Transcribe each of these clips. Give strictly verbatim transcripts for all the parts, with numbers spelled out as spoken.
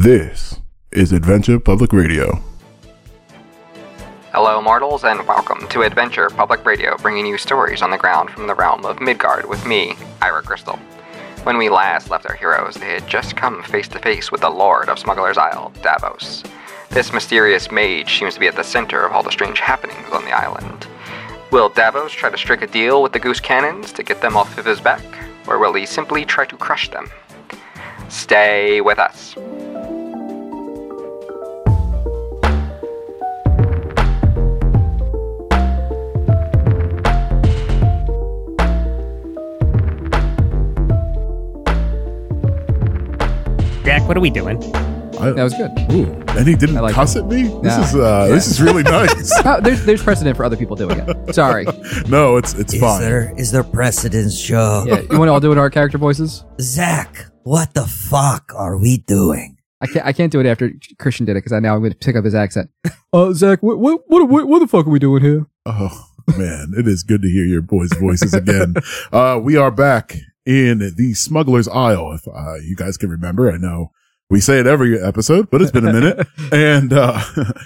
This is Adventure Public Radio. Hello, mortals, and welcome to Adventure Public Radio, bringing you stories on the ground from the realm of Midgard with me, Ira Crystal. When we last left our heroes, they had just come face to face with the Lord of Smuggler's Isle, Davos. This mysterious mage seems to be at the center of all the strange happenings on the island. Will Davos try to strike a deal with the Goose Cannons to get them off of his back, or will he simply try to crush them? Stay with us. Jack, what are we doing? I, that was good. Ooh, and he didn't like cuss it. at me? This No. is uh, this is really nice. Oh, there's there's precedent for other people doing it. Sorry. No, it's it's Is fine. there is there precedence, Joe? Yeah, you want to all do it in our character voices? Zach, what the fuck are we doing? I can't I can't do it after Christian did it because I now I'm going to pick up his accent. Oh, uh, Zach, what, what what what what the fuck are we doing here? Oh man, it is good to hear your boys' voices again. Uh, we are back in the Smuggler's Isle. If uh, you guys can remember, I know we say it every episode, but it's been a minute. And uh,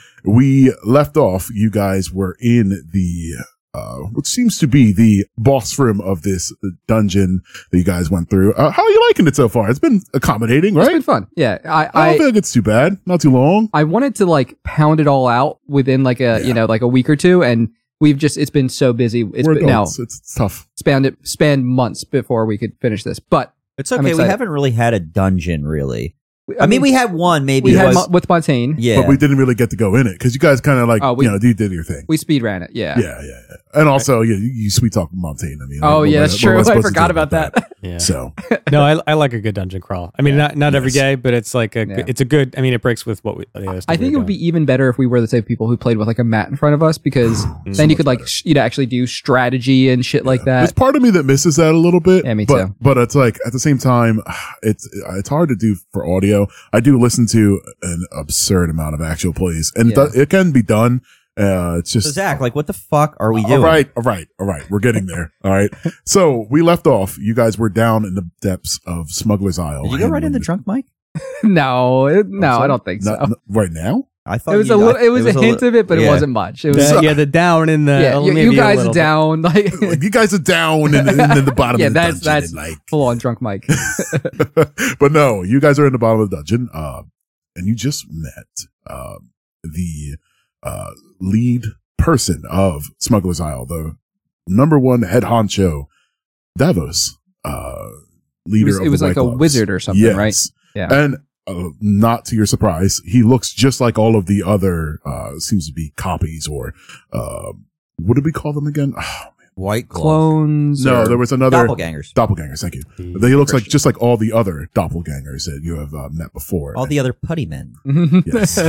we left off. You guys were in the uh, what seems to be the boss room of this dungeon that you guys went through. Uh, how are you liking it so far? It's been accommodating, right? It's been fun. Yeah, I I don't I, feel like it's too bad. Not too long. I wanted to like pound it all out within like a Yeah. you know like a week or two, and we've just it's been so busy. It's We're been, now adults. It's, it's tough. spanned it spanned months before we could finish this, but It's I'm okay. We excited. haven't really had a dungeon, really. I, I mean, we had one. Maybe we it had was, Mo- with Montaigne. yeah. But we didn't really get to go in it because you guys kind of like, Oh, we- you know, you did your thing. We speed ran it. Yeah. Yeah, yeah, yeah. And also, you, you sweet talk Montaigne. I mean, Oh what yeah, am that's what true. am I supposed to forgot do about that. Yeah. So, No, I, I like a good dungeon crawl. I mean, Yeah. not not every Yes. day, but it's like a Yeah. it's a good. I mean, it breaks with what we. The other stuff I think we it were would be doing. even better if we were the same people who played with like a mat in front of us, because then you much could like better. sh- you know actually do strategy and shit like there's that. part of me that misses that a little bit. Yeah, me but, too. But it's like at the same time, it's it's hard to do for audio. I do listen to an absurd amount of actual plays, and Yeah. it, do- it can be done. Uh, it's So just Zach, like, what the fuck are we All doing? right, all right, all right. We're getting there. All right. So we left off. You guys were down in the depths of Smuggler's Isle. Did you go right in handling the trunk, Mike? no, it, no, sorry? I don't think so. Not- not- right now? I thought it was you, a little. I- It was, a hint li- of it, but it yeah. wasn't much. It was The- yeah, the down in the yeah. oh, You, maybe you a guys little bit. down like Like, you guys are down in, in, in the bottom yeah. of the That's dungeon. that's and, like, full on drunk Mike. but no, you guys are in the bottom of the dungeon, uh, and you just met uh, the uh, lead person of Smuggler's Isle, the number one head honcho, Davos, uh, leader It was, of it was the like White a Gloves. wizard or something, Yes. right? Yeah. And uh, not to your surprise, he looks just like all of the other, uh, seems to be copies or, uh, what did we call them again? Oh, White glove. Clones. no, or- there was another. Doppelgangers. Doppelgangers, thank you. The- He looks like just like all the other doppelgangers that you have uh, met before. All the other putty men. Yes.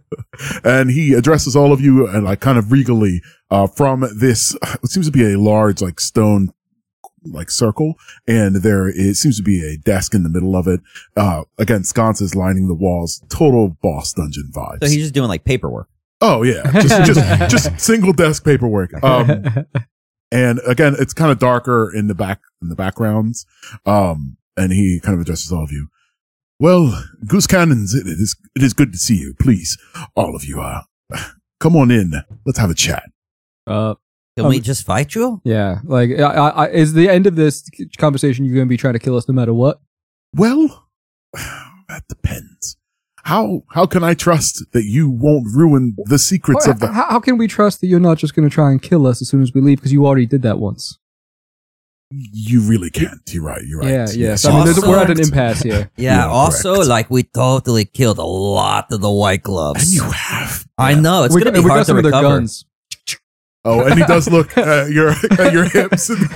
And he addresses all of you and like kind of regally uh, from this, it seems to be a large like stone like circle, and there is seems to be a desk in the middle of it. Uh, again, sconces lining the walls. Total boss dungeon vibes. So he's just doing like paperwork. oh yeah, just just just single desk paperwork. Um, and again, it's kind of darker in the back in the backgrounds. Um, and he kind of addresses all of you. Well, Goose Cannons, it is it is good to see you. Please, all of you, uh, come on in. Let's have a chat. uh, Can Um, we just fight you? yeah. Like, I, I, I- is the end of this conversation you're going to be trying to kill us no matter what? Well, that depends. How how can I trust that you won't ruin the secrets Or of the? how, how can we trust that you're not just going to try and kill us as soon as we leave? Because you already did that once. You really can't. You're right. You're right. Yeah, yeah. Yes, So, I mean, there's, Also- we're at an impasse here. Yeah. Yeah, also, correct. like, we totally killed a lot of the white gloves. And you have. I know. It's we going got, to be we got hard to some of their recover. guns. Oh, and he does look at your at your hips. And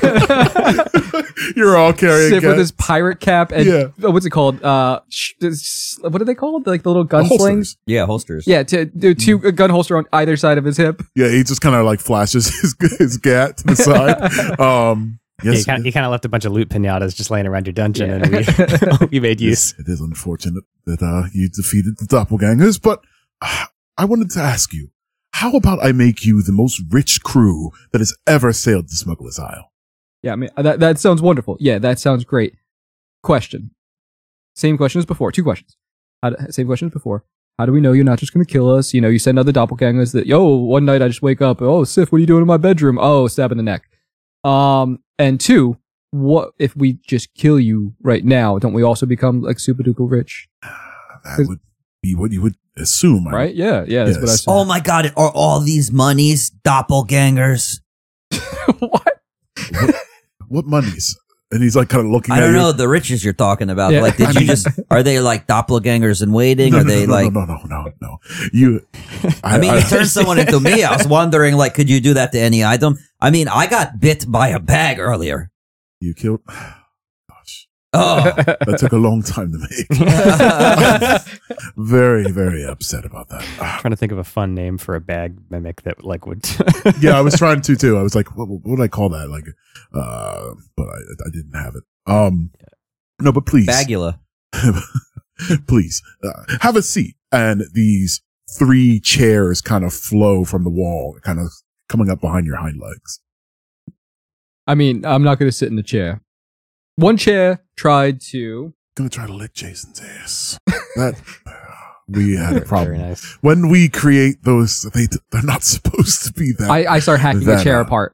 you're all carrying. Sip with guns. his pirate cap and Yeah. oh, what's it called? Uh, sh- this- what are they called? Like the little gun Holsters. slings? Yeah, holsters. Yeah, to do two a gun holster on either side of his hip. Yeah, he just kind of like flashes his his gat to the side. Um, Yeah, yes, you kind of you kind of left a bunch of loot pinatas just laying around your dungeon, Yeah. and we, we made yes, use. it is unfortunate that uh, you defeated the doppelgangers, but uh, I wanted to ask you, how about I make you the most rich crew that has ever sailed the Smuggler's Isle? Yeah, I mean that that sounds wonderful. Yeah, that sounds great. Question. Same question as before. Two questions. How do, same question as before. How do we know you're not just going to kill us? You know, you send other doppelgangers that, yo, one night I just wake up. Oh, Sif, what are you doing in my bedroom? Oh, stab in the neck. Um, and two, what if we just kill you right now? Don't we also become like super duper rich? That would be what you would assume. Right? Yeah. Yeah. That's Yes. what I said. Oh my God, are all these monies doppelgangers? What? What, what monies? And he's like kind of looking I at don't you. know the riches you're talking about. Yeah. Like, did I you mean- just, are they like doppelgangers in waiting? No, Are no, they no, like, no, no, no, no, no. You, I mean, you turned someone into me. I was wondering, like, could you do that to any item? I mean, I got bit by a bag earlier. you killed. Gosh, Oh, that took a long time to make. very, very upset about that. Ah, Trying to think of a fun name for a bag mimic that like would. yeah, I was trying to too. I was like, what, what would I call that? Like, uh, but I, I didn't have it. Um, no, but please, Bagula. please uh, have a seat. And these three chairs kind of flow from the wall, kind of coming up behind your hind legs. I mean, I'm not going to sit in the chair. One chair tried to. Gonna try to lick Jason's ass. That we had a problem. Very nice. When we create those, they they're not supposed to be that. I, I start hacking the that, chair uh, apart.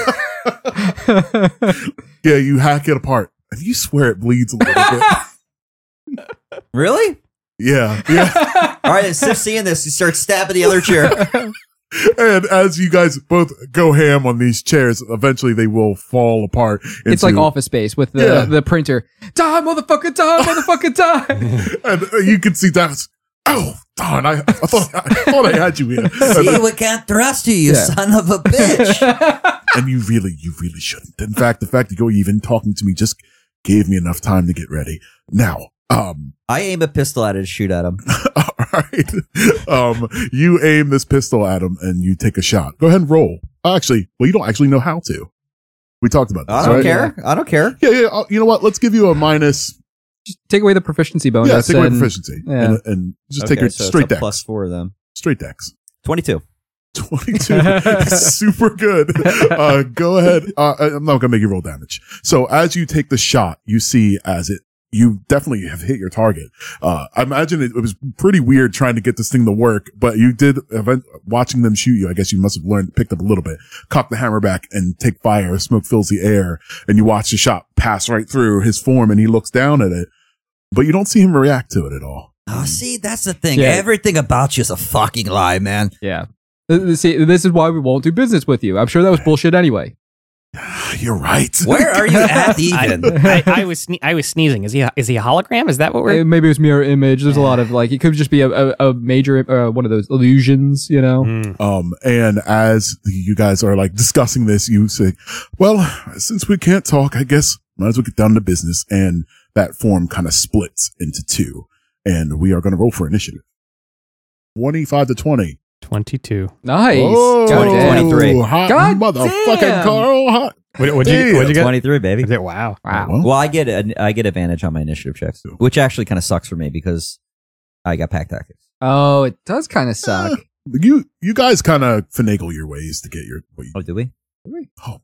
Yeah, you hack it apart, and you swear it bleeds a little bit. Really? Yeah, yeah. All right, instead of seeing this, you start stabbing the other chair. And as you guys both go ham on these chairs, eventually they will fall apart. It's like into- Office Space with the, Yeah. the printer. Die, motherfucker, die, motherfucker, die. and uh, you can see that. Oh, darn! I, I thought I thought I had you here. See, we can't trust you, you Yeah. son of a bitch. And you really, you really shouldn't. In fact, the fact that you're even talking to me just gave me enough time to get ready. Now, um, I aim a pistol at it and shoot at him. all right, um, you aim this pistol at him and you take a shot. Go ahead and roll. Actually, well, you don't actually know how to. We talked about this. I don't right? care. I don't care. Yeah, yeah. uh, You know what? Let's give you a minus. Just take away the proficiency bonus. Yeah, take away and- proficiency yeah. and, and just take Okay, your so it's straight a dex. plus four of them. Straight dex. twenty-two. twenty-two. Super good. Uh, go ahead. Uh, I'm not going to make you roll damage. So as you take the shot, you see as it, you definitely have hit your target. Uh, I imagine it, it was pretty weird trying to get this thing to work, but you did event, watching them shoot you. I guess you must have learned, picked up a little bit, cock the hammer back and take fire. Smoke fills the air and you watch the shot pass right through his form and he looks down at it, but you don't see him react to it at all. Oh, see, that's the thing. Yeah. Everything about you is a fucking lie, man. Yeah. Uh, See, this is why we won't do business with you. I'm sure that was bullshit anyway. You're right. Where are you at even? I, I was sne- I was sneezing. Is he a, is he a hologram? Is that what we're? Uh, Maybe it was mirror image. There's a lot of like, it could just be a, a, a major, uh, one of those illusions, you know? Mm. Um, and as you guys are like discussing this, you say, well, since we can't talk, I guess might as well get down to business. And that form kind of splits into two. And we are going to roll for initiative. twenty-five to twenty. twenty-two. Nice. Oh, God damn. twenty-three. Hot God motherfucking damn. Carl. Hot. What would you Damn. what'd you get? twenty-three, baby. Is it- Wow. Wow. Well, Well, I get a, I get advantage on my initiative checks, which actually kind of sucks for me because I got pack tactics. Oh, it does kind of suck. you, you guys kind of finagle your ways to get your, what you, Oh, do we? oh.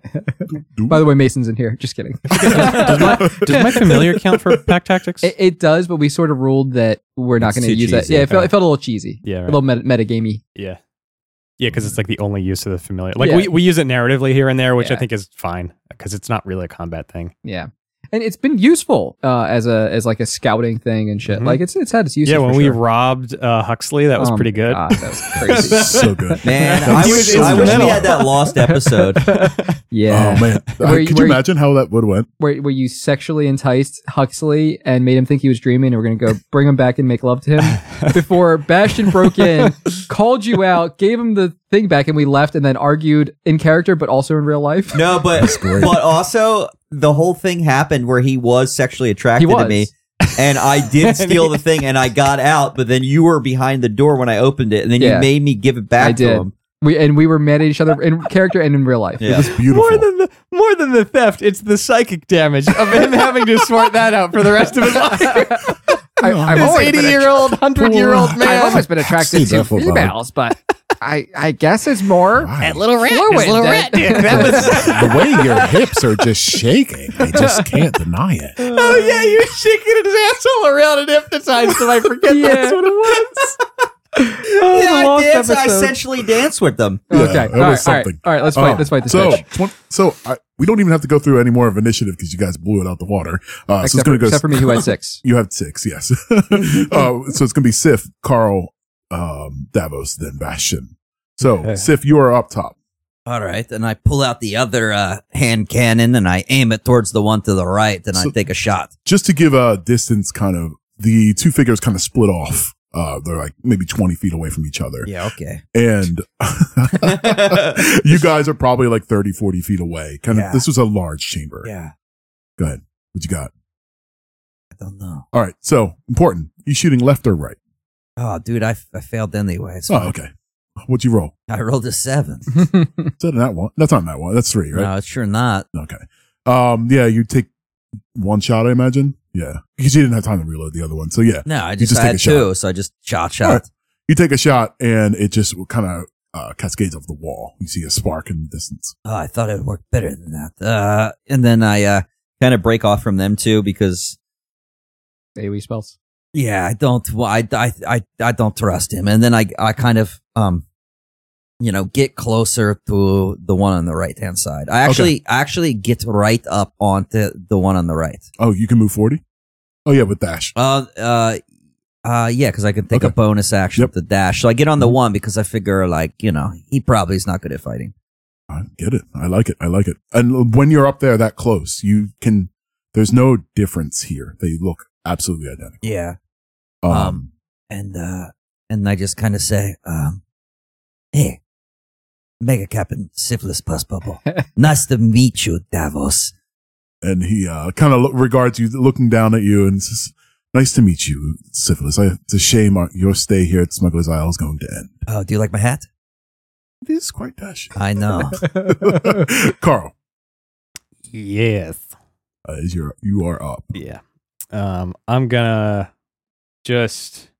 Do- do- By the way, Mason's in here. Just kidding. Does my, does my familiar count for pack tactics? It, it does, but we sort of ruled that we're not It's going to too use that. cheesy. Yeah, it felt, Okay. it felt a little cheesy. Yeah, A right. little meta, metagamey. Yeah. Yeah, because it's like the only use of the familiar. Like Yeah. we, we use it narratively here and there, which I Yeah. think is fine because it's not really a combat thing. Yeah. And it's been useful uh, as a as like a scouting thing and shit. Mhm. Like it's it's had its uses. Yeah, when for we sure. robbed uh, Huxley, that was Oh pretty my good. God, that was crazy. so good. Man, I He wish, was I wish we instrumental. had that lost episode. Yeah. Oh man. Uh, Where you- Could where you you- imagine how that would have went? where where you sexually enticed Huxley and made him think he was dreaming, and we're gonna go bring him back and make love to him before Bastion broke in, called you out, gave him the thing back, and we left, and then argued in character, but also in real life. No, but great. but also the whole thing happened where he was sexually attracted He was. to me, and I did steal the thing, and I got out. But then you were behind the door when I opened it, and then Yeah. you made me give it back I to did. him. We and we were mad at each other in character and in real life. Yeah. It was beautiful. More than the more than the theft, it's the psychic damage of him having to sort that out for the rest of his life. I, I've This always been eighty year old, hundred year old I've man. always been attracted See to that for Bob. females, but I I guess it's more Right. Little rat. fluid. Little that- rat. Dude, that was. The way your hips are just shaking, I just can't deny it. Oh yeah, you were shaking his asshole around and hypnotized him. I forget Yeah. that's what it was. Oh, yeah, the I, lost dance, I episode. essentially dance with them. Yeah, Okay, it all right, was all right, something. all right. Let's fight. Um, let's fight this so, bitch. twen- so I, we don't even have to go through any more of initiative because you guys blew it out the water. Uh, so it's Except, going for, to go. except for me, who had six. You have six, yes. uh, so it's going to be Sif, Carl, um, Davos, then Bastion. So, Okay. Sif, you are up top. All right, and I pull out the other uh, hand cannon and I aim it towards the one to the right, and So- I take a shot. Just to give a distance, kind of, the two figures kind of split off. Uh, they're like maybe twenty feet away from each other. Yeah, okay. And you guys are probably like thirty, forty feet away. Kind of, Yeah. this was a large chamber. Yeah, Go ahead. What you got? I don't know. All right. So important. You shooting left or right? Oh, dude, I, I failed anyway. It's Oh, fine. okay. What'd you roll? I rolled a seven. Is that in that one? That's not in that one. That's three, right? No, it's sure not. Okay. Um, yeah, you take one shot, I imagine. Yeah. Because you didn't have time to reload the other one. So yeah, No, I You just, just I take had a shot. two, so I just shot, shot. All right. you take a shot and it just kind of uh, cascades off the wall. You see a spark in the distance. Oh, I thought it would work better than that. Uh, and then I uh, kind of break off from them too because, AoE spells. yeah, I don't, well, I, I, I, I don't trust him. And then I, I kind of, um, you know, get closer to the one on the right hand side. I actually, I actually get right up onto the one on the right. Oh, you can move forty? Oh, yeah, with dash. Uh, uh, uh, yeah, because I can take a Okay. bonus action Yep. with the dash. So I get on the Mhm. one because I figure, like, you know, he probably is not good at fighting. I get it. I like it. I like it. And when you're up there that close, you can, there's no difference here. They look absolutely identical. Yeah. Um, Um, and uh, and I just kind of say, um, "Hey, Mega Captain Syphilis Plus Bubble, nice to meet you, Davos." and he uh, kind of lo- regards you, looking down at you, and says, "Nice to meet you, Syphilis. I, it's a shame our, your stay here at Smuggler's Isle is going to end." Oh, do you like my hat? It is quite dashing. I know. Carl, Yes. uh, is your, you are up. Yeah. Um, I'm gonna just.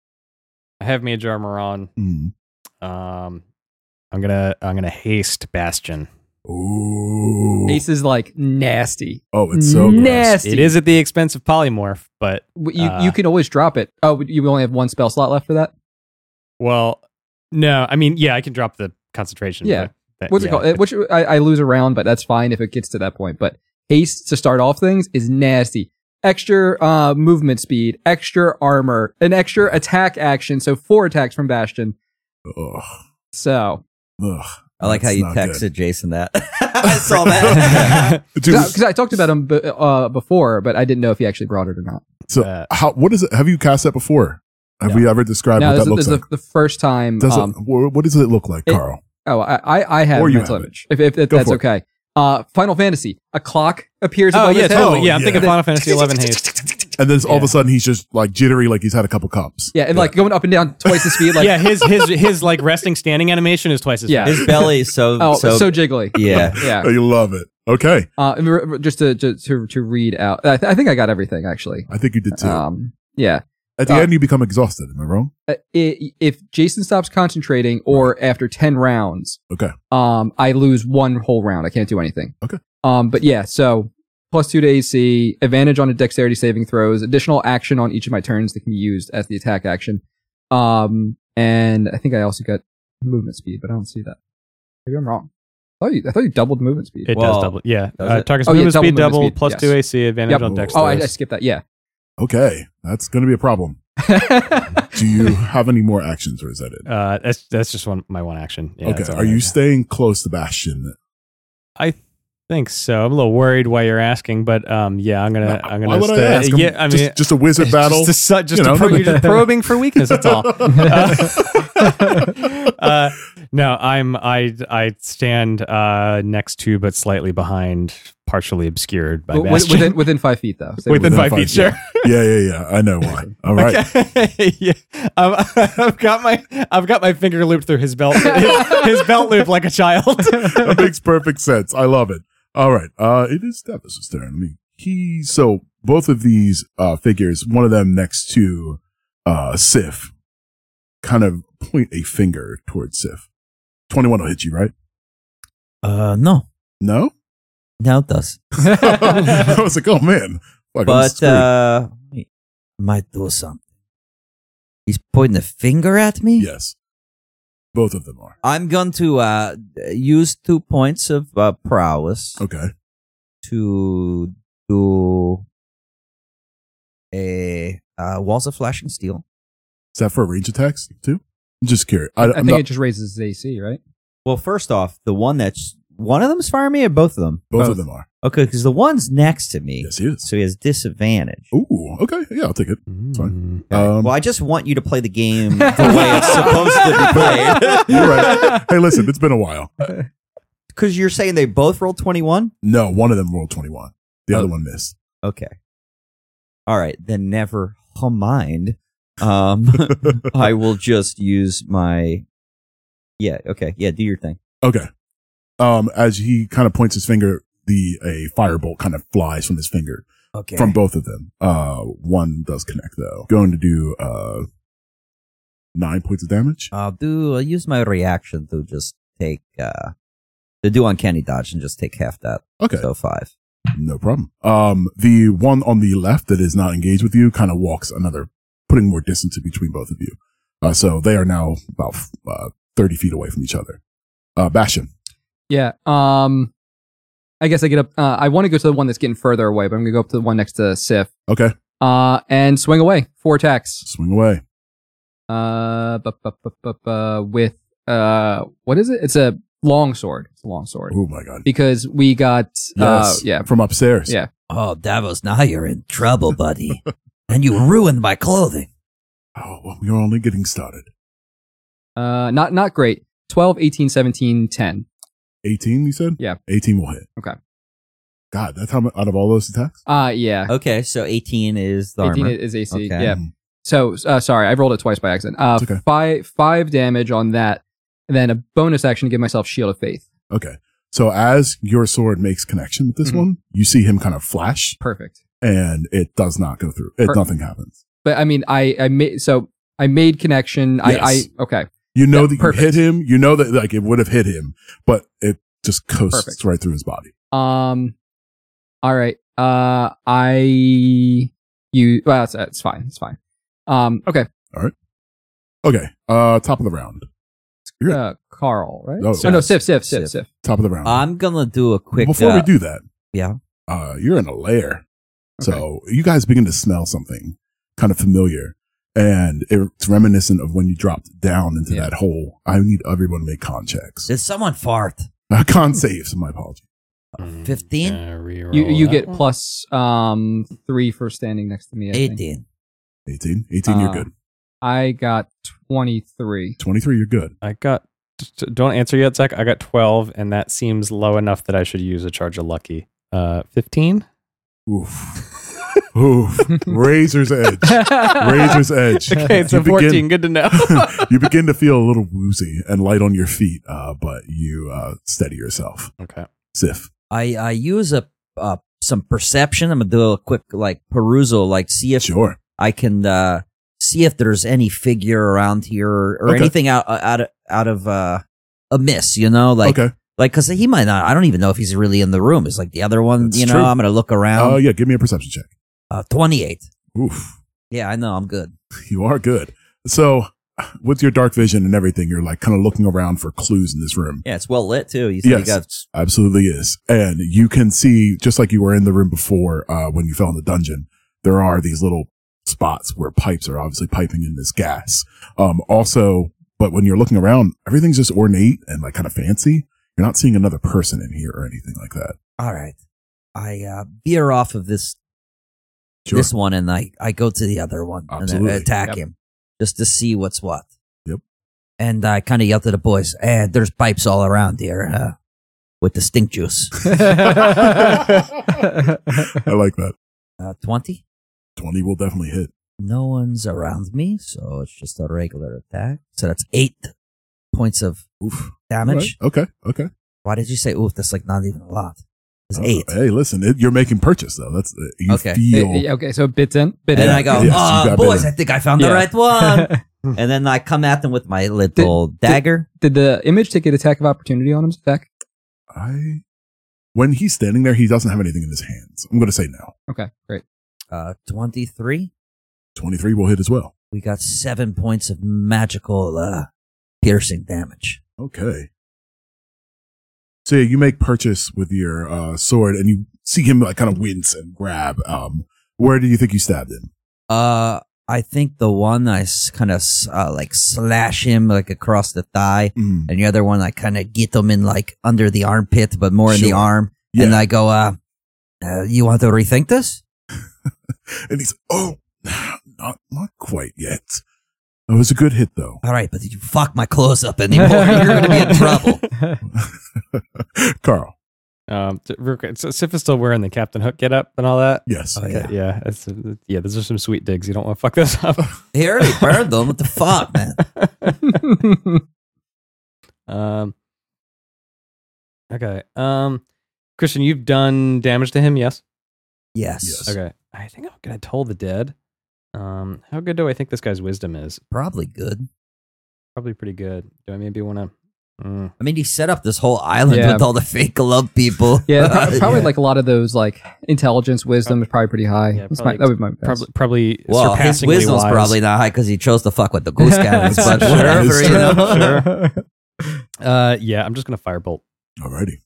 I have mage armor on. Mm. Um, I'm gonna I'm gonna haste Bastion. Ooh. Ace is like nasty. Oh, it's so gross. nasty. It is at the expense of polymorph, but W- You uh, you can always drop it. Oh, you only have one spell slot left for that. well, no. I mean, yeah, I can drop the concentration. Yeah. but that- What's yeah, it called? Uh, Which I, I lose a round, but that's fine if it gets to that point. But haste to start off things is nasty. Extra uh, movement speed, extra armor, an extra attack action. So four attacks from Bastion. Ugh. So Ugh. I like how That's you not good. texted Jason that. I saw that. Dude, because I talked about him b- uh, before, but I didn't know if he actually brought it or not. so Uh, how, what is it? Have you cast that before? Have No. we ever described Now what this, that is- looks this is like? the, the first time. Does um, it, wha- what does it look like, it- Carl? Oh, I I, I have Or you mental have it. image. If, if, if Go that's for it. okay. Uh, Final Fantasy. A clock appears Oh above yeah, his head. totally. Oh, Yeah, I'm yeah. thinking Final Fantasy eleven haste. And then all of Yeah. a sudden he's just like jittery, like he's had a couple cups. Yeah, and like going up and down twice the speed. Like yeah, his his his like resting standing animation is twice as Yeah. fast. His belly is so, oh, so, so, jiggly. yeah. Yeah. Oh, you love it. Okay. Uh, and re- just to, to to to read out. I, th- I think I got everything actually. I think you did too. Um, yeah. At the uh, end, you become exhausted. Am I wrong? Uh, i- If Jason stops concentrating, or after ten rounds, Okay. um, I lose one whole round. I can't do anything. Okay. Um, but yeah, so plus two to A C, advantage on a dexterity saving throws, additional action on each of my turns that can be used as the attack action. Um, and I think I also got movement speed, but I don't see that. Maybe I'm wrong. I thought you, I thought you doubled movement speed. It Well, does double. Yeah, does uh, it? target's Oh, yeah, movement double speed movement double speed, plus yes. two A C advantage Yep. on dex. Oh, I, I throws. skipped that. Yeah. Okay. That's going to be a problem. Do you have any more actions or is that it? Uh, that's that's just one my one action. Yeah, okay. that's all Are you right. staying close to Bastion? I think so. I'm a little worried why you're asking, but um, yeah, I'm gonna I'm gonna Why would stay. I ask? I'm Yeah, I mean, just, just a wizard battle. Just, a, su- just You a know, pro- nothing- you're just probing for weakness. That's all. Uh, uh, no, I'm I I stand uh, next to but slightly behind, partially obscured by W- Bastion. within within five feet though. Stay Within Within five feet, sure. Yeah, yeah, yeah. I know why. All right. Okay. yeah, um, I've got my I've got my finger looped through his belt, his, his belt loop like a child. That makes perfect sense. I love it. All right. Uh, it is Davos' turn. I mean, he, so both of these, uh, figures, one of them next to, uh, Sif, kind of point a finger towards Sif. twenty-one will hit you, right? Uh, no. No? No, it does. I was like, oh man. Like, But, uh, might do something. He's pointing a finger at me? yes. Both of them are. I'm going to uh, use two points of uh, prowess Okay. to do a uh, Walls of Flashing Steel. Is that for range attacks too? I'm just curious. I, I I'm think not, it just raises his A C, right? Well, first off, the one that's one of them's firing me, or both of them? both of them are. Okay, because the one's next to me, Yes, he is. so he has disadvantage. Ooh, okay. Yeah, I'll take it. It's fine. Um, well, I just want you to play the game the way it's supposed to be played. you're right. Hey, listen, it's been a while. Because you're saying they both rolled twenty-one? No, one of them rolled twenty-one. The Oh. other one missed. Okay. All right, then never mind. Um, I will just use my. Yeah. Okay. Yeah. Do your thing. Okay. Um, as he kind of points his finger, the a firebolt kind of flies from his finger Okay. from both of them. Uh, one does connect though. Going to do uh nine points of damage. I'll do. I'll use my reaction to just take uh to do uncanny dodge and just take half that. Okay, So five. no problem. Um, the one on the left that is not engaged with you kind of walks another, putting more distance in between both of you. Uh, so they are now about uh, thirty feet away from each other. Uh, Bastion. Yeah. Um, I guess I get up. Uh, I want to go to the one that's getting further away, but I'm gonna go up to the one next to Sif. Okay, Uh, and swing away. Four attacks. swing away. Uh, bu- bu- bu- bu- bu- with uh, what is it? It's a long sword. It's a long sword Oh my god. because we got uh, Yes, yeah, from upstairs. yeah. Oh, Davos, now you're in trouble, buddy. And you ruined my clothing. Oh, well, we are only getting started. Uh, not not great. twelve, eighteen, seventeen, ten. eighteen, you said? Yeah. eighteen will hit. Okay. God, that's how much out of all those attacks? Uh, yeah. Okay, so eighteen is the eighteen armor. is A C. Okay. Yeah. So, uh, sorry, I rolled it twice by accident. Uh, It's okay. five five damage on that, and then a bonus action to give myself Shield of Faith. Okay. So as your sword makes connection with this Mhm. one, you see him kind of flash Perfect. and it does not go through. It, Per- nothing happens. But I mean, I I made so I made connection. Yes. I I okay. You know Yeah, that perfect. you hit him. You know that like it would have hit him, but it just coasts Perfect. right through his body. Um. All right. Uh. I. You. Well, it's, it's fine. It's fine. Um. Okay. Okay. Uh, top of the round. You're good. Uh. Carl. Right. No. Oh no. Sif. Sif. Sif. Sif. Sif. Top of the round. I'm gonna do a quick. Before uh, we do that, yeah. uh, you're in a lair. Okay. So you guys begin to smell something kind of familiar. And it's reminiscent of when you dropped down into Yeah. that hole. I need everyone to make con checks. Did someone fart? Uh, con saves, my apologies. fifteen? Uh, reroll You you that get one. plus um three for standing next to me. I think. Eighteen. eighteen. eighteen, you're Uh, good. I got twenty three. twenty-three, you're good. I got. Don't answer yet, Zach. I got twelve, and that seems low enough that I should use a charge of lucky. Uh, fifteen. Oof. Oof. Razor's edge. Razor's edge. Okay, it's You a fourteen. begin- Good to know. you begin to feel a little woozy and light on your feet, uh, but you uh, steady yourself. Okay. Sif. I I use a uh, some perception. I'm gonna do a quick like perusal, like see if Sure. I can uh, see if there's any figure around here or, or Okay. anything out out of out of uh, amiss. You know, like okay. like because he might not. I don't even know if he's really in the room. It's like the other one. That's you know, true. I'm gonna look Oh, around. yeah. Give me a perception check. Uh, Twenty-eight. Oof. Yeah, I know. I'm good. You are good. So, with your dark vision and everything, you're like kind of looking around for clues in this room. Yeah, it's well lit too. You said Yes. you got Absolutely is. And you can see, just like you were in the room before, uh, when you fell in the dungeon, there are these little spots where pipes are obviously piping in this gas. Um, also, but when you're looking around, everything's just ornate and like kind of fancy. You're not seeing another person in here or anything like that. All right. I uh, veer off of this Sure. this one and I, I go to the other one Absolutely. and attack Yep. him just to see what's what. Yep. And I kind of yell to the boys, eh, there's pipes all around here uh, with the stink juice. I like that. Uh, twenty? twenty will definitely hit. No one's around me, so it's just a regular attack. So that's eight points of Oof. damage. All right. Okay. Okay. Why did you say, oof, that's like not even a lot. It's Uh, eight. Hey, listen, it, you're making purchase though. That's uh, you Okay. feel. Yeah, okay, so bits in, bit And in. I go, Yes, you oh, got boys, better. I think I found the Yeah. right one. and then I come at them with my little Did- dagger. Did the image take an attack of opportunity on him? Zach? I when he's standing there, he doesn't have anything in his hands. I'm going to say no. Okay, great. Uh, twenty-three. twenty-three will hit as well. We got seven points of magical uh, piercing damage. Okay. So yeah, you make purchase with your uh, sword, and you see him like kind of wince and grab. Um, where do you think you stabbed him? Uh, I think the one I kind of uh, like slash him like across the thigh, Mm. and the other one I kind of get him in like under the armpit, but more in the Sure. arm. Yeah. And I go, uh, uh, you want to rethink this? And he's oh, not not quite yet. It was a good hit though. All right, but did you fuck my clothes up anymore? You're going to be in trouble. Carl. Um, t- real quick, so Sif is still wearing the Captain Hook get up and all that. Yes. Oh, yeah. Okay, yeah, it's, uh, yeah. Those are some sweet digs. You don't want to fuck those up. He already burned them. What the fuck, man? um. Okay. Um, Christian, you've done damage to him. Yes. Yes. Yes. Okay. I think I'm gonna toll the dead. Um, how good do I think this guy's wisdom is? Probably good. Probably pretty good. Do I maybe want to? Mm. I mean, he set up this whole island Yeah. with all the fake love people. Yeah, pro- probably Yeah. like a lot of those like intelligence, wisdom is probably pretty high. Yeah, That's probably- my, that would be my best. Probably, probably Well, his surpassingly wisdom's wise. probably not high because he chose to fuck with the goose cannons, but Sure. whatever, you know. Sure. Uh, yeah, I'm just gonna firebolt. Alrighty.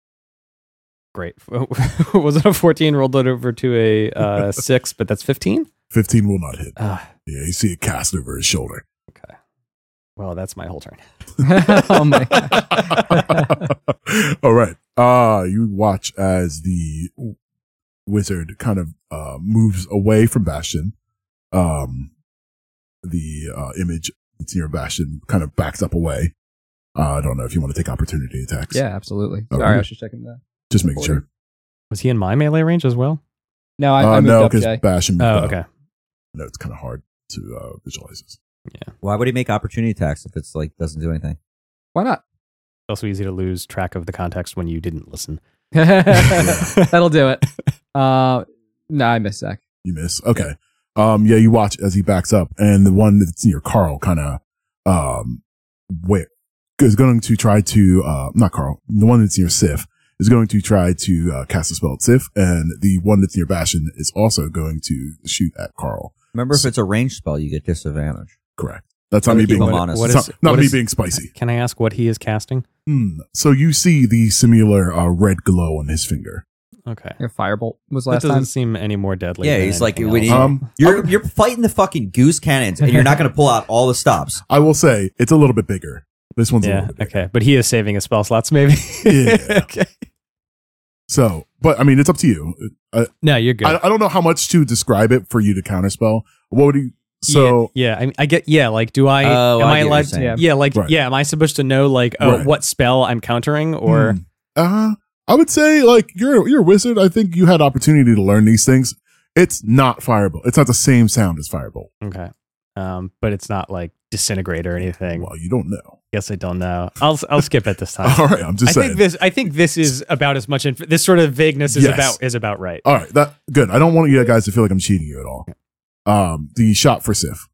Great. Was it a fourteen? Rolled it over to a uh, six, but that's fifteen. Fifteen will not hit. Uh, Yeah, you see it cast over his shoulder. okay. Well, that's my whole turn. Oh my god. All right. Uh, you watch as the wizard kind of uh, moves away from Bastion. Um, the uh, image that's near Bastion kind of backs up away. Uh, I don't know if you want to take opportunity attacks. Yeah, absolutely. Oh, Sorry, I really? was just checking that. Just making sure. Was he in my melee range as well? No, I, Uh, I moved no, up, because Jay. Bastion moved Oh, up. okay. No, it's kind of hard to uh, visualize this. Why would he make opportunity attacks if it's like doesn't do anything? Why not? Also easy to lose track of the context when you didn't listen. That'll do it. Uh, no, I missed Zach. You miss. Okay. Um, yeah, you watch as he backs up, and the one that's near Carl kind of, um, wait, is going to try to, uh, not Carl, the one that's near Sif is going to try to uh, cast a spell at Sif, and the one that's near Bastion is also going to shoot at Carl. Remember, if it's a ranged spell, you get disadvantage. Correct. That's not Gotta me keep being, him honest. What it's is- not, not what me is- being spicy. Can I ask what he is casting? Hmm. So you see the similar uh, red glow on his finger. Okay. Your firebolt was That last doesn't time. seem any more deadly. Yeah, than he's like, anything when else. he- Um, You're you're fighting the fucking goose cannons, and you're not going to pull out all the stops. I will say it's a little bit bigger. This one's a yeah. little bit bigger. Okay, but he is saving his spell slots, maybe. Yeah. Okay. So, but I mean, it's up to you. Uh, No, you're good. I, I don't know how much to describe it for you to counterspell. What would you? So yeah, yeah, I, mean, I get. Yeah, like, do I? Oh, am I I, get what allowed? you're To, saying. yeah, like, Right. yeah. Am I supposed to know, like, oh, Right. what spell I'm countering, or? Hmm. uh, I would say like you're you're a wizard. I think you had opportunity to learn these things. It's not Firebolt. It's not the same sound as Firebolt. Okay. Um, but it's not like disintegrate or anything. Well, you don't know. Guess I don't know. I'll I'll skip it this time. All right, I'm just I saying. think this. I think this is about as much. Inf- this sort of vagueness is Yes. about is about right. All right, that good. I don't want you guys to feel like I'm cheating you at all. Um, the shot for Sif.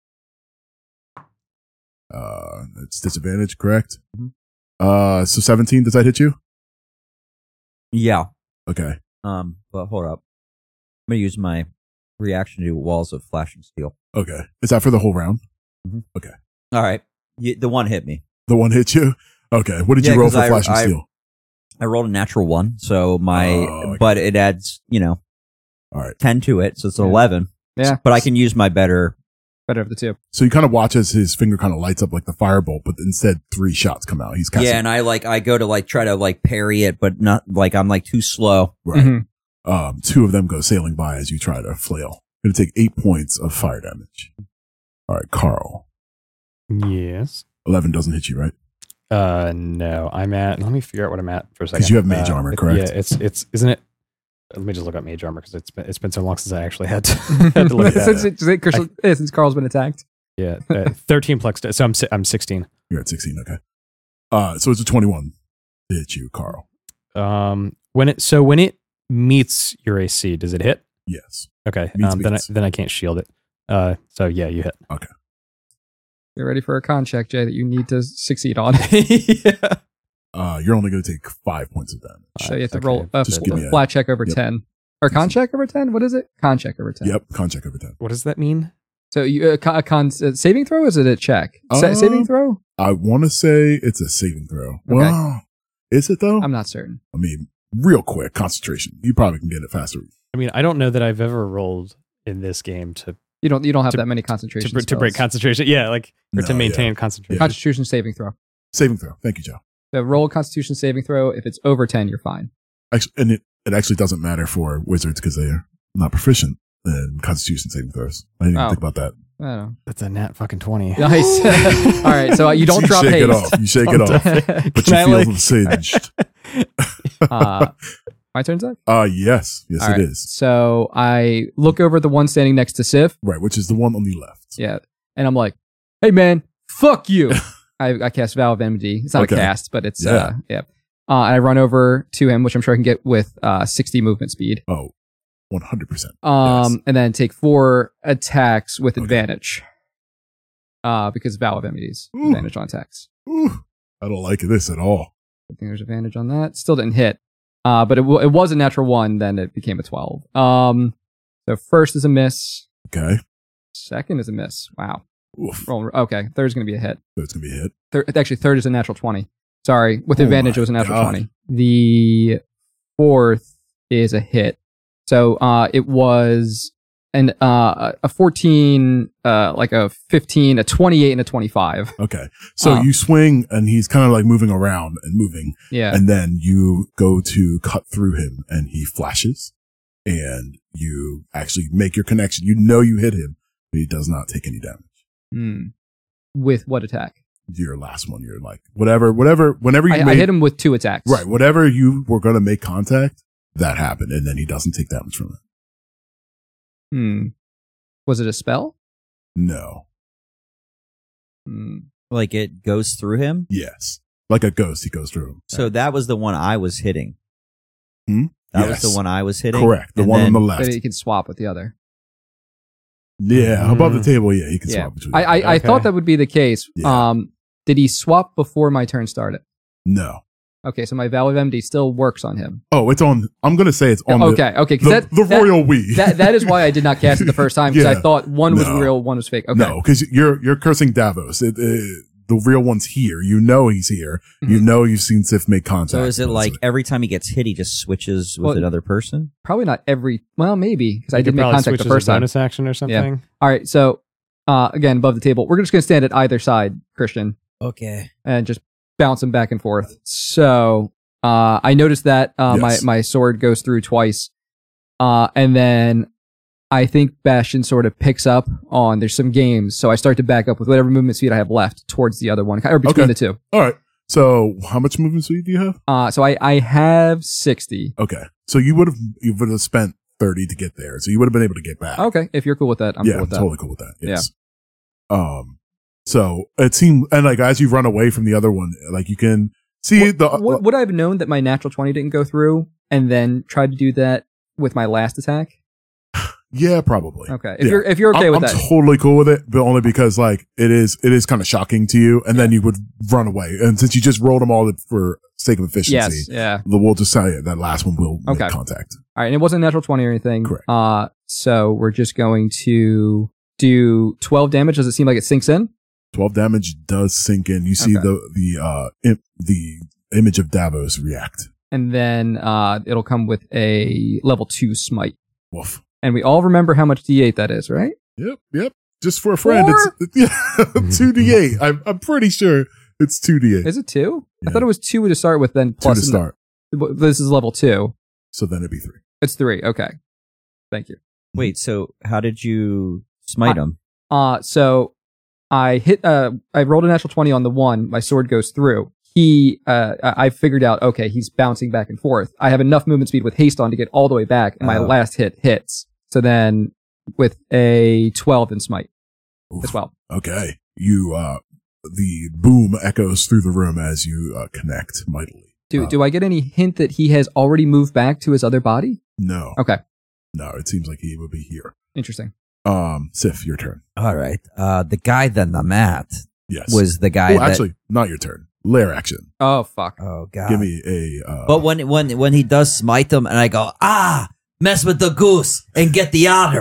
Uh, it's disadvantage, correct? Mhm. Uh, so seventeen. Does that hit you? Yeah. Okay. Um. But hold up. I'm gonna use my reaction to walls of flashing steel. Okay. Is that for the whole round? All right. You, the one hit me. The one hit you? Okay. What did Yeah, you roll 'cause for I- flashing I- steel? I rolled a natural one, so my Oh, okay. but it adds you know All right. ten to it, so it's Yeah. eleven. Yeah. But I can use my better. Better of the two. So you kind of watch as his finger kind of lights up like the firebolt, but instead three shots come out. He's casting. Yeah, and I like I go to like try to like parry it, but not like I'm like too slow. Right. Mhm. Um, two of them go sailing by as you try to flail. Going to take eight points of fire damage. All right, Carl. Yes. eleven doesn't hit you, right? Uh, no. I'm at. Let me figure out what I'm at for a second. 'Cause you have mage Uh, armor, it- correct? Yeah. It's it's isn't it? Let me just look up mage armor because it's been it's been so long since I actually had to, had to look at that. since, it- since, Crystal- yeah, since Carl's been attacked. Yeah, uh, thirteen plus. So I'm si- I'm sixteen. You're at sixteen, okay. Uh, so it's a twenty-one to hit you, Carl. Um, when it so when it meets your A C, does it hit? Yes. Okay. Meets Um, then I, meets. then I can't shield it. Uh, so yeah, you hit. Get ready for a con check, Jay, that you need to succeed on. yeah. Uh, you're only going to take five points of damage. So you have to Okay. roll a Just give me a- flat check over yep. ten. Or con check over ten? What is it? Con check over ten. Yep, con check over ten. What does that mean? So you, a con, a con uh, saving throw? Or is it a check? Sa- Uh, saving throw? I want to say it's a saving throw. Okay. Well, is it though? I'm not certain. I mean, real quick, concentration. You probably can get it faster. I mean, I don't know that I've ever rolled in this game to You don't. You don't have To- that many to, concentration br- to break spells. concentration. Yeah, like or No, to maintain yeah. concentration. Constitution saving throw. Saving throw. Thank you, Joe. So roll a Constitution saving throw. If it's over ten, you're fine. Actually, and it, it actually doesn't matter for wizards because they're not proficient in Constitution saving throws. I didn't even Oh. think about that. I don't know. That's a nat fucking twenty. Nice. All right. So uh, you don't So drop shake haste. it off. You shake it off, but Can you I, feel like- singed. uh, my turn, Zach? Uh yes, yes, All it right. is. So I look over at the one standing next to Sif. Right, which is the one on the left. Yeah. And I'm like, hey, man, fuck you. I, I cast Vow of Enmity. It's not Okay. a cast, but it's, Yeah. uh, yeah. Uh, and I run over to him, which I'm sure I can get with uh, sixty movement speed. Oh, one hundred percent. Um, Yes. And then take four attacks with Okay. advantage. Uh, because Vow of Enmity's Ooh. advantage on attacks. Ooh, I don't like this at all. I think there's advantage on that. Still didn't hit. Uh, but it, w- it was a natural one, then it became a twelve. Um, so first is a miss. Okay. Second is a miss. Wow. Oof. Roll, okay, third's going to be a hit. So it's going to be a hit. Third, actually, third is a natural twenty. Sorry, with Oh advantage, my it was a natural God. twenty. The fourth is a hit. So uh, it was an uh, a fourteen, uh, like a fifteen, a twenty-eight, and a twenty-five. Okay. So Uh. you swing and he's kind of like moving around and moving. Yeah. And then you go to cut through him and he flashes and you actually make your connection. You know you hit him, but he does not take any damage. Hmm. With what attack? Your last one, you're like, whatever, whatever, whenever you I, made, I hit him with two attacks. right, whatever you were going to make contact, that happened. And then he doesn't take damage from it. Hmm. Was it a spell? No. Hmm. Like it goes through him. Yes. Like a ghost, he goes through him. So that was the one I was hitting. Hmm? That Yes. was the one I was hitting. Correct. The And one then- on the But left. you can swap with the other. Yeah. Above the Mm. table. Yeah. He can Yeah. swap between. I I, I Okay. thought that would be the case. Yeah. Um, did he swap before my turn started? No. Okay, so my Vow of Enmity still works on him. Oh, it's on. I'm going to say it's on the, okay, okay, 'cause the, that, the that- royal we. that that is why I did not cast it the first time because I Yeah. thought one was No. real, one was fake. Okay, No, because you're you're cursing Davos. It, it, the real one's here. You know he's here. You Mhm. know you've seen Sif make contact. So is it with like it. every time he gets hit, he just switches with Well, another person? probably not every. Well, maybe because I You did could make probably contact switch the as a first time. bonus action or something. All right, so uh, again above the table, we're just going to stand at either side, Christian, Okay. and just bounce them back and forth. So uh, I noticed that uh, Yes. my my sword goes through twice, uh, and then I think Bastion sort of picks up on there's some games, so I start to back up with whatever movement speed I have left towards the other one, or between Okay. the two. All right. So how much movement speed do you have? Uh, so I I have sixty. Okay. So you would have you would have spent thirty to get there. So you would have been able to get back. Okay, if you're cool with that, I'm yeah, cool with I'm that. totally cool with that. Yes. Um. So it seemed, and like as you run away from the other one, like you can see Would, the. would, would I have known that my natural twenty didn't go through, and then tried to do that with my last attack? yeah, probably. Okay, if Yeah. you're if you're okay I'm, with I'm that, totally cool with it, but only because like it is it is kind of shocking to you, and then you would run away. And since you just rolled them all for sake of efficiency, yes, yeah. the- we'll just say that last one will make Okay. contact. All right, and it wasn't a natural twenty or anything. Correct. Uh, so we're just going to do twelve damage. Does it seem like it sinks in? Twelve damage does sink in. You see Okay. the the uh im- the image of Davos react. And then uh, it'll come with a level two smite. Woof. And we all remember how much D eight that is, right? Yep, yep. Just for a friend, Four? it's yeah, two d eight. I'm I'm pretty sure it's two d eight. Is it two? I Yeah. thought it was two to start with, then Two plus to start. This is level two. So then it'd be three. It's three. Okay. Thank you. Wait, so how did you smite him? Uh, so I hit, uh, I rolled a natural twenty on the one. My sword goes through. He, uh, I I figured out, okay, he's bouncing back and forth. I have enough movement speed with haste on to get all the way back, and my Oh. last hit hits. So then with a twelve in smite Oof. as well. Okay. You uh the boom echoes through the room as you uh, connect mightily. Do, Uh, do I get any hint that he has already moved back to his other body? No. Okay. No, it seems like he would be here. Interesting. Um, Sif, your turn. All right. Uh, the guy on the mat Yes. was the guy Oh, that. actually, not your turn. Lair action. Oh fuck. oh god. Give me a. Uh, But when when when he does smite them, and I go, ah, mess with the goose and get the otter.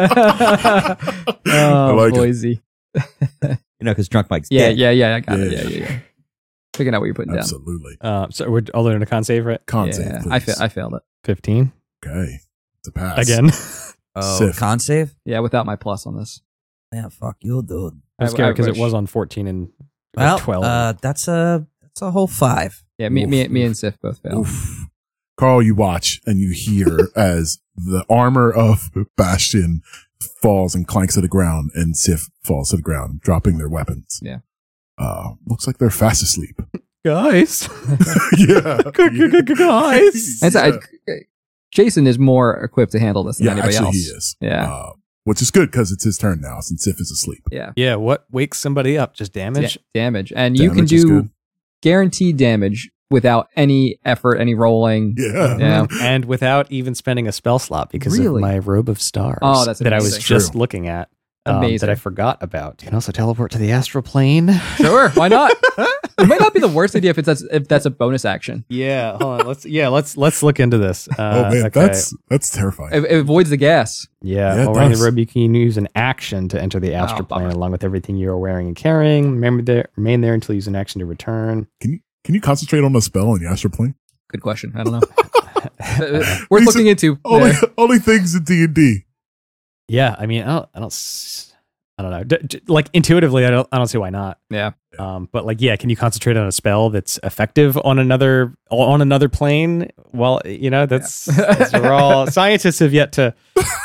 oh, like it. Boise. You know, because Drunk Mike's Yeah, dead. yeah, yeah. I got Yeah, it. Yeah, yeah. yeah, yeah. Figuring out what you're putting absolutely. Uh, so we're all doing a con save, right? Con down. save, Yeah, please. I fa- I failed it. fifteen Okay. It's a pass. again. Oh, Sif. con save? Yeah, without my plus on this. Yeah, fuck you, dude. I was I- scared I because it wish. was on fourteen and or Well, twelve. uh, that's a that's a whole five. Yeah, me, Oof, me, me oof. and Sif both failed. Oof. Carl, you watch and you hear as the armor of Bastion falls and clanks to the ground, and Sif falls to the ground, dropping their weapons. Yeah. Uh, looks like they're fast asleep. Guys, yeah. guys. And so I- Jason is more equipped to handle this than Yeah, anybody actually, else. he is. Yeah. Uh, which is good because it's his turn now since Sif is asleep. Yeah. Yeah, what wakes somebody up? Just damage? Da- damage. And you can Damage is do good. guaranteed damage without any effort, any rolling. Yeah. Yeah. And without even spending a spell slot because Really? of my robe of stars Oh, that's that I was amazing. just True. looking at. um, Amazing. that I forgot about. You can also teleport to the astral plane. Sure, why not? It might not be the worst idea if it's that's, if that's a bonus action. Yeah, hold on. Let's yeah, let's let's look into this. Uh, oh man, okay. that's that's terrifying. It, it avoids the gas. Yeah, Yeah, it while wearing the does. robe, you can use an action to enter the astral Oh, plane bummer. along with everything you are wearing and carrying. Remember there, remain there until you use an action to return. Can you can you concentrate on the spell in the astral plane? Good question. I don't know. Worth looking into. Only there. only things in D and D. Yeah, I mean, I don't, I don't, s- I don't know. D- d- like intuitively, I don't, I don't see why not. Yeah. Um, but like, yeah, can you concentrate on a spell that's effective on another on another plane? Well, you know, that's, that's we're all scientists have yet to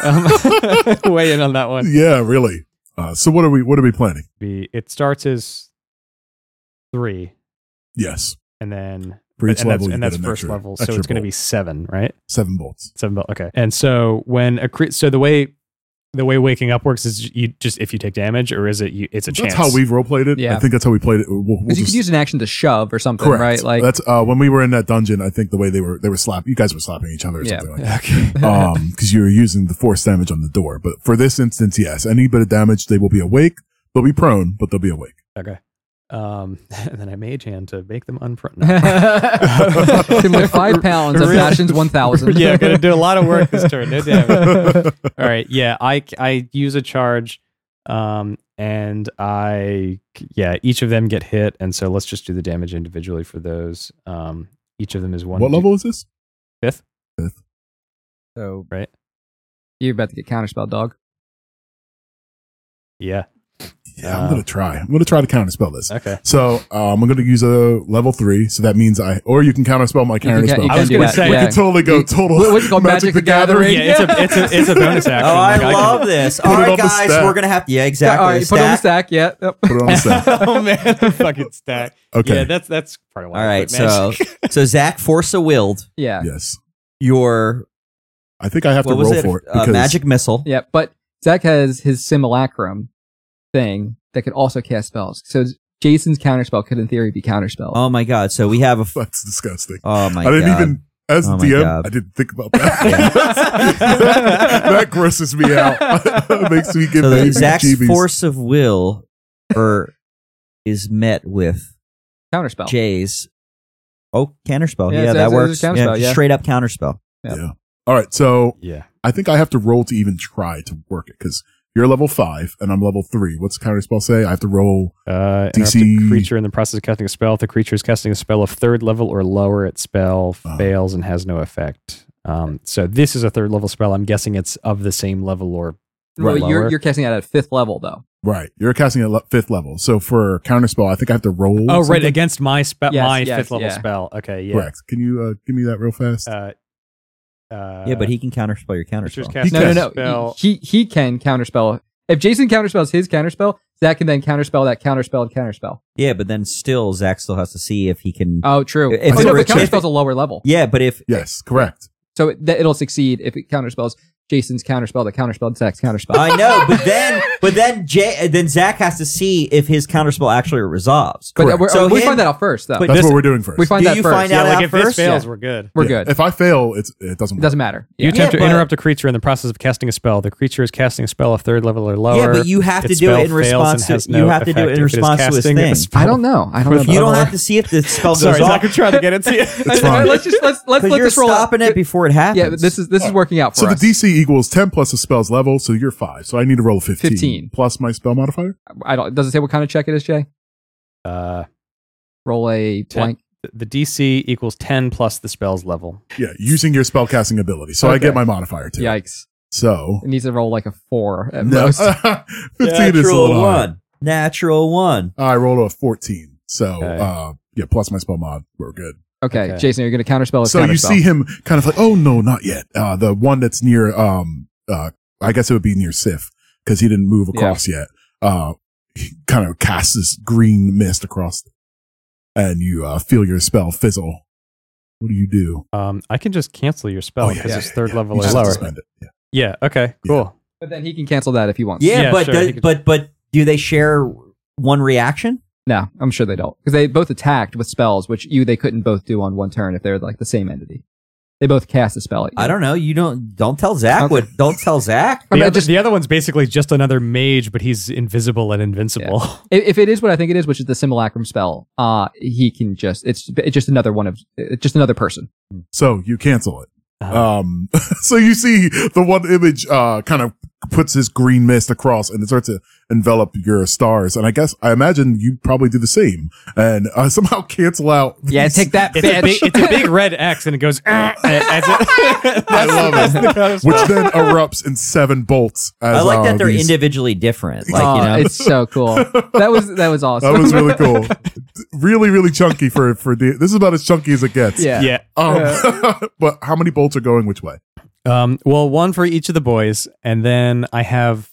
um, weigh in on that one. Yeah, really. Uh, so what are we what are we planning? Be it starts as three, Yes, and then for each and level, that's, you and get that's an first extra- level, so extra it's going to bolt. be seven, right? seven bolts. Seven belt. Okay. And so when a cre- so the way the way waking up works is you just if you take damage, or is it you, it's a That's chance. how we've role played it. Yeah. I think that's how we played it. We'll, we'll Because you just- could use an action to shove or something, correct. right? Like, that's uh, when we were in that dungeon. I think the way they were they were slapping. You guys were slapping each other or Yeah. something like Okay. that. Um, because you were using the force damage on the door. But for this instance, yes, any bit of damage, they will be awake. They'll be prone, but they'll be awake. Okay. Um, and then I mage hand to make them unprone. can lift five pounds of Really? Bastion's one thousand. yeah, gonna do a lot of work this turn. No damage. All right. Yeah, I I use a charge, um, and I yeah, each of them get hit, and so let's just do the damage individually for those. Um, each of them is one. What level is this? Fifth. So, Right. you're about to get counterspell, dog. Yeah. Yeah, I'm Uh, gonna try. I'm gonna try to counterspell this. Okay. So um, I'm going to use a level three. So that means I, or you can counterspell my can ca- counterspell. you I was can do gonna that, say- we yeah. can totally go You- total. what- what's it called, Magic the Gathering? Yeah, it's a it's a it's a bonus action. Oh, I Like, can- love this. Put All it right, on the guys, stack. we're gonna have to. Yeah, exactly. All right, put it on the stack. Yeah. Yep. Put it on the stack. oh man, fucking stack. Okay. Yeah, that's that's part of why. All I right, quit so Magic. so Zach force a willed Yeah. Yes. your I think I have what to was roll it? for it Uh, because magic missile. Yeah. But Zach has his simulacrum thing that could also cast spells. So Jason's counterspell could, in theory, be counterspell. Oh my god! So we have a. F- that's disgusting. oh my I didn't god! even, as Oh the my D M, God. I didn't think about that. that grosses me out. It makes me get so the the, Zach's heebie-jeebies. force of will, or is met with counterspell. Jay's. Oh, counterspell. Yeah, Yeah, it's- that it's- works. it's counterspell, yeah. straight up counterspell. Yeah. Yeah. All right. So yeah. I think I have to roll to even try to work it because you're level five and I'm level three. What's counterspell say? I have to roll. Uh, D interrupt C a creature in the process of casting a spell. If the creature is casting a spell of third level or lower, its spell Oh. fails and has no effect. Um, so this is a third level spell. I'm guessing it's of the same level or Well, Right. you're lower. you're casting it at fifth level though. Right. You're casting at le- fifth level. So for counterspell, I think I have to roll. oh right something. against my spell, Yes, my yes, fifth level yeah. spell. Okay, yeah. Correct. Can you uh, give me that real fast? Uh, uh, Yeah, but he can counterspell your creature's counterspell. casting No, no, a no. spell. He, he he can counterspell. If Jason counterspells his counterspell, Zach can then counterspell that counterspelled counterspell. Yeah, but then still, Zach still has to see if he can. Oh, true. If oh, it no, were- but counterspell's a lower level. yeah, but if yes. Correct. So it, that it'll succeed if it counterspells Jason's counterspell that counterspelled Zach's counterspell. I know, but then but then Jay, then Zach has to see if his counterspell actually resolves. But Correct. we're, So we him- find that out first, though. but That's this- what we're doing first. we find Do that you first. find Yeah, out like out if this first? fails, Yeah. we're good. We're Yeah. good. If I fail, it's it doesn't It work. doesn't matter. You Yeah. attempt Yeah, to but- interrupt a creature in the process of casting a spell. The creature is casting a spell of third level or lower. Yeah, but you have to Its do it spell in fails response and to- has you no have to do it in effect if is response to his casting a thing. spell. I don't know. I don't know. You don't have to see if the spell goes Sorry, off. Zach, I'm trying to get it to you. It's fine. Let's just let's let's Because let you're this roll out. stopping it before it happens. Yeah, but this is this is working out for So the us. D C equals ten plus the spell's level, so you're five. So I need to roll a fifteen. fifteen. Plus my spell modifier? I don't. Does it say what kind of check it is, Jay? Uh, Roll a ten. blank. the D C equals ten plus the spell's level. Yeah, using your spell casting ability. So I Okay. get my modifier too. Yikes! So It needs to roll like a four at no, most. fifteen is a Natural little high. one. Natural one. I rolled a fourteen. So Okay. uh yeah, plus my spell mod. We're good. Okay, Okay. Jason, you're going to counterspell. His So you counterspell. see him kind of like, oh no, not yet. Uh the one that's near um uh I guess it would be near Sif, because he didn't move across yet. Uh he kind of casts this green mist across and you uh feel your spell fizzle. What do you do? Um, I can just cancel your spell Oh, yeah, because yeah, it's third yeah. level You or just have to lower. spend it. Yeah. Yeah. Okay. Yeah. Cool. But then he can cancel that if he wants. Yeah, Yeah, but sure, does- he could- but but do they share one reaction? No, I'm sure they don't because they both attacked with spells, which you they couldn't both do on one turn if they're like the same entity. They both cast a spell at you. I don't know. You don't don't tell Zach Okay. what. Don't tell Zach. I The, mean, I other, just- the other one's basically just another mage, but he's invisible and invincible. If, if it is what I think it is, which is the simulacrum spell, uh, he can just it's it's just another one of it's just another person. So you cancel it. Uh, Um, so you see the one image, uh, kind of puts this green mist across and it starts to envelop your stars. And I guess, I imagine you probably do the same and uh, somehow cancel out. Yeah, these- take that, it's, a bitch. big, it's a big red X, and it goes. "Ah," as it, I love it. Which then erupts in seven bolts. As, I like uh, that they're these- individually different. Like Oh, you know, it's so cool. That was that was awesome. That was really cool. really, really chunky for, for the, this is about as chunky as it gets. yeah. yeah. Um, but how many bolts are going which way? Um, well, one for each of the boys, and then I have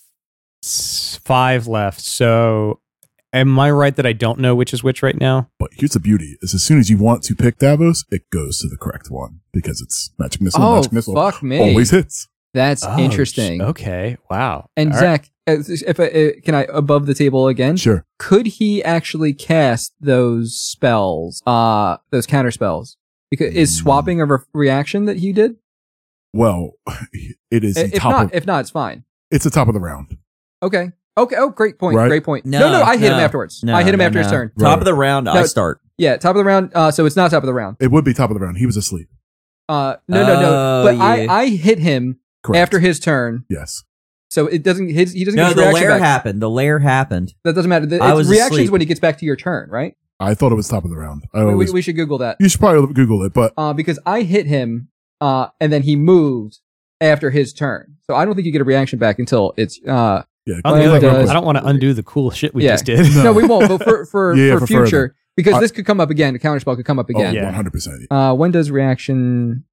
s- five left. So, am I right that I don't know which is which right now? But here's the beauty: is as soon as you want to pick Davos, it goes to the correct one because it's magic missile. Oh magic missile fuck me! always hits. That's Oh, interesting. sh- Okay. Wow. And All right. Zach, uh, if I, uh, can I above the table again? Sure. Could he actually cast those spells? Uh those counter spells? Because is swapping a re- reaction that he did? Well, it is I- the If top not, of if not, it's fine. it's the top of the round. Okay. Okay. Oh, great point. Right? Great point. No, No, no, I hit him no, afterwards. no, I hit him no, after his no. turn. top Right. of the round. No. I start. Yeah, top of the round. Uh, so it's not top of the round. It would be top of the round. He was asleep. Uh, no, no, no. Oh, But yeah. I, I hit him Correct. after his turn, Yes. so it doesn't. His, he doesn't No, get his the reaction lair back. happened. The lair happened. That doesn't matter. The, I it's was reactions asleep. when he gets back to your turn, right? I thought it was top of the round. I We, always, we should Google that. you should probably Google it, but Uh, because I hit him, uh, and then he moved after his turn. So I don't think you get a reaction back until it's. Uh, yeah. On the Well, other it hand, does. I don't want to undo the cool shit we Yeah. just did. no. we won't. But for for, Yeah, for, for future, further. because I- this could come up again. The counterspell could come up Oh, again. Yeah. one hundred percent. Uh, when does reaction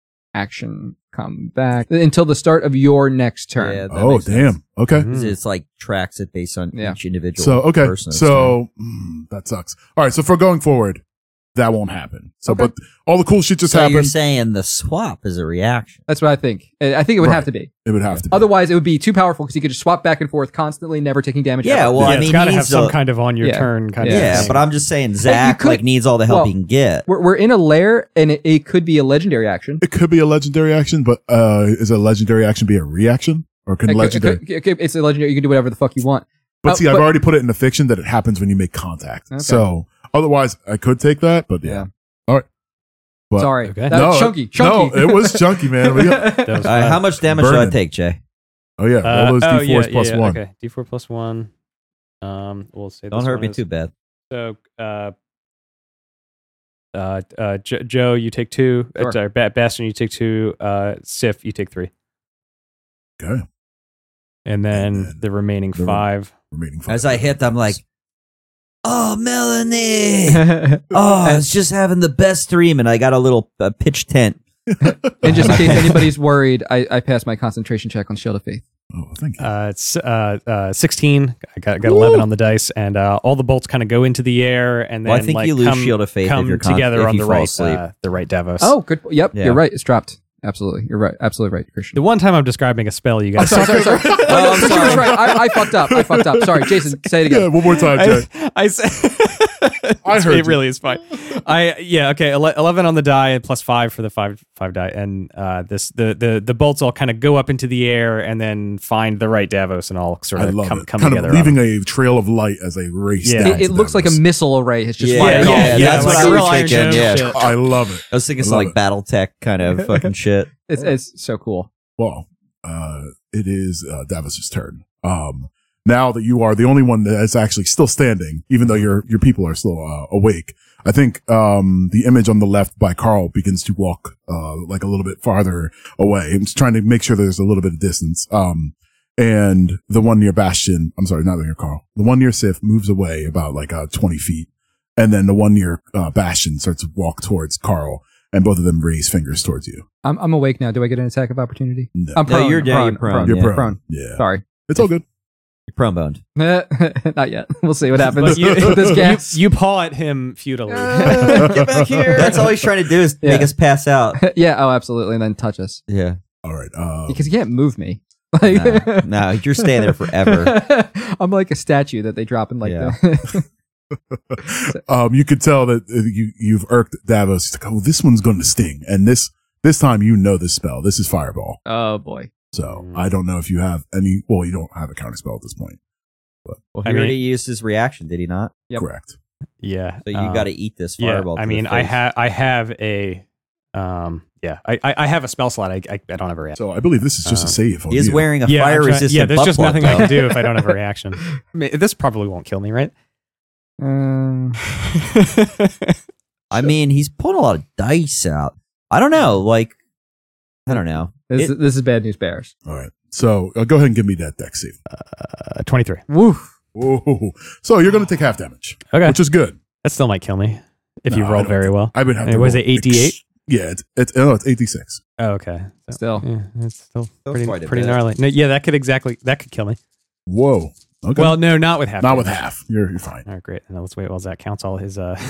action come back? Until the start of your next turn. Yeah, that Oh, makes sense. damn. Okay. Mhm. It's like tracks it based on Yeah. each individual. So, okay. person's So, mm, that sucks. All right. So, for going forward, that won't happen. So, Okay. but all the cool shit just So you're happened. saying the swap is a reaction. That's what I think. I I think it would Right. have to be. It would have to be. Otherwise, it would be too powerful because he could just swap back and forth constantly, never taking damage. Yeah, ever. well, yeah, I it's mean, got to he have needs some a- kind of on your Yeah. turn kind Yeah, of thing. but I'm just saying you Zach could- like needs all the help well, he can get. we're we're in a lair, and it, it could be a legendary action. It could be a legendary action, but uh, is a legendary action be a reaction? Or can It could- legendary? it could- it could- it's a legendary. You can do whatever the fuck you want. but uh, see, I've but- already put it in the fiction that it happens when you make contact. Okay. So, otherwise, I could take that, but yeah. Yeah. All right. But- Sorry, Okay. that No, was chunky. Chunky. No, it was chunky, man. We got- That was All right, fun. how much damage do Burning. I take, Jay? oh, yeah. Uh, All those oh, D fours yeah, plus yeah, one. Okay, D four plus one. Um, we'll say Don't this hurt one me is- too bad. So, uh, uh, uh, J- Joe, you take two. Uh, Sure. sorry, ba- Bastion, you take two. Uh, Sif, you take three, Okay. and then And then the remaining the- five. Remaining five. As I hit, I'm like, oh, Melanie. Oh, I was just having the best dream, and I got a little uh, pitch tent. And just in case anybody's worried, I, I passed my concentration check on Shield of Faith. Oh, thank you. Uh, it's uh, uh, sixteen. I got got eleven on the dice, and uh, all the bolts kind of go into the air, and then Well, I think like you lose come, Shield of Faith if come you're con- together if on you the fall right, asleep. uh, the right Davos. Oh, good. Yep, Yeah. you're right. It's dropped. Absolutely. You're right. Absolutely right, Christian. The one time I'm describing a spell, you Oh, guys. sorry, sorry, sorry. Oh, Oh, I'm Christian sorry. was right. I, I fucked up. I fucked up. Sorry, Jason. Say it Yeah, again. one more time, Jay. I, I said. I heard it you. really is fine. I yeah okay. ele- Eleven on the die and plus five for the five five die, and uh, this the the the bolts all kind of go up into the air and then find the right Davos and all sort I of love come it. come Kind together. of on leaving it. a trail of light as they race. Yeah. down It, it to looks like a Davos. missile array. It's just Yeah, flying yeah, off. yeah, that's like what a I real was Iron thinking. Giant Yeah, shit. I love it. I was thinking I some love like it. BattleTech kind of fucking shit. It's, it's so cool. Well, uh, it is uh, Davos's turn. Um, now that you are the only one that's actually still standing, even though your your people are still uh, awake, I think um, the image on the left by Carl begins to walk uh, like a little bit farther away. I'm just trying to make sure there's a little bit of distance. Um, and the one near Bastion, I'm sorry, not near Carl. The one near Sif moves away about like uh, twenty feet, and then the one near uh, Bastion starts to walk towards Carl, and both of them raise fingers towards you. I'm I'm awake now. Do I get an attack of opportunity? No, I'm No, prone. you're I'm down, prone. you're prone, you're yeah. prone. prone. Yeah, Sorry. it's all good. You're prone boned. Not yet. We'll see what happens But you, with this gas. you, you paw at him futilely. Get back here. That's all he's trying to do is Yeah. make us pass out. yeah. Oh, absolutely. And then touch us Yeah. All right. Uh, because you can't move me. Like, No, no, you're staying there forever. I'm like a statue that they drop in like Yeah. the. um, you could tell that uh, you you've irked Davos. He's like, oh, this one's going to sting, and this this time you know this spell. This is Fireball. Oh boy. So Mm. I don't know if you have any. Well, you don't have a counter spell at this point. Well, I he mean- already used his reaction, did he not? Yep. Correct. Yeah. So you um, got to eat this Yeah. fireball. I to the mean, I face. have I have a um yeah I I, I have a spell slot. I, I I don't have a reaction. So I believe this is just Um, a save. On He is you. wearing a yeah, I'm fire trying- resistant. yeah, there's butt just plug, nothing I though. can do if I don't have a reaction. I mean, this probably won't kill me, right? Uh, I mean, he's pulling a lot of dice out. I don't know. Like, I don't know. this, It- this is bad news bears. All right. So uh, go ahead and give me that dex save. Uh, twenty-three. Woof. Whoa. So you're going to take half damage, Okay, which is good. that still might kill me if No, you I roll don't very think- well. I would have Hey, to. was roll it eight d eight? ex- Yeah, it's it's, no, it's eighty-six. Oh, okay. So, Still. yeah, it's still Still pretty quite a pretty bit. gnarly. No, yeah, that could exactly that could kill me. Whoa. Okay. Well, no, not with half. not with damage. half. You're you're fine. All right, great. Now let's wait while Zach counts all his. Uh,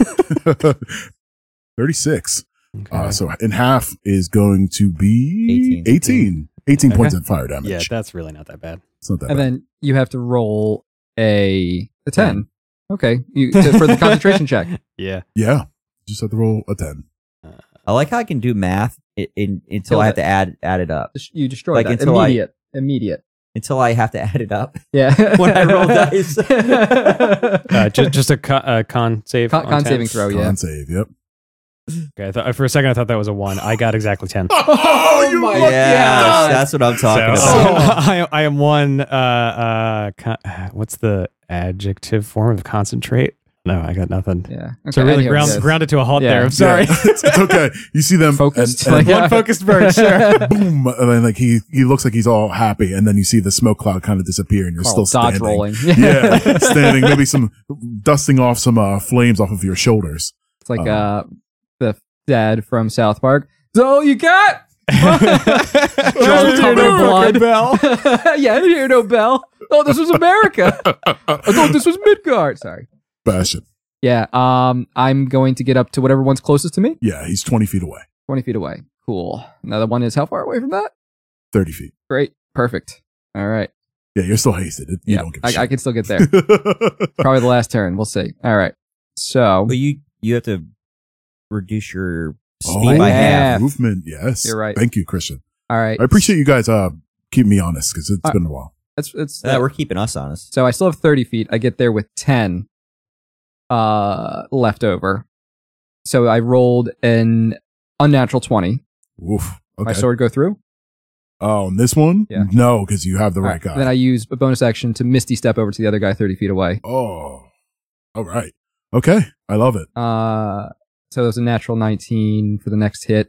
thirty-six. okay. Uh, so in half is going to be eighteen. eighteen. eighteen Okay. points of fire damage. yeah, that's really not that bad. It's not that And bad. then you have to roll a a ten. Okay. You to, for the concentration check. Yeah. Yeah. Just have to roll a ten. I like how I can do math in, in, until Kill I have it. to add add it up. You destroyed Like that. until I- Immediate. Immediate. Until I have to add it up. Yeah. When I roll dice. Uh, just just a con, uh, con save. Con, on con ten? saving throw. Con Yeah. save. Yep. Okay, I thought, for a second I thought that was a one. I got exactly ten. Oh, you my lucky Yeah, ass. that's what I'm talking So, about. I, I am one. Uh, uh, con- what's the adjective form of concentrate? No, I got nothing. Yeah. So Okay, really anyways, ground, yes. grounded to a halt Yeah. there. I'm Yeah. sorry. Yeah, it's, it's okay. You see them Focused. and, and Like, One focused bird, sure. boom, and then like he he looks like he's all happy, and then you see the smoke cloud kind of disappear, and you're Carl, still dodge standing. rolling. Yeah, standing. Maybe some dusting off some uh, flames off of your shoulders. It's like Uh, uh the dad from South Park. So you got Just covered in blood. Bell. yeah, I didn't hear no bell. Oh, this was America. I thought this was Midgard. Sorry. Bastion. Yeah. Um, I'm going to get up to whatever one's closest to me. Yeah, he's twenty feet away, Twenty feet away. Cool. Another one is how far away from that? thirty feet. Great. Perfect. All right. Yeah, you're still hasted. You Yeah, don't give a I, shit. I can still get there. Probably the last turn. We'll see. All right. So But you you have to reduce your speed Oh, by yeah. half. movement. Yes, You're right. Thank you, Christian. all right. I appreciate you guys uh keeping me honest because it's Uh, been a while. It's it's Yeah, we're keeping us honest. so I still have thirty feet. I get there with ten uh left over. So I rolled an unnatural twenty. Oof. My Okay. sword go through. Oh, and this one? Yeah. No, because you have the All right, right. guy. Then I use a bonus action to misty step over to the other guy thirty feet away. oh, all right. Okay, I love it. Uh, so there's a natural nineteen for the next hit.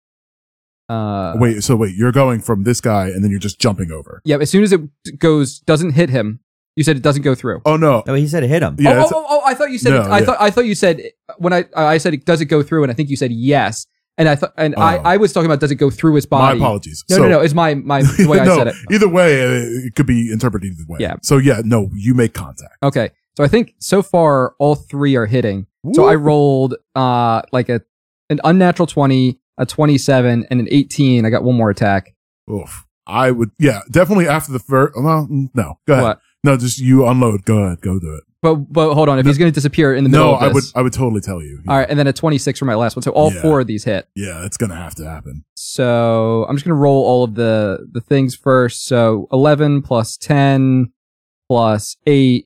Uh, wait, so wait, you're going from this guy, and then you're just jumping over. Yeah, as soon as it goes, doesn't hit him. You said it doesn't go through. Oh no, No, he said hit him. Yeah, oh, it's- oh, oh, oh, I thought you said. No, it, I yeah. thought I thought you said when I I said it, does it go through, and I think you said yes. And I thought, and I, Oh. I was talking about does it go through his my body? apologies. No, so, no, no. It's my my the way I no, said it. Either way, uh, it could be interpreted either way. Yeah. So yeah, no, you make contact. Okay, so I think so far all three are hitting. So Woo. I rolled uh like a an unnatural twenty, a twenty-seven, and an eighteen. I got one more attack. Oof. I would, yeah, definitely after the first. Well, no, go ahead. What? No, just you unload. Go ahead, go do it. But but hold on, if he's going to disappear in the middle No, of I would, this. I would totally tell you. Yeah. All right, and then a twenty-six for my last one. So all Yeah. four of these hit. Yeah, it's gonna have to happen. So I'm just going to roll all of the the things first. So eleven plus ten plus eight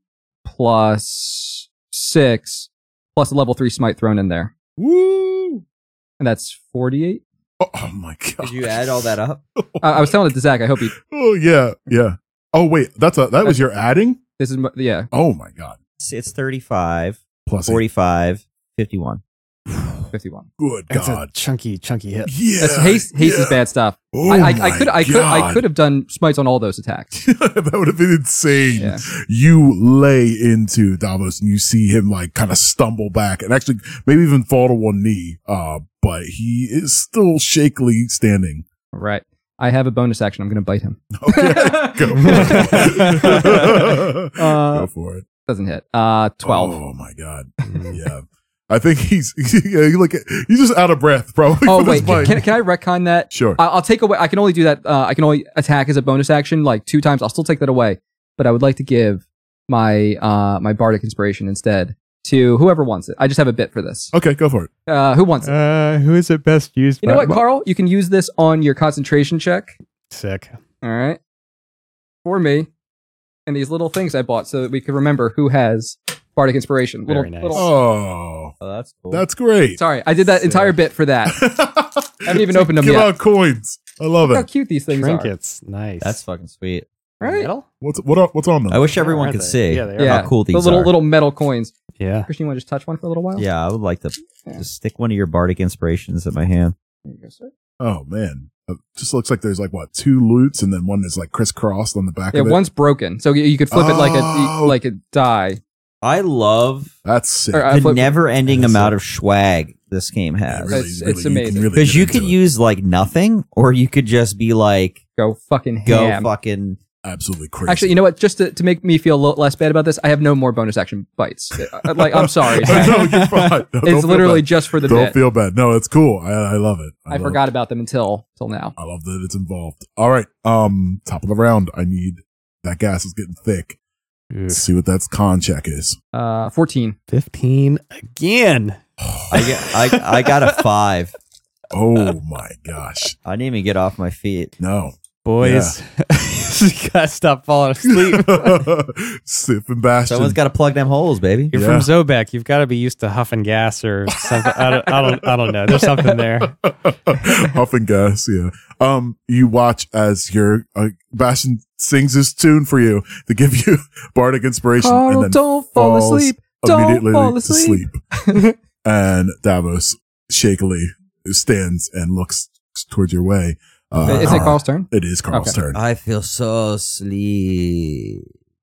plus six plus a level three smite thrown in there, Woo! and that's forty-eight. Oh, oh my god! Did you add all that up? I, I was telling it to Zach. I hope he. Oh yeah, yeah. Oh wait, that's a that was your adding. This is my- yeah. Oh my god! It's, it's thirty-five, Plus eight. forty-five, fifty-one. fifty-one. Good That's god! a chunky, chunky hit. Yeah, That's haste. Haste yeah. is bad stuff. Oh I, I, I my could I could I God. could have done smites on all those attacks. That would have been insane. Yeah. You lay into Davos and you see him like kind of stumble back and actually maybe even fall to one knee. Uh, but he is still shakily standing. Right. I have a bonus action. I'm going to bite him. Okay, go for it. Uh, Go for it. Doesn't hit. Uh, twelve. Oh my god. Yeah. I think he's yeah, you look at, he's just out of breath probably. Oh for this wait, bite. can, can I retcon that? Sure. I- I'll take away. I can only do that. Uh, I can only attack as a bonus action like two times. I'll still take that away, but I would like to give my uh my bardic inspiration instead to whoever wants it. I just have a bit for this. Okay, go for it. Uh, who wants it? Uh, who is it best used You know by? what, Carl? You can use this on your concentration check. Sick. All right, for me, and these little things I bought so that we can remember who has bardic inspiration. Very little, nice. little- Oh, Oh, that's cool. that's great. Sorry, I did that entire bit for that. I haven't even opened them Give yet. out coins. I love Look how it. cute these things Trinkets. Nice. That's fucking sweet. are. Right? Metal? What's what are, what's on them? I wish Yeah, everyone aren't could they? see Yeah, they are. Yeah, how cool these the little are. little metal coins. Yeah. Christian, you want to just touch one for a little while? Yeah, I would like to Yeah. just stick one of your bardic inspirations in my hand. There you go, sir. Oh man, it just looks like there's like what two loots and then one is like crisscrossed on the back Yeah, of it. one's broken, so you- you could flip it like a Oh. like a die. I love That's sick. Or, uh, the flip- never-ending That's amount it. of swag this game Yeah, has. really, It's- really, it's you can amazing. really Because get you into could it. use like nothing, or you could just be like, Go fucking go ham. fucking. absolutely crazy. Actually, you know what? Just to, to make me feel a little less bad about this, I have no more bonus action bites. Uh, like, I'm sorry. no, you're fine. No, don't It's feel literally bad. just for the Don't bit. feel bad. No, it's cool. I, I love it. I love forgot about them until till now. I love that it's involved. All right. Um, top of the round. I need that gas is getting thick. Let's see what that con check is. Uh, fourteen. fifteen again. I, get, I, I got a five. Oh my gosh. I didn't even get off my feet. No. Boys, you gotta stop falling asleep. Sip and Bastion. Someone's got to plug them holes, baby. You're Yeah. from Zobek. You've got to be used to huffing gas or something. I don't, I don't, I don't know. There's something there. Huff and gas, yeah. Um, you watch as your uh, Bastion sings his tune for you to give you bardic inspiration, and Carl, then don't fall falls asleep. Don't immediately fall to asleep. sleep. And Davos shakily stands and looks towards your way. Uh, Is it Carl's turn? It is Carl's Okay. turn. I feel so sleep.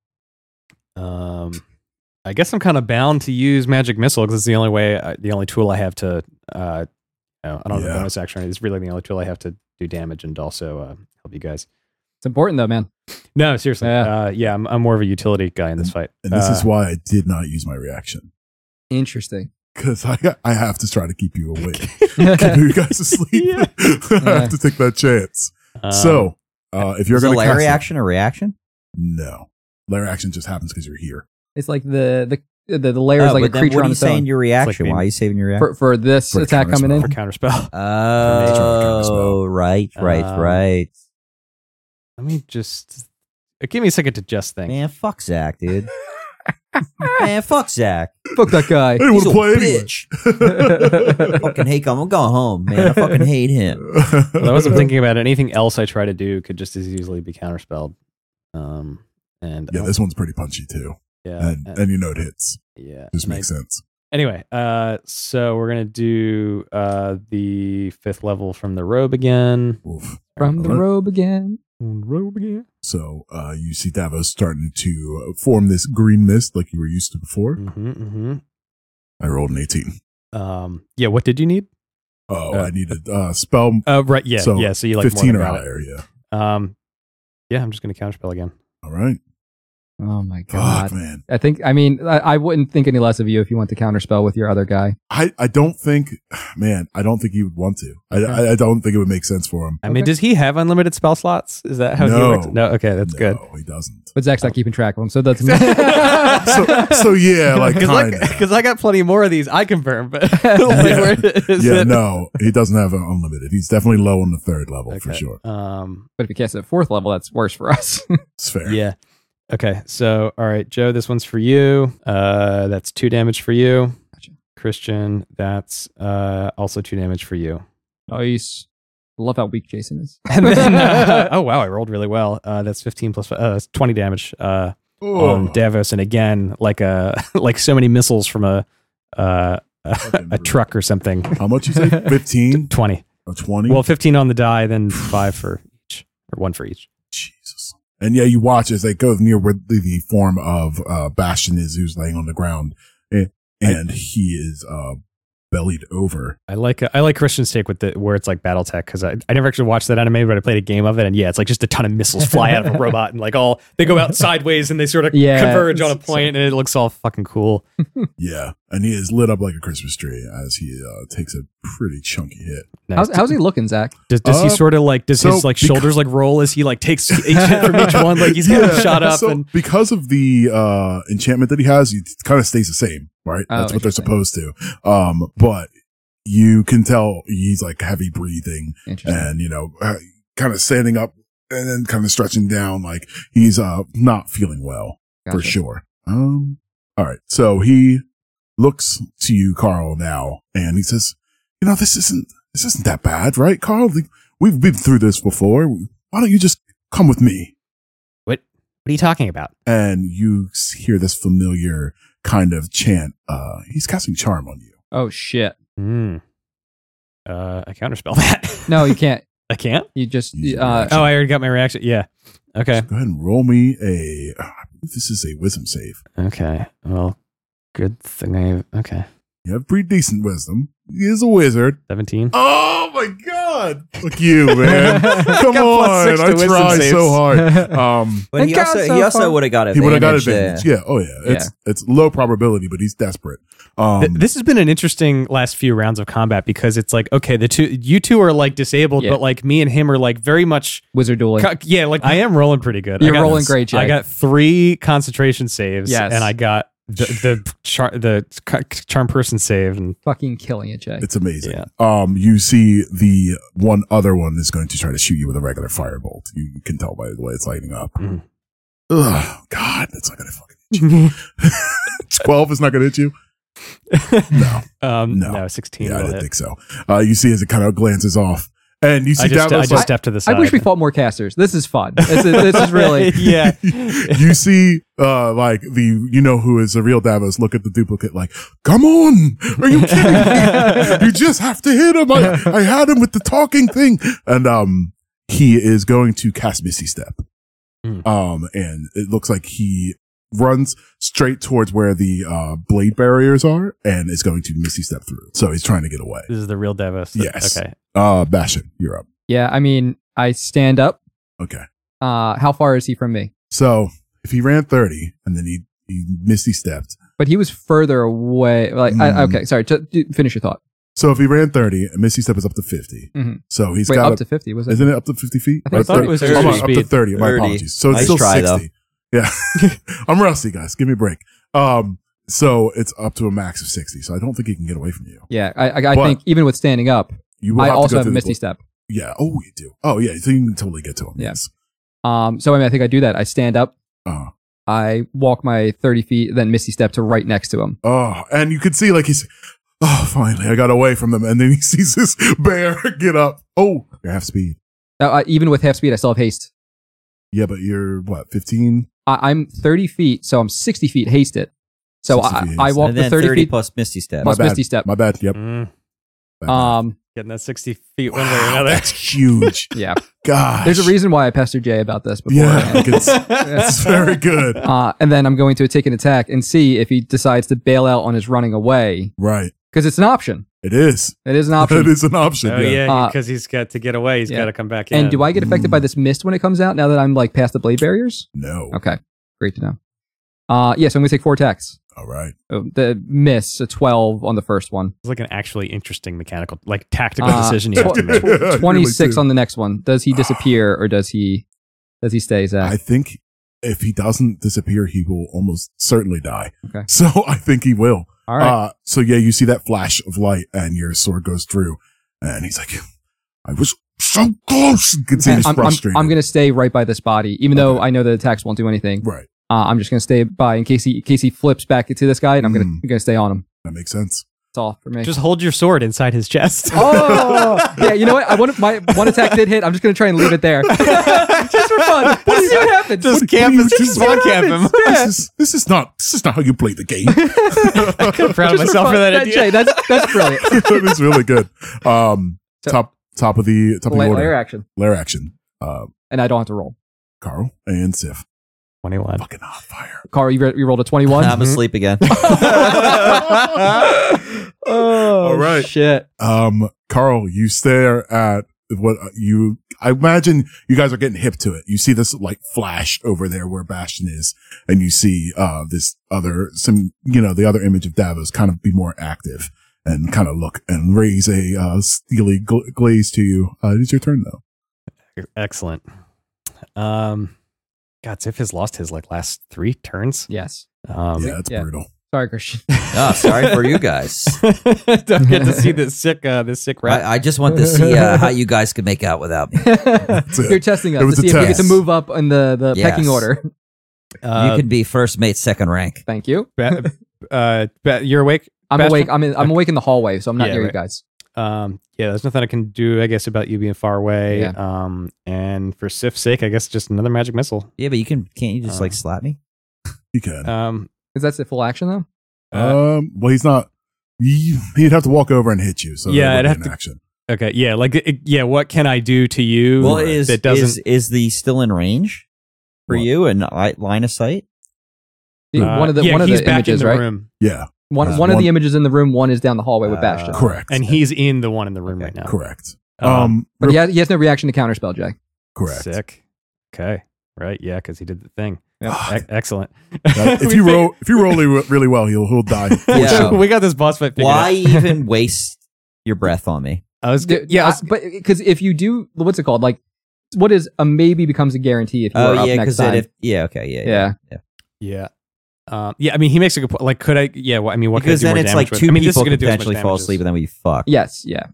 Um, I guess I'm kind of bound to use magic missile because it's the only way, I, the only tool I have to. Uh, you know, I don't have Yeah. a bonus action. It's really the only tool I have to do damage and also uh, help you guys. It's important though, man. No, seriously. Yeah. Yeah, uh, yeah I'm, I'm more of a utility guy in this fight. And this Uh, is why I did not use my reaction. Interesting. Because I, I have to try to keep you awake. Keep you guys asleep. Yeah. I have to take that chance. um, so, uh, if you're Is a going to lair cast it- reaction a reaction? no. Lair action just happens because you're here. It's like the the the, the layer is Oh, like a but then creature what are on you its own. saying your reaction? being- Why are you saving your reaction? For for this For the attack coming counterspell. in. for counterspell. Oh, right, right, Um, right. Let me just uh, give me a second to just think. Man, fuck Zach, dude. Man, fuck Zach. Fuck that guy. I didn't want He's to a play anyway. bitch. fucking hate him. I'm going home, man. I fucking hate him. Well, I wasn't thinking about it. Anything else I try to do could just as easily be counterspelled. Um, and I Yeah, don't- this one's pretty punchy too. yeah, And, uh, and you know it hits. yeah. Just and I- makes sense. Anyway, uh, so we're gonna do uh the fifth level from the robe again. Oof. From the Alright. robe again. Robe again. So uh, you see Davos starting to uh, form this green mist like you were used to before. Mm-hmm, mm-hmm. I rolled an eighteen. Um, yeah. What did you need? Oh, Uh, I needed uh, spell Oh, right. Yeah, So, yeah. So you like fifteen more or than got higher. Yeah. it. Um, yeah. I'm just gonna counterspell again. All right. Oh my god. Fuck, man. I think, I mean, I, I wouldn't think any less of you if you went to counterspell with your other guy. I, I don't think, man, I don't think he would want to. I, I, I don't think it would make sense for him. I mean, Okay. does he have unlimited spell slots? Is that how No. he works? No. Okay, that's good. No, he doesn't. But Zach's not keeping track of them, so that's So, so yeah, like Because kind of. I got plenty more of these. I confirm, but like, Yeah. where is Yeah, it? no, he doesn't have an unlimited. He's definitely low on the third level for Okay. sure. Um. But if you cast it at fourth level, that's worse for us. It's fair. Yeah. Okay. So, all right, Joe, this one's for you. Uh, that's two damage for you. Gotcha. Christian, that's uh also two damage for you. Nice. Love how weak Jason is. And then, uh, oh wow, I rolled really well. Uh, that's fifteen plus uh, twenty damage. Uh, Oh, on Davos, and again, like a like so many missiles from a uh, a, a truck or something. how much you say? Fifteen Twenty. or twenty? Well, fifteen on the die, then five for each, or one for each. Jesus. And yeah, you watch as they go near where the, the form of uh, Bastion is, who's laying on the ground, and, and he is uh, bellied over. I like I like Christian's take with the where it's like BattleTech because I, I never actually watched that anime, but I played a game of it, and yeah, it's like just a ton of missiles fly out of a robot, and like all they go out sideways and they sort of Yeah, converge on a it's- point, and it looks all fucking cool. Yeah, and he is lit up like a Christmas tree as he uh, takes a pretty chunky hit. Nice. How's, how's he looking, Zach? Does, does he Uh, sort of like does so his like because- shoulders like roll as he like takes each hit from each one, like he's getting shot up so and because of the uh, enchantment that he has, it kind of stays the same, right? Oh, That's what they're interesting. supposed to. Um, but you can tell he's like heavy breathing Interesting. and, you know, uh, kind of standing up and then kind of stretching down like he's uh, not feeling well for Gotcha. sure. Um, all right. So he looks to you, Carl, now, and he says, you know, this isn't, this isn't that bad, right, Carl? We've been through this before. Why don't you just come with me? what what are you talking about? And you s- hear this familiar kind of chant. Uh, he's casting charm on you. Oh, shit. Hmm. Uh, I counterspell that. No, you can't. I can't. You just, Use your uh, reaction. Oh, I already got my reaction. Yeah. Okay. Go ahead and roll me a, I believe this is a wisdom save. Okay. Well, good thing I okay. You have pretty decent wisdom. He is a wizard. Seventeen. Oh my God. Look you, man. Come Got plus six on. to I wisdom try saves. so hard. Um, But he It got also so he also far. would have got he would have got advantage advantage. there. Yeah. Oh yeah. It's, it's low probability, but he's desperate. Um, Th- this has been an interesting last few rounds of combat because it's like okay, the two you two are like disabled, Yeah. but like me and him are like very much Wizard dueling. co- yeah. Like I am rolling pretty good. I You're got- rolling great, Jay. I got three concentration saves. Yes. and I got the the char- the ca- charm person save and Fucking killing it, Jay. It's amazing. Yeah. Um, you see the one other one is going to try to shoot you with a regular firebolt. You can tell by the way it's lighting up. Mhm. Ugh, God, that's not going to fucking hit you. twelve is not going to hit you? No. um No. no, sixteen. Yeah, I will didn't hit. think so. Uh, you see as it kind of glances off. And you see I just, I Davos just like, stepped to the I side. wish we fought more casters. This is fun. This is, this is really. yeah. you see, uh, like the, you know, who is the real Davos look at the duplicate like, come on. Are you kidding me? You just have to hit him. I, I had him with the talking thing. And, um, he is going to cast Misty Step. Hmm. Um, and it looks like he runs straight towards where the, uh, blade barriers are and is going to Misty Step through. So he's trying to get away. This is the real Davos. Yes. Okay. Uh, Bastion, you're up. Yeah, I mean, I stand up. Okay. Uh, how far is he from me? So if he ran thirty and then he, he Misty stepped. But he was further away. Like, I, Mm. okay, sorry. To, to finish your thought. So if he ran thirty, and Misty Step is up to fifty. Mhm. So he's Wait, got up a- to fifty, was it? Isn't it up to fifty feet? I think I thought it was Oh, thirty I'm up to speed. thirty. My thirty. apologies. So it's Nice still try, though. sixty. Yeah. I'm rusty, guys. Give me a break. Um, so it's up to a max of sixty. So I don't think he can get away from you. Yeah, I, I, I But- think even with standing up, You will I have to also go have a through the Misty bl- Step. Yeah. Oh, you do. Oh, yeah. So you can totally get to him. Yeah. Yes. Um, so I mean, I think I do that. I stand up, Uh, I walk my thirty feet, then Misty Step to right next to him. oh, and you can see like he's, oh, finally I got away from them. And then he sees this bear get up. Oh, you're half speed. Uh, I, even with half speed, I still have haste. Yeah, but you're what, fifteen? I, I'm thirty feet, so I'm sixty feet hasted. So sixty I, feet I hasted. walk and the then thirty, thirty feet plus Misty Step. plus My bad. Misty Step. My bad. Yep. Mm, Bad, bad. Um, getting that sixty feet one way or Wow, another. that's huge. yeah. Gosh. There's a reason why I pestered Jay about this before. Yeah, like it's, it's very good. Uh, and then I'm going to take an attack and see if he decides to bail out on his running away. Right. Because it's an option. It is. It is an option. It is an option. Oh yeah. yeah, Uh, because he's got to get away. He's yeah. got to come back in. And do I get affected by this mist when it comes out now that I'm like past the blade barriers? No. Okay. Great to know. Uh, yeah, so I'm going to take four attacks. All right. Oh, the miss, a twelve on the first one. It's like an actually interesting mechanical, like tactical Uh, decision you have to make. I twenty-six really do. on the next one. Does he disappear or does he does he stay, Zach? I think if he doesn't disappear, he will almost certainly die. Okay. So I think he will. All right. Uh, so yeah, you see that flash of light and your sword goes through and he's like, I was so close. You can see he's I'm, I'm, frustrated. I'm going to stay right by this body, even though Okay. I know the attacks won't do anything. right. Uh, I'm just going to stay by in case he in case he flips back into this guy, and I'm going Mm. to going to stay on him. That makes sense. That's all for me. Just hold your sword inside his chest. oh yeah, you know what? I want my one attack did hit. I'm just going to try and leave it there, just for fun. Let's see what happens. Just What- camp what him, do you just do? spawn camp him. Yeah. This is, this is not, this is not how you play the game. I'm proud of Just myself for fun. that idea. Jay, that's that's brilliant. That is really good. Um, So- top, top of the, top of the La- order. layer action, Lair action. Uh, and I don't have to roll. Carl and Sif. twenty-one. Fucking hot fire. Carl, you, re- you rolled a twenty-one. I'm asleep again. oh, All right. shit. Um, Carl, you stare at what you, I imagine you guys are getting hip to it. You see this like flash over there where Bastion is, and you see, uh, this other, some, you know, the other image of Davos kind of be more active and kind of look and raise a, uh, steely gl- glaze to you. Uh, it's your turn though. Excellent. Um, God, Ziff has lost his like last three turns. Yes. Um, Yeah, it's yeah. brutal. Sorry, Christian. Oh, sorry for you guys. don't get to see this sick, uh, this sick rat. I, I just want to see uh, how you guys could make out without me. it. You're testing us It was to see a if we get to test. move up in the, the Yes. pecking order. Uh, you can be first mate, second rank. Thank you. ba- uh, ba- you're awake. I'm Bastion? awake. I'm in, I'm awake in the hallway, so I'm not Yeah, near you right. guys. Um, yeah, there's nothing I can do, I guess, about you being far away. Yeah. Um, and for Sif's sake, I guess just another magic missile. Yeah, but you can can't you just Uh, like slap me? You can. Um, Is that the full action though? uh, um, well, he's not, he, he'd have to walk over and hit you. So Yeah, that I'd would have be an to- action. okay, yeah, like, it, yeah, what can I do to you Well, is that doesn't? is is the still in range for What? you and li- line of sight? The- uh, one of the yeah, one of he's the back images, in the right? room, Yeah, One Uh, one of one- the images in the room. One is down the hallway with Uh, Bastion. correct. and he's in the one in the room Okay, right now. correct. Um, Um, But he has, he has no reaction to counterspell, Jay. correct. sick. Okay, right, yeah, because he did the thing. Ah, E- excellent. that- if We you fi- roll, if you roll really, really well, he'll he'll die. for Yeah. sure. we got this boss fight figured Why out. even waste your breath on me? I was, Dude, yeah, I uh, was, but because if you do, what's it called? Like, what is a maybe becomes a guarantee if you're Oh up yeah, next because time. if yeah, okay, yeah, Yeah. yeah. yeah. Um, yeah, I mean, he makes a good point. Like, could I? Yeah, well, I mean, what Because could I do then more it's like damage with? two I mean, this is people gonna could do as much potentially fall damage as- asleep and then we fuck. yes, yeah.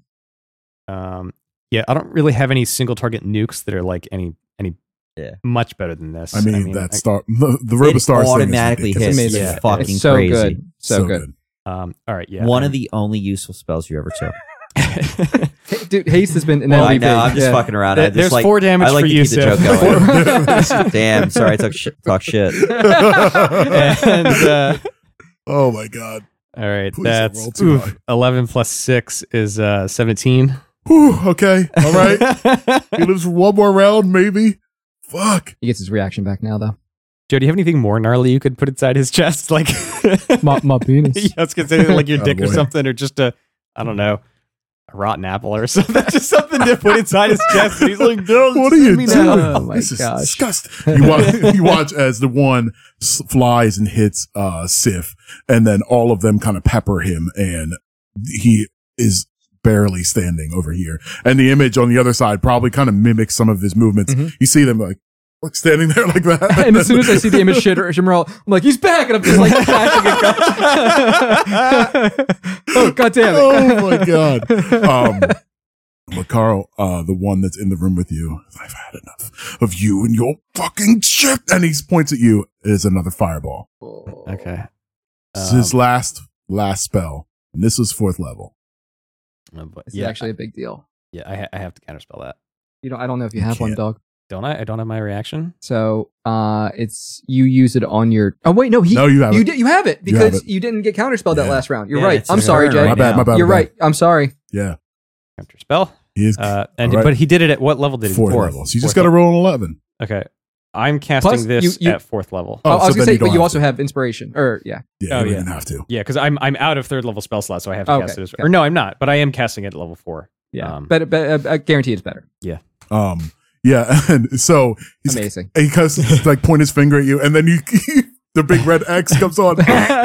Um, yeah, I don't really have any single target nukes that are like any any Yeah. much better than this. I mean, that I- star, the, the Robo It Stars thing is automatically ridiculous. hits. amazing. It's Yeah. fucking It's so crazy. good. So, good. Um, all right, yeah. One I'm- of the only useful spells you ever took. Hey, dude, haste has been an Well, I M V P. know. I'm just Yeah. fucking around. There- I just there's like, four damage I like for to you, keep the joke Sif. going. Damn. Sorry, I took sh- talk shit. and uh, Oh my god. all right, Please don't that's roll too oof, high. eleven plus six is uh, seventeen. Whew, okay. All right. He lives for one more round, maybe. Fuck. He gets his reaction back now, though. Joe, do you have anything more gnarly you could put inside his chest? Like, My, my penis. yeah, I was gonna say like your Oh, dick or boy. something, or just a, I don't know, a rotten apple or something. Just something to put inside his chest. And he's like, no, What are you send me doing? now. Oh my this is gosh. disgusting. You watch, you watch as the one s- flies and hits uh, Sif, and then all of them kind of pepper him, and he is barely standing over here. And the image on the other side probably kind of mimics some of his movements. Mhm. You see them like, like standing there like that. And as soon as I see the image shit Shimmerl, I'm like, he's back, and I'm just like flashing a gun. Oh god damn it! Oh my god. Um, but Carl, uh, the one that's in the room with you, I've had enough of you and your fucking shit. And he points at you, is another fireball. Okay. This is Um, his last, last spell. And this was fourth level. oh, but It's yeah, actually a big deal. yeah, I, ha- I have to counterspell that. You know, I don't know if you You have one, can't. dog. Don't I? I don't have my reaction. So, uh, it's you use it on your. Oh wait, no, he. No, you have you it. did. You have it You have because it. you didn't get counterspelled that Yeah. last round. You're Yeah, right. it's I'm his sorry, turn Jay. right My bad, now. my bad. You're my bad. right. I'm sorry. Yeah. Counterspell. He is Uh, and All right. but he did it at what level did he? fourth Fourth. level. So you just Fourth got to level. roll an eleven. Okay. I'm casting Plus, this you- you- at fourth level. Oh, I was so gonna then say, you don't but you have also to. have inspiration. Or yeah, Yeah, Oh, you yeah. didn't have to. Yeah, because I'm I'm out of third level spell slot, so I have to Okay, cast it. As, okay. or no, I'm not, but I am casting it at level four. yeah. Um, but, but uh, I guarantee it's better. Um, yeah. And so he's, Amazing. he kind of like point his finger at you, and then you, the big red X comes on.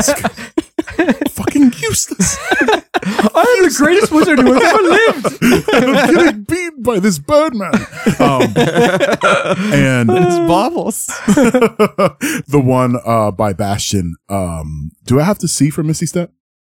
Fucking useless. I am the greatest wizard who has ever lived. I'm getting beaten by this Birdman. Um, and It's baubles. the one uh, by Bastion. Um, do I have to see for Misty Step?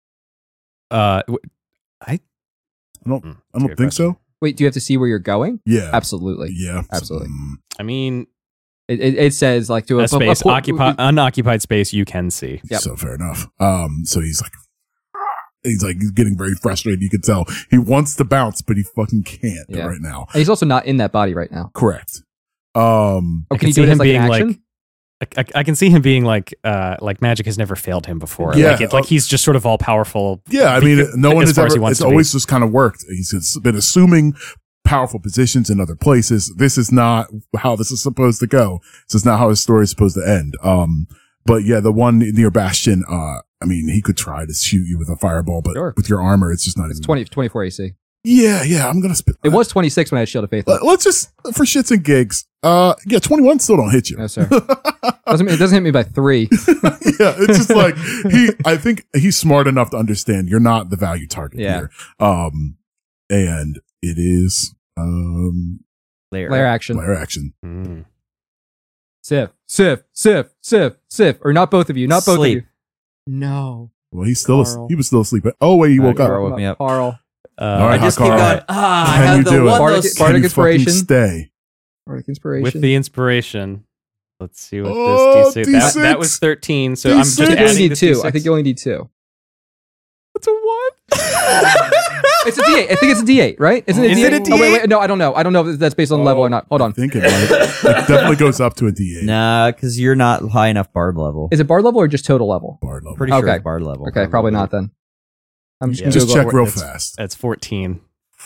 Uh, w- I don't. Hmm, I don't good think so. Wait, do you have to see where you're going? Yeah. Absolutely. Yeah. Absolutely. Mm. I mean, It, it, it says like to a, a space, a, a, occupied, unoccupied space you can see. Yep. So fair enough. Um, so he's like, he's like he's getting very frustrated. You can tell he wants to bounce, but he fucking can't Yeah. right now. And he's also not in that body right now. Correct. Um, Oh, I can you see do it as him like an being action? like, I, I, I can see him being like, uh, like magic has never failed him before. Yeah. Like, it, like he's just sort of all powerful. yeah, I mean, no one as has far as ever. he wants It's to be. always just kind of worked. He's just been assuming powerful positions in other places. This is not how this is supposed to go. This is not how his story is supposed to end. Um, but yeah, the one near Bastion. Uh, I mean, he could try to shoot you with a fireball, but Sure. with your armor, it's just not It's even. twenty, twenty-four A C. Yeah, yeah. I'm gonna spit. It was twenty-six when I had Shield of Faith. Let- Let's just for shits and gigs. Uh, yeah, twenty-one still don't hit you. No, sir. Doesn't, it doesn't hit me by three. Yeah, it's just like he. I think he's smart enough to understand you're not the value target Yeah. here. Um, and it is um Layer. Layer action. player action. Mm. Sif, Sif, Sif, Sif, Sif. Or not both of you. Not both Sleep. of you. No. Well, he's still Carl. he was still asleep. Oh wait, he woke Carl up. woke me up. Carl. Uh, All right, I just keep Carl. going. Ah, I Can have you the do it? one. Bardic- Those, Bardic Can you fucking inspiration. stay? Bardic inspiration. with the inspiration. Let's see what Oh, this D six. That, D that six. was thirteen. So I'm just D six. I think you only adding need this two. D I six. think you only need two. That's a one. It's a D eight. I think it's a D eight, right? Isn't it? Is D eight? it a Oh, wait, D eight? wait. No, I don't know. I don't know if that's based on level or not. Hold on. I think it might. It definitely goes up to a D eight. Nah, because you're not high enough bard level. Is it bard level or just total level? Bard level. Pretty sure Okay. it's bard level. Okay, probably not then. I'm just Yeah. gonna Just Google check it. real It's- fast. That's fourteen.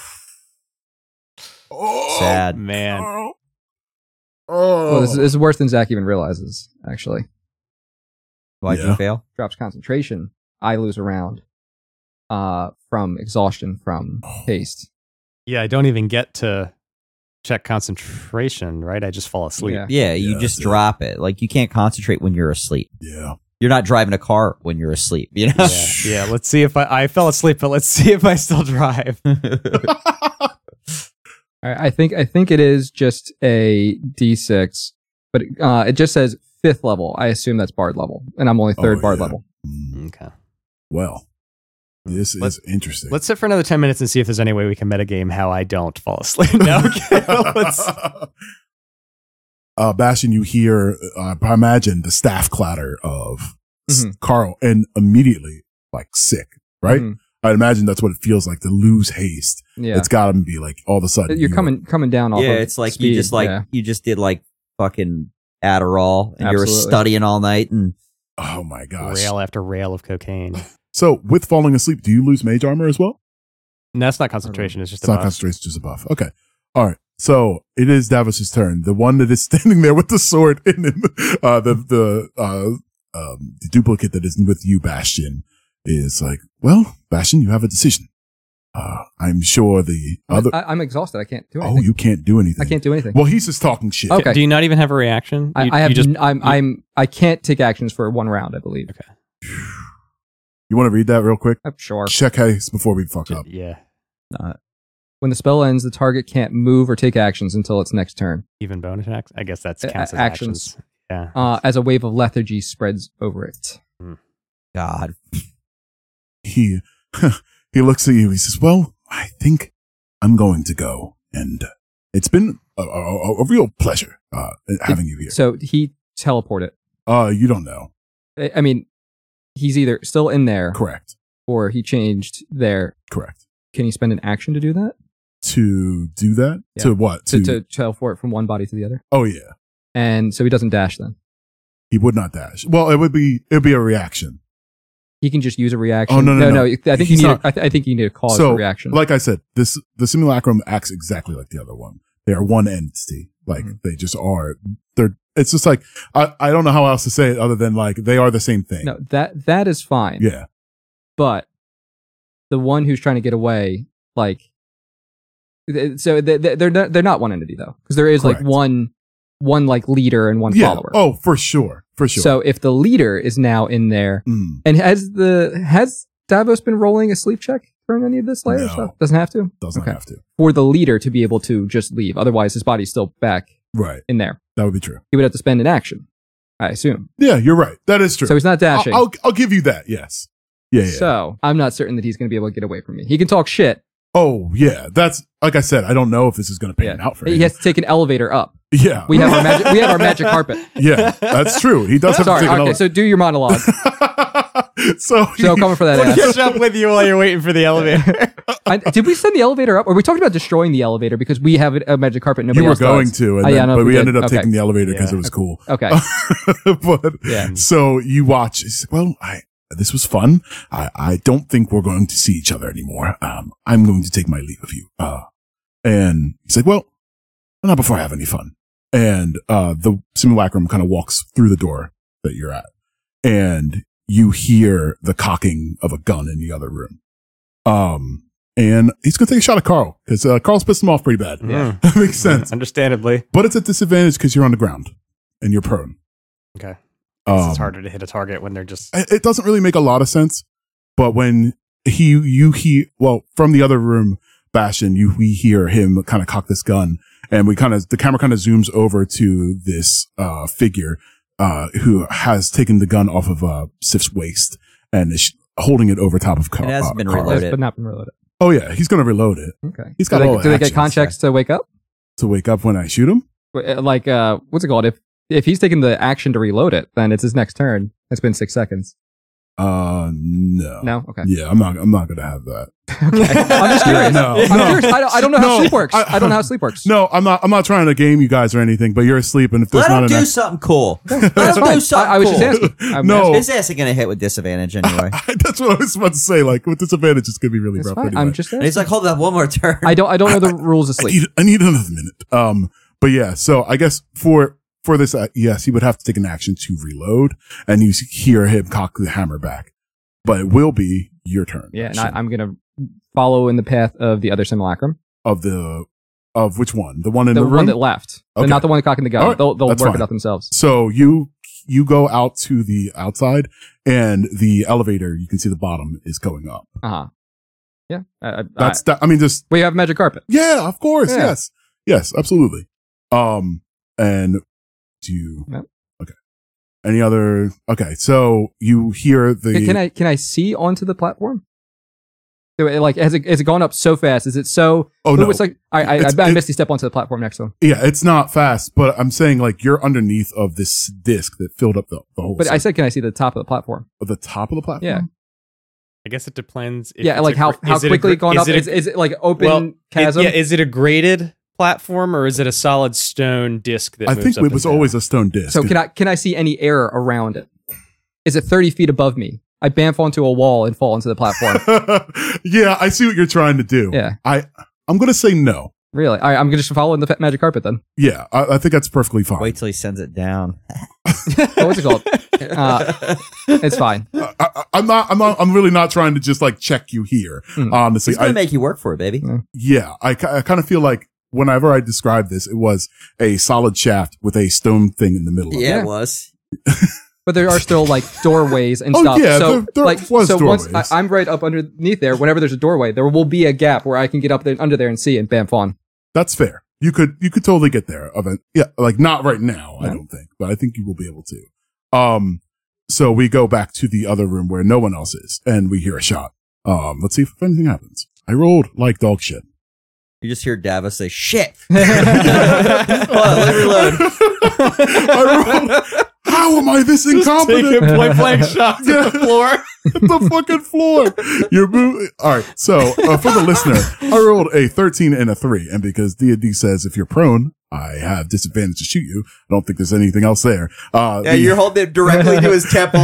Oh, Sad. Man. Oh. Well, this, is, this is worse than Zach even realizes. Actually, Why'd Yeah. you fail? drops concentration. I lose a round. Uh, from exhaustion from haste. Yeah, I don't even get to check concentration, right? I just fall asleep. Yeah. Yeah, you Yeah, just that's it. drop it. Like you can't concentrate when you're asleep. Yeah. You're not driving a car when you're asleep. You know. Yeah, yeah. Let's see if I I fell asleep, but let's see if I still drive. All right, I think I think it is just a D six, but uh, it just says fifth level. I assume that's bard level, and I'm only third Oh, bard yeah. level. Mm, Okay. well, this Let's- is interesting. Let's sit for another ten minutes and see if there's any way we can metagame how I don't fall asleep. No, okay. Let's, uh, Bastion, you hear, uh, I imagine the staff clatter of s- Mhm. Carl, and immediately like sick, right? Mhm. I imagine that's what it feels like to lose haste. Yeah, It's got to be like all of a sudden you're you- coming coming down off. Yeah, of it's like speed. you just like yeah. you just did like fucking Adderall and you were Absolutely. studying all night and Oh my gosh! rail after rail of cocaine. So with falling asleep, do you lose mage armor as well? No, that's not concentration. It's just It's a not buff. concentration, just a buff. Okay. All right. So it is Davos's turn. The one that is standing there with the sword in him, uh, the, the, uh, um, the duplicate that is with you, Bastion, is like, well, Bastion, you have a decision. Uh, I'm sure the other, I, I'm exhausted. I can't do anything. oh, you can't do anything. I can't do anything. Well, he's just talking shit. Okay. Do you not even have a reaction? I, You- I have. you just n- I'm. you- I'm. I can't take actions for one round. I believe. You want to read that real quick? Uh, Sure. Check haste before we fuck up. yeah. not. When the spell ends, the target can't move or take actions until its next turn. Even bonus actions. I guess that's Uh, counts as actions. actions. Yeah. Uh, as a wave of lethargy spreads over it. God. He, he looks at you. He says, well, I think I'm going to go. And it's been a, a, a real pleasure, uh, having you here. So he teleported. Uh, you don't know. I, I mean, he's either still in there Correct. or he changed there. Correct. Can he spend an action to do that? To do that? Yeah. To what? To, To, to teleport from one body to the other? oh yeah. And so he doesn't dash then. He would not dash. Well, it would be, it would be a reaction. He can just use a reaction. Oh, no, no, no. I think you He's need. not- A, I, th- I think you need a cause So, for reaction. Like I said, this, the simulacrum acts exactly like the other one. They are one entity. Like Mhm. they just are, they're, it's just like, I, I don't know how else to say it other than like, they are the same thing. no, that that is fine. Yeah. But the one who's trying to get away, like, th- so they- they- they're not, they're not one entity though, because there is Correct. like one one like leader and one Yeah. follower. Oh, for sure. For sure. So if the leader is now in there, Mm, and has the has Davos been rolling a sleep check for any of this layer No. stuff? Doesn't have to. doesn't Okay. have to. For the leader to be able to just leave, otherwise his body's still back Right. in there. That would be true. He would have to spend an action, I assume. Yeah, you're right. That is true. So he's not I'll, dashing. I'll I'll give you that. Yes. Yeah. Yeah. So I'm not certain that he's going to be able to get away from me. He can talk shit. oh yeah. That's like I said. I don't know if this is going to pan Yeah. out for He him. has to take an elevator up. Yeah. We have our magic. We have our magic carpet. yeah. That's true. He does have Sorry. to take Okay. an So do your monologue. so So coming for that We'll ass. catch up with you while you're waiting for the elevator. I, did we send the elevator up? Or we talked about destroying the elevator because we have a magic carpet. Nobody you were else going does. to, and Oh, yeah, I then, know but if we we ended did. up Okay. taking the elevator because Yeah. it was cool. Okay. but Yeah. so you watch. He's like, well, I this was fun. I I don't think we're going to see each other anymore. Um, I'm going to take my leave of you. Uh, and he's like, well, not before I have any fun. And uh, the simulacrum kind of walks through the door that you're at, and you hear the cocking of a gun in the other room. Um, and he's going to take a shot at Carl because uh, Carl's pissed him off pretty bad. Yeah. That makes sense. Understandably. But it's a disadvantage because you're on the ground and you're prone. Okay. Um, it's harder to hit a target when they're just. it it doesn't really make a lot of sense, but when he, you, he, well, from the other room, Bastion, you, we hear him kind of cock this gun, and we kind of, the camera kind of zooms over to this, uh, figure, uh, who has taken the gun off of, uh, Sif's waist and is holding it over top of Carl. It hasn't been Carl. reloaded. But not been reloaded. Oh yeah, he's going to reload it Okay. He's got do they, all the do they get actions, context to wake up? to wake up when I shoot him. Uh, Like, uh, what's it called? If if he's taking the action to reload it, then it's his next turn. It's been six seconds. Uh, no. No? Okay. Yeah, I'm not, I'm not going to have that. Okay. I'm just curious. No, I'm no. curious. I don't, I don't know how No, sleep works. I, I- don't know how sleep works. No, I'm not, I'm not trying to game you guys or anything, but you're asleep, and if there's Let not him do enough, something cool. Let him That's do fine. something I, I was cool. just asking. I'm No. asking. His ass is gonna hit with disadvantage anyway. that's what I was about to say. Like with disadvantage, it's gonna be really It's rough. fine. Anyway. I'm just And he's asking. like, hold up, one more turn. I don't, I don't know the I- rules of I sleep. need, I need another minute. Um, but yeah, so I guess for for this, uh, yes, he would have to take an action to reload, and you hear him cock the hammer back. But it will be your turn. Yeah, and actually, I, I'm going to follow in the path of the other simulacrum. of the of which one? The one in The the, one room. that left. Okay. Not the one cocking the gun. All right. They'll, they'll work That's it fine. out themselves. So you you go out to the outside, and the elevator. You can see the bottom is going up. Uh-huh. Yeah. I, I, That's that. I mean, just we have magic carpet. yeah, of course, Yeah. yes, yes, absolutely. Um, and do you? Yep. Okay. Any other? Okay, so you hear the. Can, can I can I see onto the platform? So, it, like, has it has it gone up so fast? Is it so? Oh no! It's like I I, It's- I, I it- misty step onto the platform next to him. Yeah, it's not fast, but I'm saying like you're underneath of this disc that filled up the, the whole. But I side. said, can I see the top of the platform? At the top of the platform. Yeah. I guess it depends. If Yeah, it's like a how gra- how is it a quickly gra- it going is up? it a- Is, is it like open well, it- chasm? yeah, is it a graded platform or is it a solid stone disc that I moves think up it was and down? always a stone disc. So can I can I see any air around it? Is it thirty feet above me? I bamf onto a wall and fall into the platform. yeah, I see what you're trying to do. Yeah. I I'm gonna say no. Really? All right, I'm gonna just follow in the fa- magic carpet then. Yeah, I, I think that's perfectly fine. Wait till he sends it down. Oh, what's it called? Uh, it's fine. I, I, I'm not. I'm not. I'm really not trying to just like check you here. Hmm. Honestly, He's gonna I, make you work for it, baby. yeah, I, ki- I kind of feel like whenever I describe this, it was a solid shaft with a stone thing in the middle. of it. Yeah, Yeah. it was. But there are still like doorways and Oh, stuff. yeah, so there- there like was so once I, doorways. I'm right up underneath there. Whenever there's a doorway, there will be a gap where I can get up there under there and see and bamf on. That's fair. You could you could totally get there. Of it, yeah, like not right now. I Yeah. don't think, but I think you will be able to. Um, so we go back to the other room where no one else is, and we hear a shot. Um, let's see if anything happens. I rolled like dog shit. You just hear Davos say, shit. Hold on, let me reload. I rolled, how am I this incompetent? Taking point blank shots Yeah. at the floor. the fucking floor. You're moving. All right. So uh, for the listener, I rolled a thirteen and a three, and because D and D says if you're prone, I have disadvantage to shoot you. I don't think there's anything else there. Uh, Yeah, the- you're holding it directly to his temple.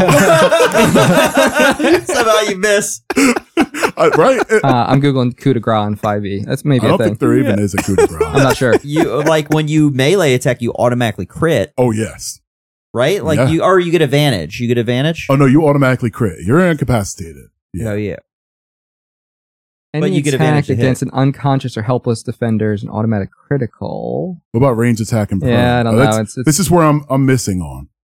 Somehow you miss. uh, right. Uh, Uh, I'm googling coup de grace on five E. That's maybe I a don't thing. think there even is a coup de grace. I'm not sure. You like when you melee attack, you automatically crit, Oh yes. right? Like Yeah. you, or you get advantage. You get advantage. Oh no, you automatically crit. You're incapacitated. Yeah. Oh yeah. Any But you get attack advantage to hit. against an unconscious or helpless defender is an automatic critical. What about range attack and prone? Yeah, I don't Oh, know. that's- It's, it's This is where I'm I'm missing on.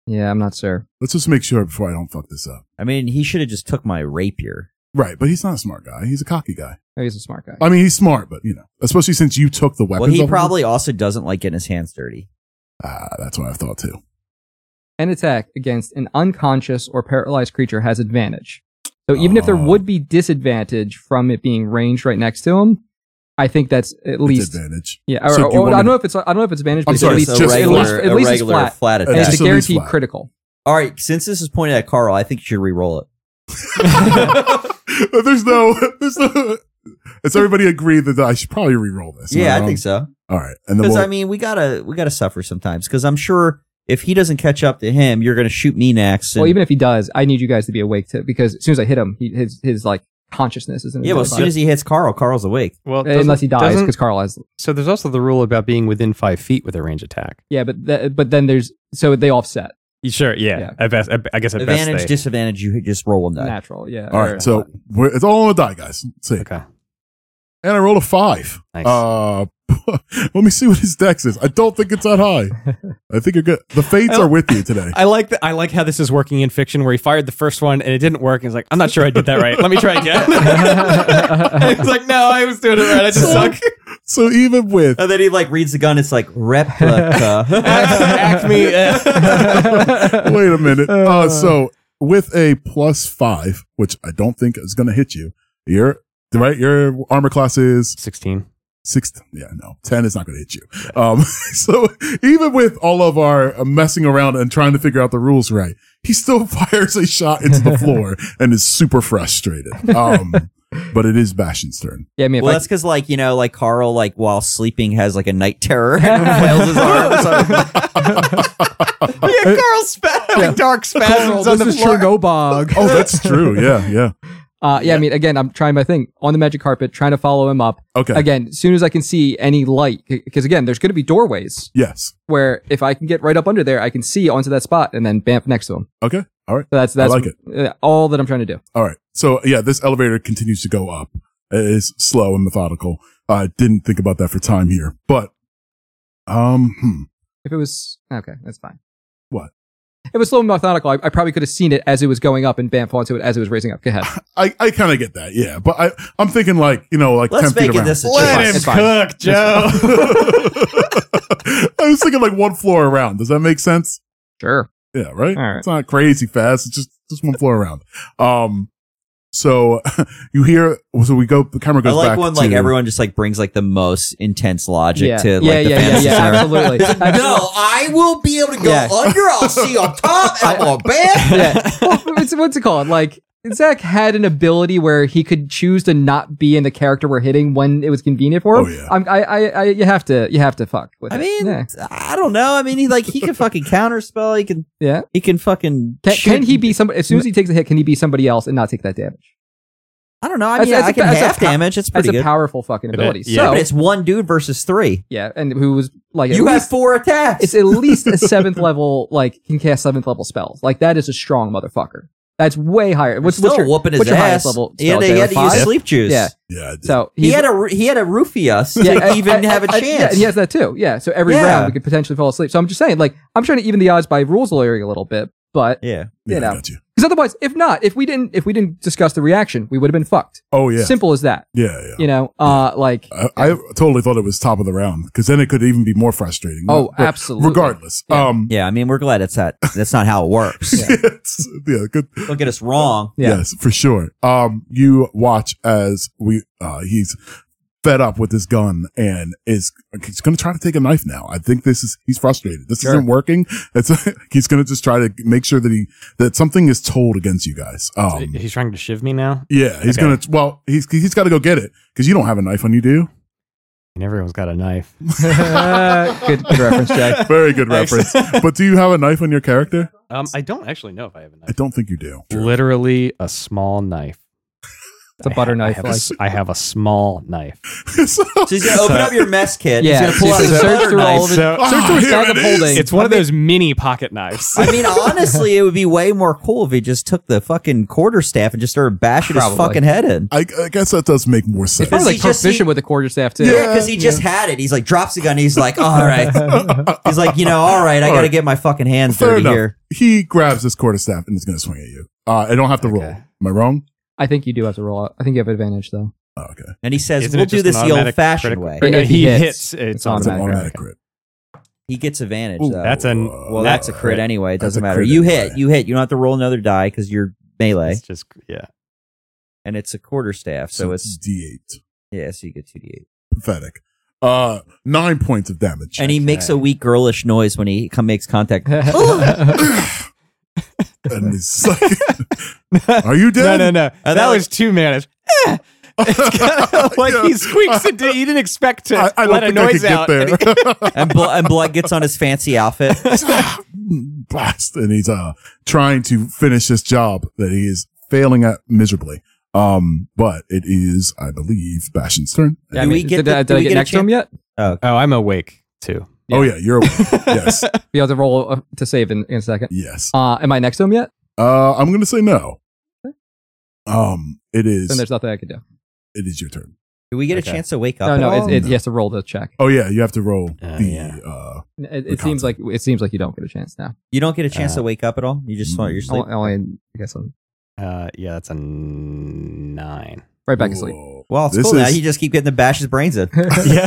Yeah, I'm not sure. Let's just make sure before I don't fuck this up. I mean, he should have just took my rapier. Right, but he's not a smart guy. He's a cocky guy. Oh, he's a smart guy. I mean, he's smart, but you know, especially since you took the weapons. Well, he off of probably also doesn't like getting his hands dirty. him. Ah, that's what I thought too. An attack against an unconscious or paralyzed creature has advantage. So even if there Oh. would be disadvantage from it being ranged right next to him, I think that's at least Advantage. yeah. Or, So do you or, want I don't me- know if it's I don't know if it's advantage, but I'm it's sorry, at it's least just at regular- least, at a least it's regular flat. flat Uh, And attack. it's just a at least guaranteed flat. critical. All right, since this is pointed at Carl, I think you should re-roll it. there's no, there's no. Does everybody agree that I should probably re-roll this? Yeah, Um, I think so. All right, and then Because we'll, I mean, we gotta we gotta suffer sometimes. Because I'm sure if he doesn't catch up to him, you're gonna shoot me next. Well, and- even if he does, I need you guys to be awake too, because as soon as I hit him, he, his his like consciousness is in his yeah, well, as body. soon as he hits Carl, Carl's awake. Well, unless he dies, doesn't- because Carl has. So there's also the rule about being within five feet with a range attack. Yeah, but th- but then there's so they offset Sure, yeah. Yeah. At best, I guess at Advantage, best they, disadvantage. You just roll one die. natural. Yeah. all or- right. So we're, it's all on the die, guys. Let's see. Okay. And I rolled a five. Nice. Uh, let me see what his dex is. I don't think it's that high. I think you're good. The fates are with you today. I like that. I like how this is working in fiction, where he fired the first one and it didn't work. And he's like, "I'm not sure I did that right. Let me try again." And he's like, "No, I was doing it right. I just suck." So even with And then he like reads the gun. It's like replica. Acme. uh, wait a minute. Uh, so with a plus five, which I don't think is going to hit you, your right, your armor class is Sixteen. six. Yeah, no, ten is not going to hit you. Um, so even with all of our uh, messing around and trying to figure out the rules right, he still fires a shot into the floor and is super frustrated. Um, but it is Bastion's turn. yeah, I mean, if well, I, that's because like you know, like Carl, like while sleeping, has like a night terror and flails his arms. Yeah, Carl spa- like dark spasms on this the is floor. Chernobog. Oh, that's true. Yeah, yeah. Uh, yeah, I mean, again, I'm trying my thing on the magic carpet, trying to follow him up. Okay. Again, as soon as I can see any light, because again, there's going to be doorways Yes. where if I can get right up under there, I can see onto that spot and then bamf next to him. Okay. All right. So that's that's like it. uh, all that I'm trying to do. All right. So yeah, this elevator continues to go up. It is slow and methodical. I didn't think about that for time here, but um, hmm. If it was okay, that's fine. What? If it was slow and methodical, I, I probably could have seen it as it was going up and bamf onto it as it was raising up. Go ahead. I, I kind of get that. Yeah, but I I'm thinking like you know like Let's ten feet make it around. this a Let chance. him It's fine. cook, Joe. I was thinking like one floor around. Does that make sense? Sure. Yeah, right. All right. It's not crazy fast. It's just just one floor around. Um, so you hear. So we go. The camera I goes like back when to like everyone just like brings like the most intense logic Yeah. to like yeah, the yeah, yeah, fantasy yeah, center. absolutely. No, I will be able to go Yeah. under. I'll see on top. I'm on bed. yeah. Well, what's, what's it called? Like, Zach had an ability where he could choose to not be in the character we're hitting when it was convenient for him. Oh, yeah. I'm, I, I, I, you have to, you have to fuck with I it. mean, yeah. I don't know. I mean, he like he can fucking counterspell. He can yeah. he can fucking. Can, shoot- can he be somebody? As soon as he takes a hit, can he be somebody else and not take that damage? I don't know. I That's- mean, that's I a- can that's a half pow- damage. It's That's pretty a good. powerful fucking It ability. is, yeah. So, But it's one dude versus three. yeah, and who was like, at You have least, four attacks. it's at least a seventh level, like can cast seventh level spells. Like that is a strong motherfucker. That's way higher. What's, Still what's your, whooping his what's your ass. highest level? He had spell, to, Jay? he Like had to use five? sleep juice. Yeah. yeah. I did. So He had a he had a roofie us to I- even I- have a I- chance. Yeah, and he has that too. Yeah. So every Yeah. round we could potentially fall asleep. So I'm just saying, like, I'm trying to even the odds by rules lawyering a little bit, but yeah. Yeah, you I know, got you. because otherwise, if not, if we didn't, if we didn't discuss the reaction, we would have been fucked. Oh yeah. Simple as that. Yeah, yeah. You know, uh, like, I, I totally thought it was top of the round because then it could even be more frustrating. oh, But absolutely. Regardless, Yeah. um, Yeah, I mean, we're glad it's that. That's not how it works. Yeah. it's- yeah, good. Don't get us wrong. Yeah. Yes, for sure. Um, you watch as we, uh, he's fed up with this gun and is, he's going to try to take a knife now. I think this is, he's frustrated. This Sure. isn't working. It's, he's going to just try to make sure that he, that something is told against you guys. Um, He's trying to shiv me now. yeah, he's Okay. going to, well, he's, he's got to go get it because you don't have a knife on you, do you? And everyone's got a knife. good, good reference, Jack. Very good reference. But do you have a knife on your character? Um, I don't actually know if I have a I knife. don't think you do. Literally a small knife. It's a I butter ha- knife. I have, a, like- s- I have a small knife. So- So he's gonna open up your mess kit. Yeah, He's gonna pull so out you his search butter through all knife. of it. So- Search through Ah, his here bag of it is. holding. It's one of those mini pocket knives. I mean, honestly, it would be way more cool if he just took the fucking quarterstaff and just started bashing his Probably. fucking head in. I, I guess that does make more sense. He's probably like he just- proficient he- with the quarterstaff too. Yeah, because he just had it. He's like drops the gun. He's like, all right. He's like, you know, all right. I All got to right. get my fucking hands Fair dirty enough. here. He grabs this quarterstaff and is going to swing at you. Uh, I don't have to roll. Okay. Am I wrong? I think you do have to roll out. I think you have advantage though. Oh, okay. And he says, Isn't we'll it do just this an the automatic old-fashioned critical- way. But No, if he he hits. hits, It's it's It's an automatic. automatic crit. He gets advantage Ooh, though. That's an. Uh, well, that's a crit uh, anyway. It That's doesn't a matter. crit You anyway. hit. You hit. You don't have to roll another die because you're melee, It's just yeah. and it's a quarterstaff. So it's D eight. yeah. So you get two d eight. Pathetic. Uh, nine points of damage. And he makes a weak girlish noise when he come makes contact. And he's like, "Are you No, dead?" no, no. I that thought- was two mana. It's kind of like he squeaks it. He didn't expect to I, I let don't a think I noise could get out. and he- there. and, blo- and blood gets on his fancy outfit. Blast. And he's uh trying to finish this job that he is failing at miserably. Um, but it is, I believe, Bastion's turn. Yeah, I Do we mean, get did, the- I- do did I we get get a next to him yet? Oh, oh, I'm awake too. Oh yeah, you're awake. Yes, You have to roll uh, to save in, in a second. yes. Uh, am I next to him yet? Uh, I'm gonna say no. Um, it is. Then there's nothing I can do. It is your turn. do we get Okay. a chance to wake up? No, at no, all? it, it, he has to roll the check. Oh yeah, you have to roll Uh, the. yeah. Uh, It, The it seems like concept. it seems like you don't get a chance now. You don't get a chance Uh, to wake up at all. You just start your sleep. Only, only I guess I'm Uh, yeah, that's a nine. right back asleep. whoa. Well, it's This cool now. is- You just keep getting to bash his brains in. Yeah.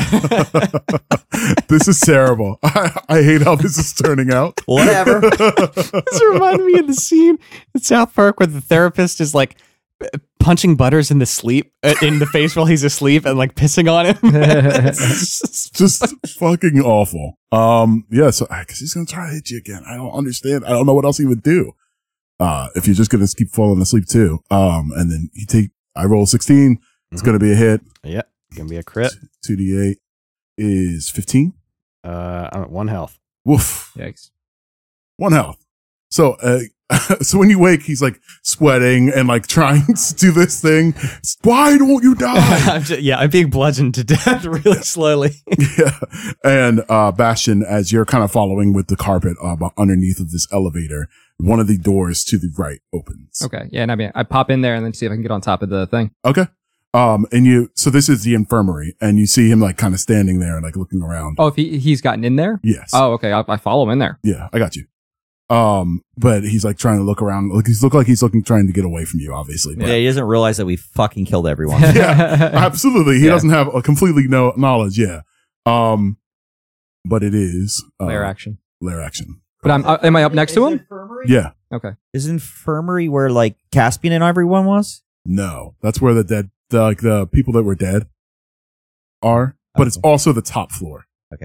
This is terrible. I, I hate how this is turning out. Whatever. This reminded me of the scene in South Park where the therapist is like p- punching Butters in the sleep uh, in the face while he's asleep and like pissing on him. It's just- Just fucking awful. Um, yeah, so I guess he's gonna try to hit you again. I don't understand. I don't know what else he would do. Uh, if you're just gonna keep falling asleep too. Um, and then you take, I roll sixteen. It's Mhm. gonna be a hit. yeah, gonna be a crit. two d eight is fifteen. Uh, I'm at one health. Woof. Yikes. One health. So, uh, so when you wake, he's like sweating and like trying to do this thing. Why don't you die? I'm just, yeah, I'm being bludgeoned to death really slowly. Yeah. And, uh, Bastion, as you're kind of following with the carpet, uh, underneath of this elevator, one of the doors to the right opens. Okay. Yeah, and I mean, I pop in there and then see if I can get on top of the thing. Okay. Um, and you, so this is the infirmary and you see him like kind of standing there and like looking around. Oh, if he he's gotten in there. Yes. Oh, okay. I, I follow him in there. Yeah, I got you. Um, but he's like trying to look around. Like he's look like he's looking, trying to get away from you, obviously. But Yeah, he doesn't realize that we fucking killed everyone. yeah, absolutely. He Yeah. doesn't have a completely no knowledge. Yeah. Um, but it is, uh, Lair action. lair action. But I'm uh, am I up next to him? Yeah. Okay. Is infirmary where like Caspian and everyone was? No, that's where the dead, the, like the people that were dead are, but it's also the top floor.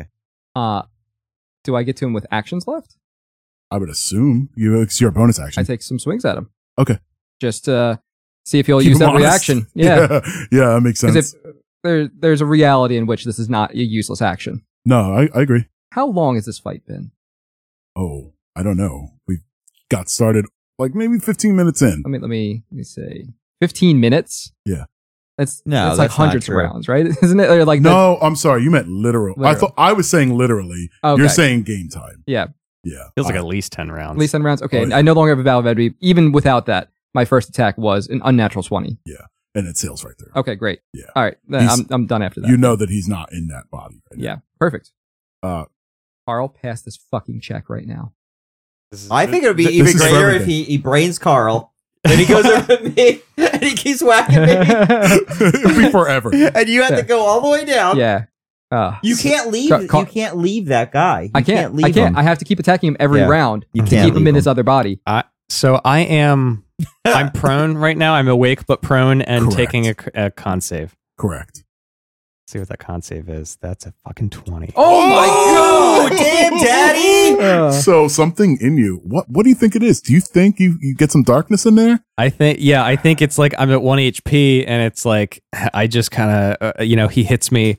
Uh, do I get to him with actions left? I would assume you, it's your bonus action. I take some swings at him. Okay. Just uh, see if he'll Keep use him that honest. reaction. Yeah. yeah. Yeah, that makes Because sense. if there there's a reality in which this is not a useless action. No, I, I agree. How long has this fight been? Oh, I don't know. We got started like maybe fifteen minutes in. Let me let me let me say fifteen minutes. Yeah. That's No, that's like that's not hundreds of true. rounds, right? Isn't it? Or like the- No, I'm sorry. You meant literal. I Literal. thought I was saying literally. Okay. You're saying game time. yeah, Yeah. Feels like Uh, at least ten rounds. at least ten rounds. Okay, Oh, yeah. I no longer have a valid veteran. Even without that, my first attack was an unnatural twenty. and it sails right there. Okay, great. Yeah. All right, then He's- I'm I'm done after that. You know that he's not in that body. Right yeah, perfect. now. Uh, Carl, pass this fucking check right now. This is- I think it would be Th- even this is for greater if everything. he, he brains Carl. Then he goes over to me and he keeps whacking me. it'll be forever. And you have to go all the way down. Yeah. Uh, You can't leave. Car- Car- you can't leave that guy. You I can't. leave I can't. him. I have to keep attacking him every Yeah. round You to can't keep him leave in his him. other body. I, so I am. I'm prone right now. I'm awake but prone and Correct. taking a, a con save. Correct. See what that con save is. That's a fucking twenty. Oh my Oh, damn, daddy! Uh, So something in you. What What do you think it is? Do you think you, you get some darkness in there? I think, yeah, I think it's like I'm at one H P and it's like I just kind of, uh, you know, he hits me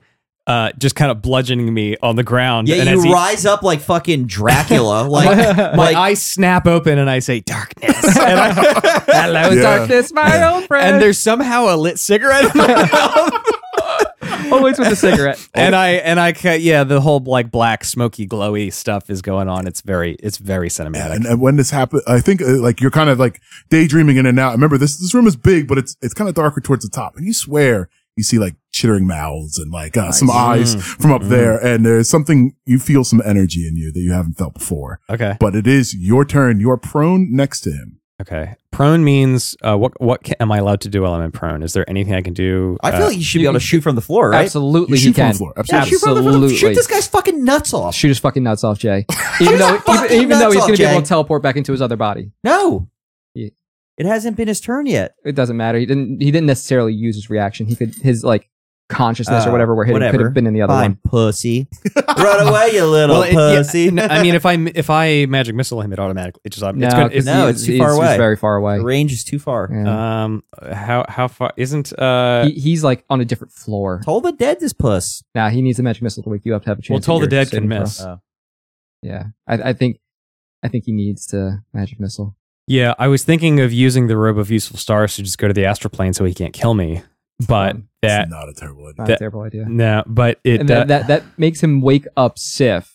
uh, just kind of bludgeoning me on the ground. Yeah, and you as he- rise up like fucking Dracula. Like, my like eyes snap open and I say, darkness. And, I, Hello, Yeah. darkness, my old friend. and there's somehow a lit cigarette in my mouth. always with a cigarette. and I, and I, ca- yeah, the whole like black, smoky, glowy stuff is going on. It's very, it's very cinematic. And, and when this happened, I think uh, like you're kind of like daydreaming in and out. Remember, this this room is big, but it's it's kind of darker towards the top, and you swear you see like chittering mouths and like uh, some eyes Mm. from up Mm. there, and there's something you feel some energy in you that you haven't felt before. Okay. But it is your turn. You're prone next to him. Okay. Prone means, uh, what, what ca- am I allowed to do while I'm in prone? Is there anything I can do? I feel uh, like you should be able to shoot from the floor, right? Absolutely, You he shoot from can. the floor. Yeah, Absolutely. shoot from the floor. Absolutely. Shoot this guy's fucking nuts off. Shoot his fucking nuts off, Jay. Even though, his fucking even, even though nuts he's off, going to be able Jay. to teleport back into his other body. No, Yeah. it hasn't been his turn yet. It doesn't matter. He didn't. He didn't necessarily use his reaction. He could his like consciousness or Uh, whatever we're hitting could whatever. have been in the other Fine, one. pussy. Run away, you little well, it- yeah, pussy. n- I mean, if I if I magic missile him, it automatically it just No, it's good. 'cause It's, No, he's- it's too he's- far away. He's very far away. The range is too far. Yeah. um, how how far isn't uh? he, he's like on a different floor. Toll the dead, this puss. Nah, he needs a magic missile to wake you up to have a chance. Well, at Toll the your Dead saving can throw. miss. Oh. Yeah, I, I think, I think he needs to magic missile. Yeah, I was thinking of using the robe of useful stars to just go to the astral plane so he can't kill me, but Um, that It's not a terrible idea. Not That- a terrible idea. no, but it And uh, that, that that makes him wake up Sif.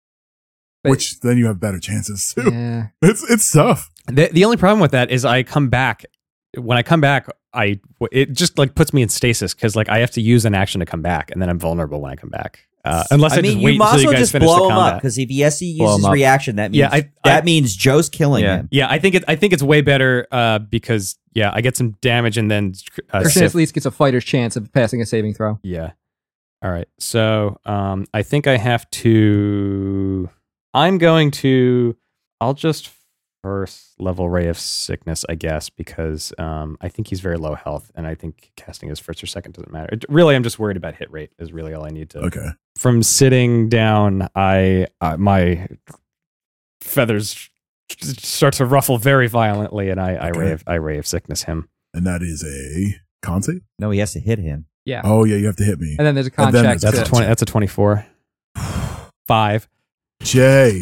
But- Which then you have better chances too. Yeah, It's it's tough. the the only problem with that is I come back when I come back. I it just like puts me in stasis because like I have to use an action to come back, and then I'm vulnerable when I come back. Uh, unless I, I mean, just you wait might until as you well guys just finish the blow him up combat. because if he has to use Blow him his up. reaction, that means Yeah, I- that I- means Joe's killing Yeah. him. Yeah, I think it. I think it's way better uh, because yeah, I get some damage and then uh, Christian Sif- at least gets a fighter's chance of passing a saving throw. yeah. All right, so um, I think I have to. I'm going to. I'll just first level Ray of Sickness, I guess, because um, I think he's very low health, and I think casting his first or second doesn't matter. It- really, I'm just worried about hit rate. Is really all I need to. Okay. From sitting down, I uh, my feathers start to ruffle very violently, and I, I Okay. ray of I ray of sickness him. And that is a con save? No, he has to hit him. Yeah, Oh yeah, you have to hit me. and then there's a con And then check. there's That's Yeah. a to- twenty. That's a twenty-four. Five. Jay.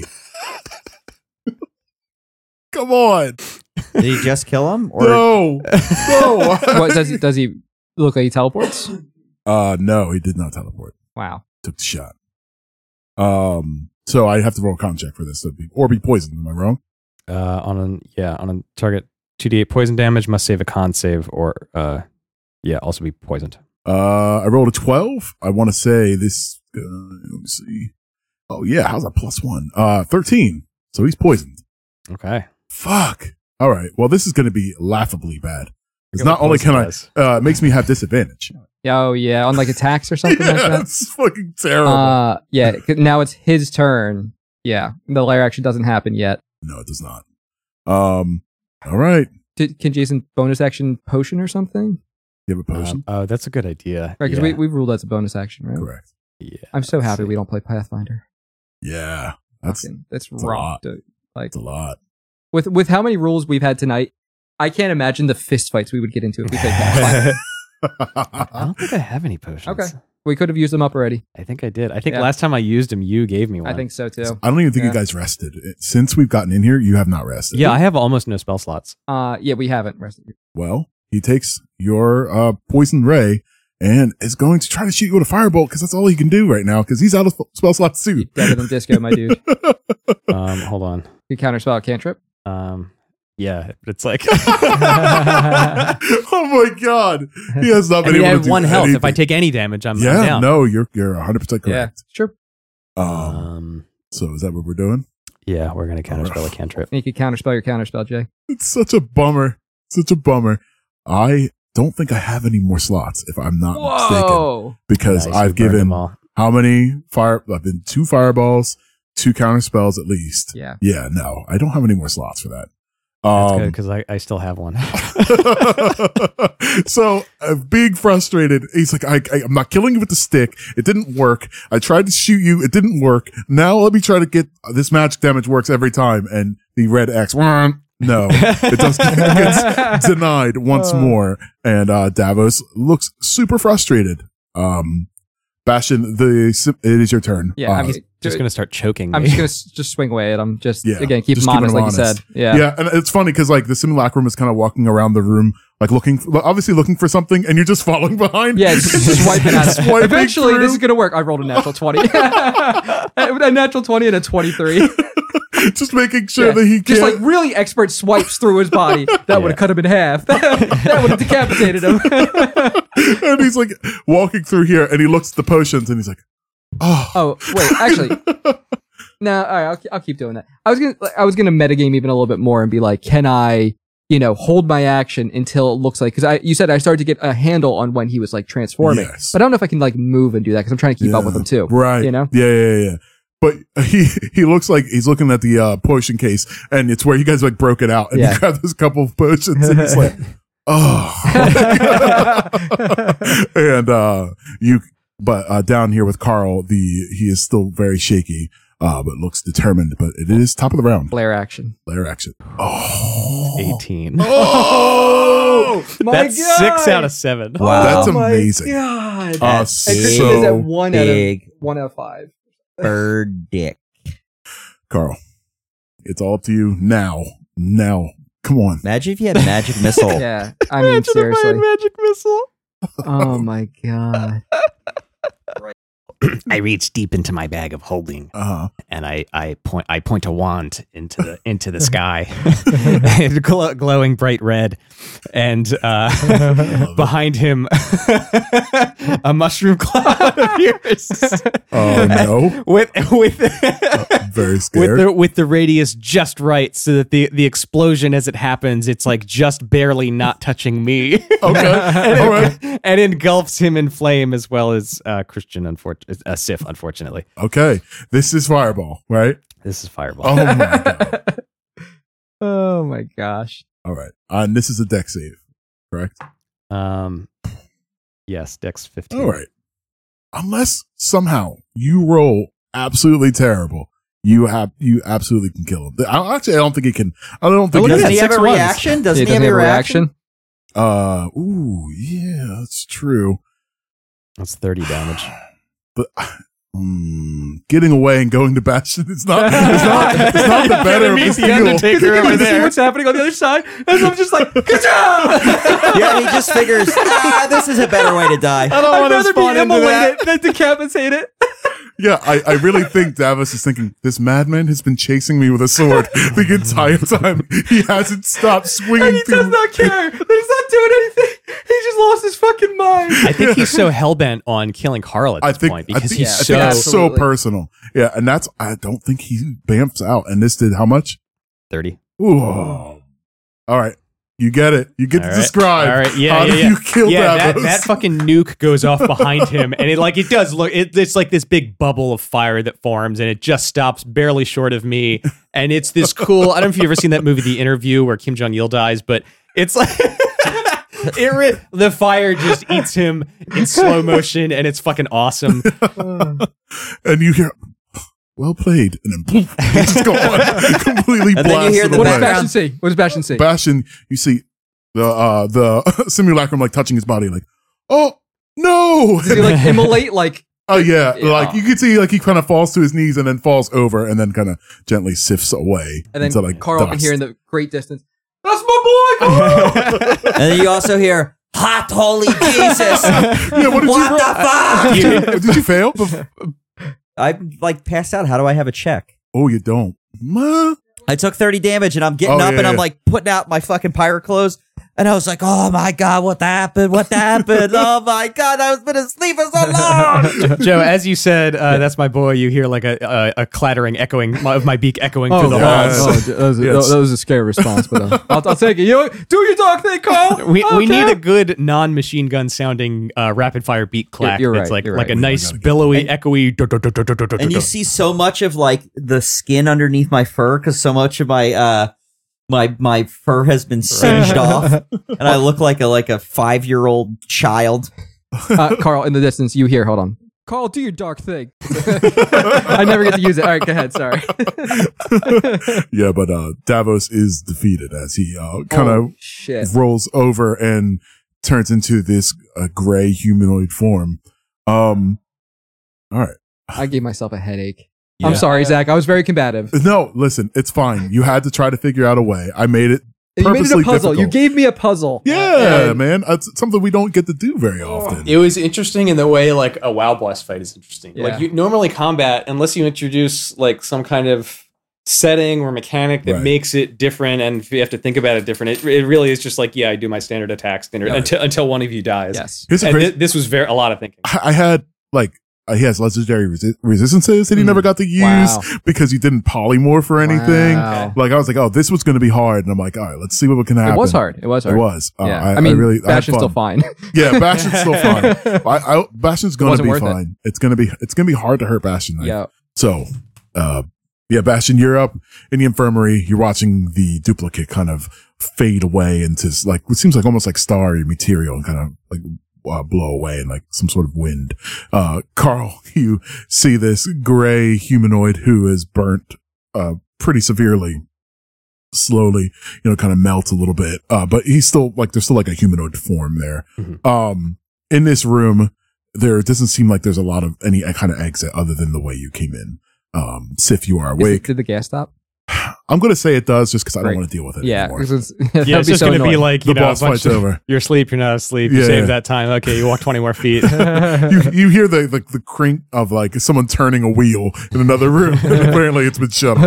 Come on. Did he just kill him? Or No. No. what does he, does he look like he teleports? uh no, he did not teleport. Wow. Took the shot. Um so I have to roll a con check for this. So be, or be poisoned, am I wrong? Uh, on an yeah on a target two d eight poison damage must save a con save or uh yeah also be poisoned. Uh I rolled a twelve. I want to say this uh, let me see. Oh yeah, how's that plus one? Uh thirteen. So he's poisoned. Okay. Fuck. All right. Well, this is going to be laughably bad. It's Forget not what only poison can I, does. uh, it makes me have disadvantage. Oh yeah, on like attacks or something like that. That's fucking terrible. Uh, yeah. 'cause now it's his turn. Yeah, the lair action doesn't happen yet. no, it does not. Um. All right. Did, can Jason bonus action potion or something? You have a potion? Um, oh, that's a good idea. Right, because yeah. we we've ruled that's a bonus action, right? Correct. yeah. I'm so let's happy see. we don't play Pathfinder. Yeah. That's, Fucking- that's that's a rough. lot. dude. Like that's a lot. with with how many rules we've had tonight, I can't imagine the fist fights we would get into if we played Pathfinder. I don't think I have any potions. Okay. We could have used them up already. I think I did. I think Yeah. last time I used them, you gave me one. I think so too. I don't even think Yeah. you guys rested. It- Since we've gotten in here, you have not rested. Yeah, I have almost no spell slots. Uh, yeah, we haven't rested. Well, he takes your uh, poison ray and is going to try to shoot you with a firebolt because that's all he can do right now because he's out of sp- spell slots too. Better than Disco, my dude. Um, hold on. You counterspell a cantrip. Um, yeah, it's like Oh my god, he has not and been you able to have do one health. If I anything. take any damage, I'm, I'm yeah, down. no, you're you're one hundred percent Yeah, correct. sure. Um, Um, so is that what we're doing? yeah, we're gonna counterspell a cantrip. And you can counterspell your counterspell, Jay. It's such a bummer. Such a bummer. I don't think I have any more slots if I'm not mistaken because Nice, we I've burned them given all. how many fire? I've been two fireballs, two counter spells at least. Yeah. Yeah, no, I don't have any more slots for that. That's good Um, because I, I still have one. so uh, being frustrated, he's like, I, I, I'm not killing you with the stick. It didn't work. I tried to shoot you. It didn't work. Now let me try to get this magic damage works every time. And the red X, no, it does it gets denied once more. And, uh, Davos looks super frustrated. Um, Bastion, the it is your turn. Yeah, Uh, I mean, He's just going to start choking me. I'm just gonna s- just swing away at him. Just Yeah, again, keep just him keep honest, him like you honest. said. Yeah. yeah, and it's funny because like the simulacrum is kind of walking around the room, like looking, obviously looking for something, and you're just following behind. Yeah, just swiping at it. Swiping Eventually, through. this is gonna work. I rolled a natural twenty, a natural twenty and a twenty-three. just making sure Yeah. that he Just can't. like really expert swipes through his body. That would have cut him in half. that would have decapitated him. and he's like walking through here, and he looks at the potions, and he's like, "Oh, Oh wait, actually, no. All right, I'll, I'll keep doing that. I was gonna, I was gonna metagame even a little bit more and be like, can I, you know, hold my action until it looks like? Because I, you said I started to get a handle on when he was like transforming, Yes. but I don't know if I can like move and do that because I'm trying to keep up Yeah. with him too. right, You know? yeah, yeah, yeah." But he he looks like he's looking at the uh, potion case, and it's where you guys like broke it out, and Yeah. you grab those couple of potions, and he's like, "Oh," and uh, you. But uh, down here with Carl, the he is still very shaky, uh, but looks determined. But it is top of the round. Flare action. Layer action. Oh, eighteen. Oh, That's six out of seven. Wow. that's Oh my amazing. God. Uh, And Christian is so at one out of big. one out of five. Bird dick. Carl, it's all up to you now. Now, come on. Imagine if you had magic missile. Yeah, I mean seriously. magic missile. Oh my God. I reach deep into my bag of holding, Uh-huh. and I, I point I point a wand into the into the sky, Glow, glowing bright red, and uh, behind him, a mushroom cloud appears. Oh no! with with Very with scared. the with the radius just right, so that the the explosion as it happens, it's like just barely not touching me. Okay, all right. And engulfs him in flame as well as uh, Christian, unfortunately, uh, Sif, unfortunately. Okay, this is Fireball, right? This is Fireball. Oh my god! Oh my gosh. All right, uh, and this is a deck save, correct? Um, yes, Dex fifteen. All right. Unless somehow you roll absolutely terrible, you have you absolutely can kill him. I, actually, I don't think he can. I don't think Oh, he look at Doesn't can. he have six a ones. reaction? Doesn't Yeah, he have a reaction? Uh, ooh, yeah, that's true. That's thirty damage. But um, getting away and going to Bastion, it's not. It's not. It's not the better of his the deal. Undertaker over See there. what's happening on the other side, and I'm just like, good job. Yeah, he just figures, ah, this is a better way to die. I don't I'd want to rather be spawn into that. immolated than decapitated. Yeah, I, I really think Davos is thinking, this madman has been chasing me with a sword the entire time. He hasn't stopped swinging And he through. does not care. He's not doing anything. He just lost his fucking mind. I think he's so hellbent on killing Carl at I this think, point I because think, he's I so think it's so Absolutely. personal. Yeah, and that's, I don't think he bamfs out. And this did how much? thirty. Ooh. All right. You get it. You get All to right. describe All right. Yeah, how yeah, do yeah. you kill yeah, that, Davos. that fucking nuke goes off behind him, and it like it does look. It, it's like this big bubble of fire that forms, and it just stops barely short of me. And it's this cool. I don't know if you've ever seen that movie, The Interview, where Kim Jong Il dies, but it's like it. Re- the fire just eats him in slow motion, and it's fucking awesome. and you hear, well played. And then poof, he's just gone. Completely And then you hear blasted the What does away. background- Bastion see? What does Bastion see? Bastion, you see the uh the simulacrum like touching his body, like, oh no! Does he like immolate? Like, Oh yeah, Yeah. like you can see like he kind of falls to his knees and then falls over and then kind of gently sifts away. and then into, like, Carl can dust. hear in the great distance. That's my boy, Carl. And then you also hear, hot holy Jesus. Yeah, what did What you the fuck? roll? Did you fail? I'm like passed out. How do I have a check? Oh, you don't. Ma? I took thirty damage and I'm getting Oh, up yeah, and I'm yeah. like putting out my fucking pirate clothes. And I was like, oh my God, what happened? What happened? Oh my God, I was been asleep for so long. Joe, as you said, uh, that's my boy. You hear like a a, a clattering, echoing of my beak echoing through the yes. halls. oh, that, was a, Yes. that was a scary response, but uh, I'll, I'll take it. You do your dog thing, Carl. We, we Okay. need a good non-machine gun sounding uh, rapid fire beat clack. you're That's right, like you're like right. a nice gotta get- billowy, echoey. du- du- du- du- du- du- du- And you du. see so much of like the skin underneath my fur because so much of my uh my my fur has been singed off, and I look like a like a five year old child. Uh, Carl, in the distance, you hear. Hold on. Carl, do your dark thing. I never get to use it. All right, go ahead. Sorry. Yeah, but uh Davos is defeated as he uh kind of Oh, shit. rolls over and turns into this uh, gray humanoid form. Um, All right. I gave myself a headache. Yeah. I'm sorry, Zach. I was very combative. No, listen, it's fine. You had to try to figure out a way. I made it You made it purposely a puzzle. difficult. You gave me a puzzle. Yeah, And- man. It's something we don't get to do very often. It was interesting in the way like a WoW boss fight is interesting. Yeah. Like you normally combat, unless you introduce like some kind of setting or mechanic that Right. makes it different, and if you have to think about it different, it, it really is just like, yeah, I do my standard attack standard Yeah. until until one of you dies. Yes. Here's a And crazy- thi- this was very a lot of thinking. I I had like uh, he has legendary resi- resistances that he Mm. never got to use Wow. because he didn't polymorph or anything. Wow. Like I was like, oh, this was going to be hard, and I'm like, all right, let's see what can happen. It was hard. It was It hard. was. Uh, Yeah. I, I, mean, I really, I had Bastion's fun. still fine. Yeah, Bastion's still fine. I, I, Bastion's going to wasn't be worth it. fine. It's going to be, it's going to be hard to hurt Bastion. Like, Yeah. So, uh, yeah, Bastion, you're up in the infirmary. You're watching the duplicate kind of fade away into like what seems like almost like starry material and kind of like uh, blow away in like some sort of wind. Uh, Carl, you see this gray humanoid who is burnt, uh, pretty severely, slowly, you know, kind of melt a little bit. Uh, but he's still like, there's still like a humanoid form there. Mhm. Um, in this room, there doesn't seem like there's a lot of any kind of exit other than the way you came in. Um, Sif, you are Is it- awake. Did the gas stop? I'm going to say it does just because I don't Great. want to deal with it Yeah. anymore. 'cause it's- Yeah, that'd it's be just so going to be annoying. like, you The know, boss a bunch fight's of- over. You're asleep, you're not asleep. You Yeah. saved that time. Okay, you walk twenty more feet. you, you hear the, the the crink of like someone turning a wheel in another room. Apparently, it's been shut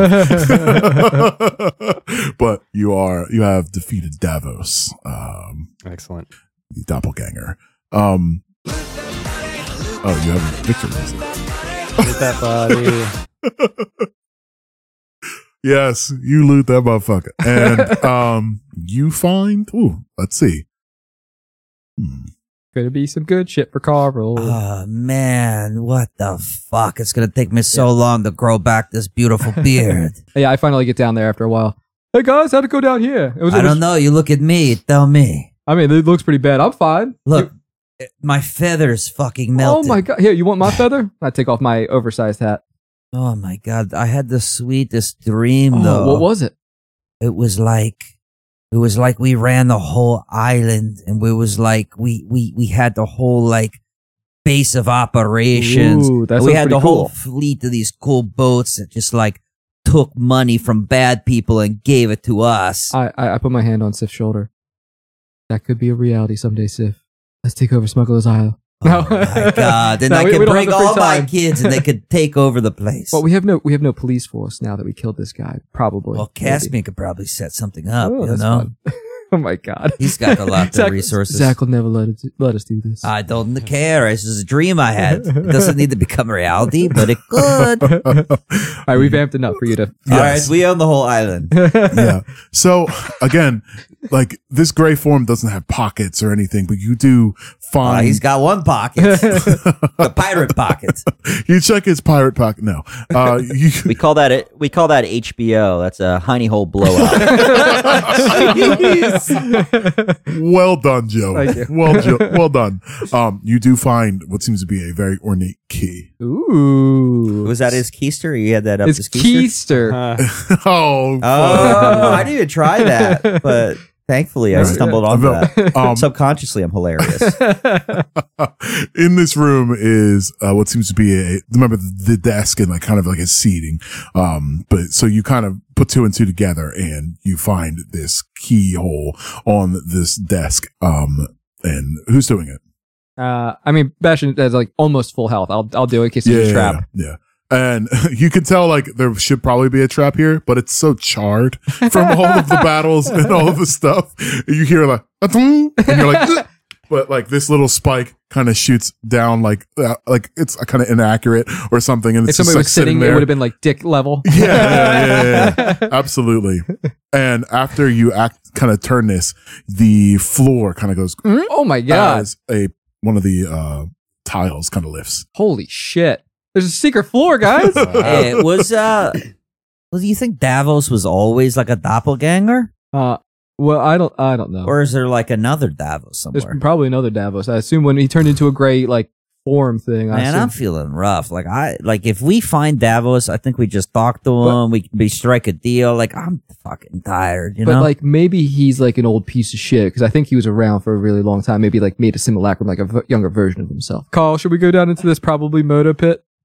off. But you are you have defeated Davos, um, Excellent. the doppelganger. Um, oh, you have a victory music. Hit that body. Yes, you loot that motherfucker, and um, you find. Ooh, let's see. Hmm. Gonna be some good shit for Carl. Oh man, what the fuck? It's gonna take me so long to grow back this beautiful beard. Yeah, I finally get down there after a while. Hey guys, how'd it go down here? It was. I it was- don't know. You look at me. Tell me. I mean, it looks pretty bad. I'm fine. Look, my feathers fucking melted. Oh my god! Here, you want my feather? I take off my oversized hat. Oh my god! I had the sweetest dream Oh, though. what was it? It was like, it was like we ran the whole island, and it was like we we we had the whole like base of operations. Ooh, that And we sounds had pretty the whole cool. fleet of these cool boats that just like took money from bad people and gave it to us. I, I I put my hand on Sif's shoulder. That could be a reality someday, Sif. Let's take over Smuggler's Isle. Oh my god! Then No, I we- could we don't have bring the free all my time. kids, and they could take over the place. Well, we have no we have no police force now that we killed this guy. Probably. Well, Maybe. Caspian could probably set something up. Oh, you that's know, fun. Oh my god. he's got a lot of Zach, resources. Zach will never let us let us do this. I don't care. This is a dream I had. It doesn't need to become reality, but it could. All right, we vamped enough for you to. All right, we own the whole island. Yeah. So again, like this gray form doesn't have pockets or anything, but you do Uh, find he's got one pocket, the pirate pocket. you check his pirate pocket. No, uh, you, We call that it. We call that H B O. That's a hiney hole blowout. well done, Joe. Thank you. Well, Joe, well done. Um, you do find what seems to be a very ornate key. Ooh. Was that his keister? He had that up It's his keister. Keister. Uh, Oh, Oh, I didn't even try that, but thankfully I Right. stumbled on Well, that. um, Subconsciously, I'm hilarious. in this room is uh, what seems to be a remember the, the desk and like kind of like a seating. Um, but so you kind of put two and two together and you find this keyhole on this desk. Um, and who's doing it? Uh, I mean, Bastion has like almost full health. I'll I'll do it in case there's a trap. Yeah. And you can tell like there should probably be a trap here, but it's so charred from all of the battles and all of the stuff. You hear like, "Atung," and you're like, "Ugh." But like this little spike kind of shoots down like, uh, like it's kind of inaccurate or something. And If it's just somebody like was sitting, there. it would have been like dick level. Yeah, yeah, yeah, yeah. Absolutely. And after you act, kind of turn this, the floor kind of goes, Oh my god! as a, one of the, uh, tiles kind of lifts. Holy shit! There's a secret floor, guys. Hey, it was uh. Well, do you think Davos was always like a doppelganger, uh, well, I don't I don't know. or is there like another Davos There's somewhere? probably another Davos. I assume when he turned into a gray like form thing. I Man, assume- I'm feeling rough. Like I like if we find Davos, I think we just talk to him. But- we can be strike a deal. Like I'm fucking tired. You but know. like maybe he's like an old piece of shit because I think he was around for a really long time. Maybe like made a simulacrum, like a v- younger version of himself. Carl, should we go down into this probably moto pit?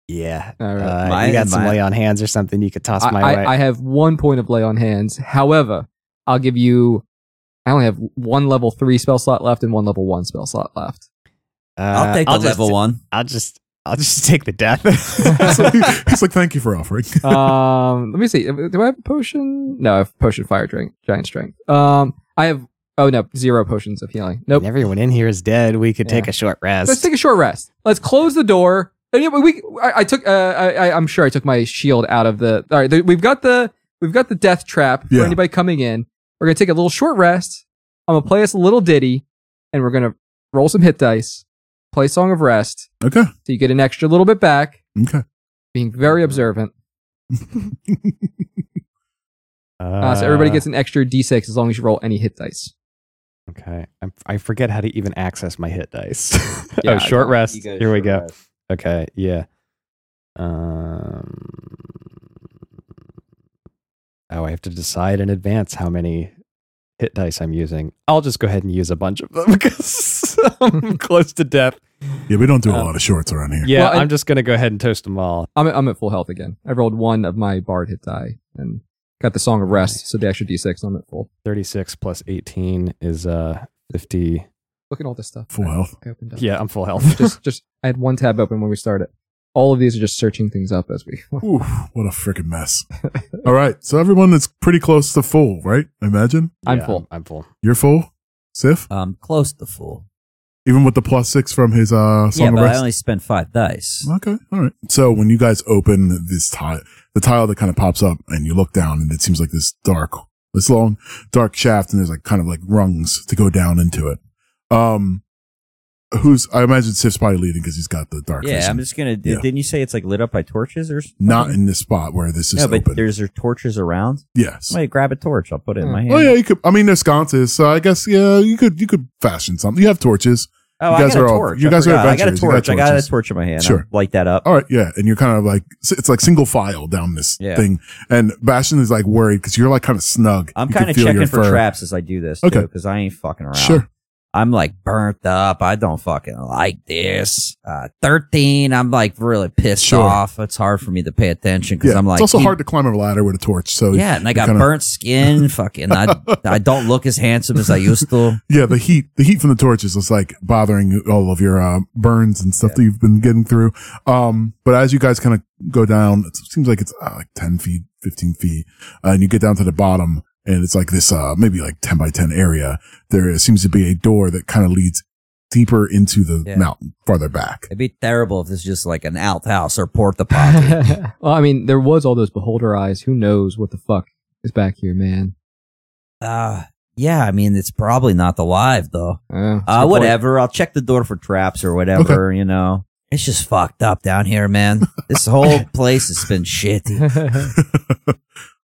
Yeah. All right. Uh, My- you got some my- lay on hands or something you could toss I, my I, way. I have one point of lay on hands. However, I'll give you. I only have one level three spell slot left and one level one spell slot left. Uh, I'll take the just- level one. I'll just I'll just take the death. So he- he's like, thank you for offering. um, let me see. Do I have a potion? No, I have potion fire drink, giant strength. Um, I have. Oh no, zero potions of healing. Nope. Everyone in here is dead. We could take Yeah. a short rest. Let's take a short rest. Let's close the door. And yeah, we, I, I took. Uh, I, I- I'm sure I took my shield out of the. All right, the, we've got the. We've got the death trap for Yeah. anybody coming in. We're gonna take a little short rest. I'm gonna play us a little ditty, and we're gonna roll some hit dice. Play Song of Rest, Okay. so you get an extra little bit back. Okay. Being very observant. uh, Uh, so everybody gets an extra d six as long as you roll any hit dice. Okay. I'm, I forget how to even access my hit dice. Yeah, oh, short I- rest. You go Here we short go. rest. Okay. Yeah. Um. Oh, I have to decide in advance how many hit dice I'm using. I'll just go ahead and use a bunch of them because I'm close to death. Yeah, we don't do a Um, lot of shorts around here. Yeah, Well, I- I'm just gonna go ahead and toast them all. I'm at, I'm at full health again. I rolled one of my bard hit die and got the Song of Rest, so the extra d six. I'm at full. thirty-six plus eighteen is uh fifty. Look at all this stuff. Full health. I opened up. Yeah, I'm full health. just just I had one tab open when we started. All of these are just searching things up as we. Oof, what a freaking mess. All right. So everyone is pretty close to full, right? I imagine. I'm Yeah, full. I'm full. You're full, Sif? Um, close to full. Even with the plus six from his uh, Song Yeah, of but I Rest? only spent five dice. Okay. All right. So when you guys open this tile, the tile that kind of pops up and you look down and it seems like this dark, this long, dark shaft and there's like kind of like rungs to go down into it. Um, who's, I imagine Sif's probably leading because he's got the dark Yeah, vision. I'm just gonna. Yeah. Didn't you say it's like lit up by torches or something? Not in this spot where this is No, but open. there's there torches around. Yes. Somebody grab a torch. I'll put it in my hand. Oh yeah, you could, I mean, there's sconces, so I guess, yeah, you could, you could fashion something. You have torches. Oh, You I guys got a are all- torch. you I guys are forgot. I got a adventurers. You got torch. I got a torches. torch in my hand. Sure. I'll light that up. All right, yeah, and you're kind of like it's like single file down this Yeah. thing, and Bastion is like worried because you're like kind of snug. I'm You kind can of feel checking your for fur. traps as I do this Okay. too, because I ain't fucking around. Sure. I'm like burnt up. I don't fucking like this. Uh, thirteen. I'm like really pissed Sure. off. It's hard for me to pay attention because Yeah, I'm like, it's also keep- hard to climb a ladder with a torch. So Yeah, and I you got kinda- burnt skin. Fucking, I, I don't look as handsome as I used to. Yeah, the heat, the heat from the torches is like bothering all of your uh, burns and stuff that you've been getting through. Um, but as you guys kind of go down, it seems like it's uh, like ten feet, fifteen feet, uh, and you get down to the bottom, and it's like this, uh, maybe like ten by ten area. There seems to be a door that kind of leads deeper into the Yeah. mountain, farther back. It'd be terrible if this is just like an outhouse or porta potty. Well, I mean, there was all those beholder eyes. Who knows what the fuck is back here, man? uh, yeah, I mean, it's probably not the live though. Uh, that's a Uh, good point. whatever. I'll check the door for traps or whatever, you know. It's just fucked up down here, man. This whole place has been shitty.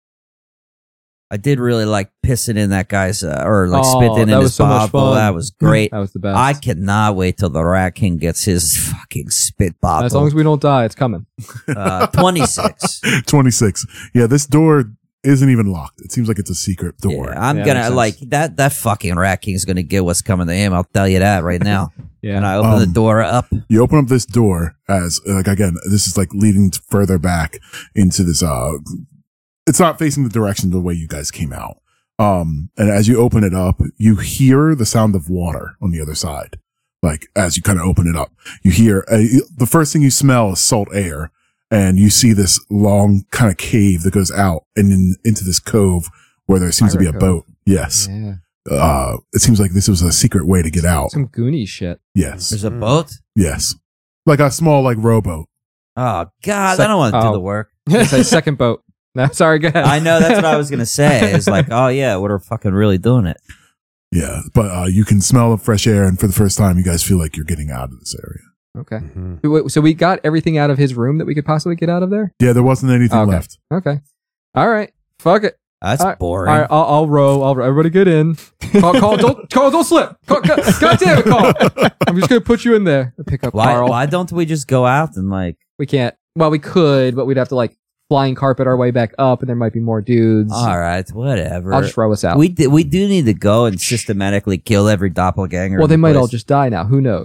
I did really like pissing in that guy's, uh, or like Oh, spitting that in was his so much bottle. fun. That was great. That was the best. I cannot wait till the Rat King gets his fucking spit bottle. As long as we don't die, it's coming. uh, twenty-six. twenty-six. Yeah, this door isn't even locked. It seems like it's a secret door. Yeah, I'm Yeah, gonna makes like sense. that. That fucking Rat King's gonna get what's coming to him. I'll tell you that right now. Yeah. And I open the Um, door up. You open up this door as like again, this is like leading further back into this. Uh, it's not facing the direction the way you guys came out. Um, and as you open it up, you hear the sound of water on the other side. Like as you kind of open it up, you hear a, the first thing you smell is salt air, and you see this long kind of cave that goes out and in, into this cove where there seems to be a Pirate boat. Yes. Yeah. Uh, it seems like this was a secret way to get out. Some Goonies shit. Yes. There's a boat. Yes. Like a small like rowboat. Oh God, Sec- I don't want to do oh. the work. It's a second boat. No, sorry, go ahead. I know that's what I was gonna say. It's like, oh yeah, we're fucking really doing it. Yeah, but uh, you can smell the fresh air, and for the first time, you guys feel like you're getting out of this area. Okay. Mhm. Wait, So we got everything out of his room that we could possibly get out of there? Yeah, there wasn't anything Okay. left. Okay. All right. Fuck it. That's All right. boring. All right, I'll, I'll row. I'll row. Everybody get in. Call, call, don't, call, don't slip. Call, God, God damn it, Call. I'm just going to put you in there. Pick up Why? Carl. Why don't we just go out and like? We can't. Well, we could, but we'd have to like flying carpet our way back up, and there might be more dudes. All right, whatever. I'll just row us out. we d- we do need to go and systematically kill every doppelganger. well, in they the might all place. just die now. Who knows?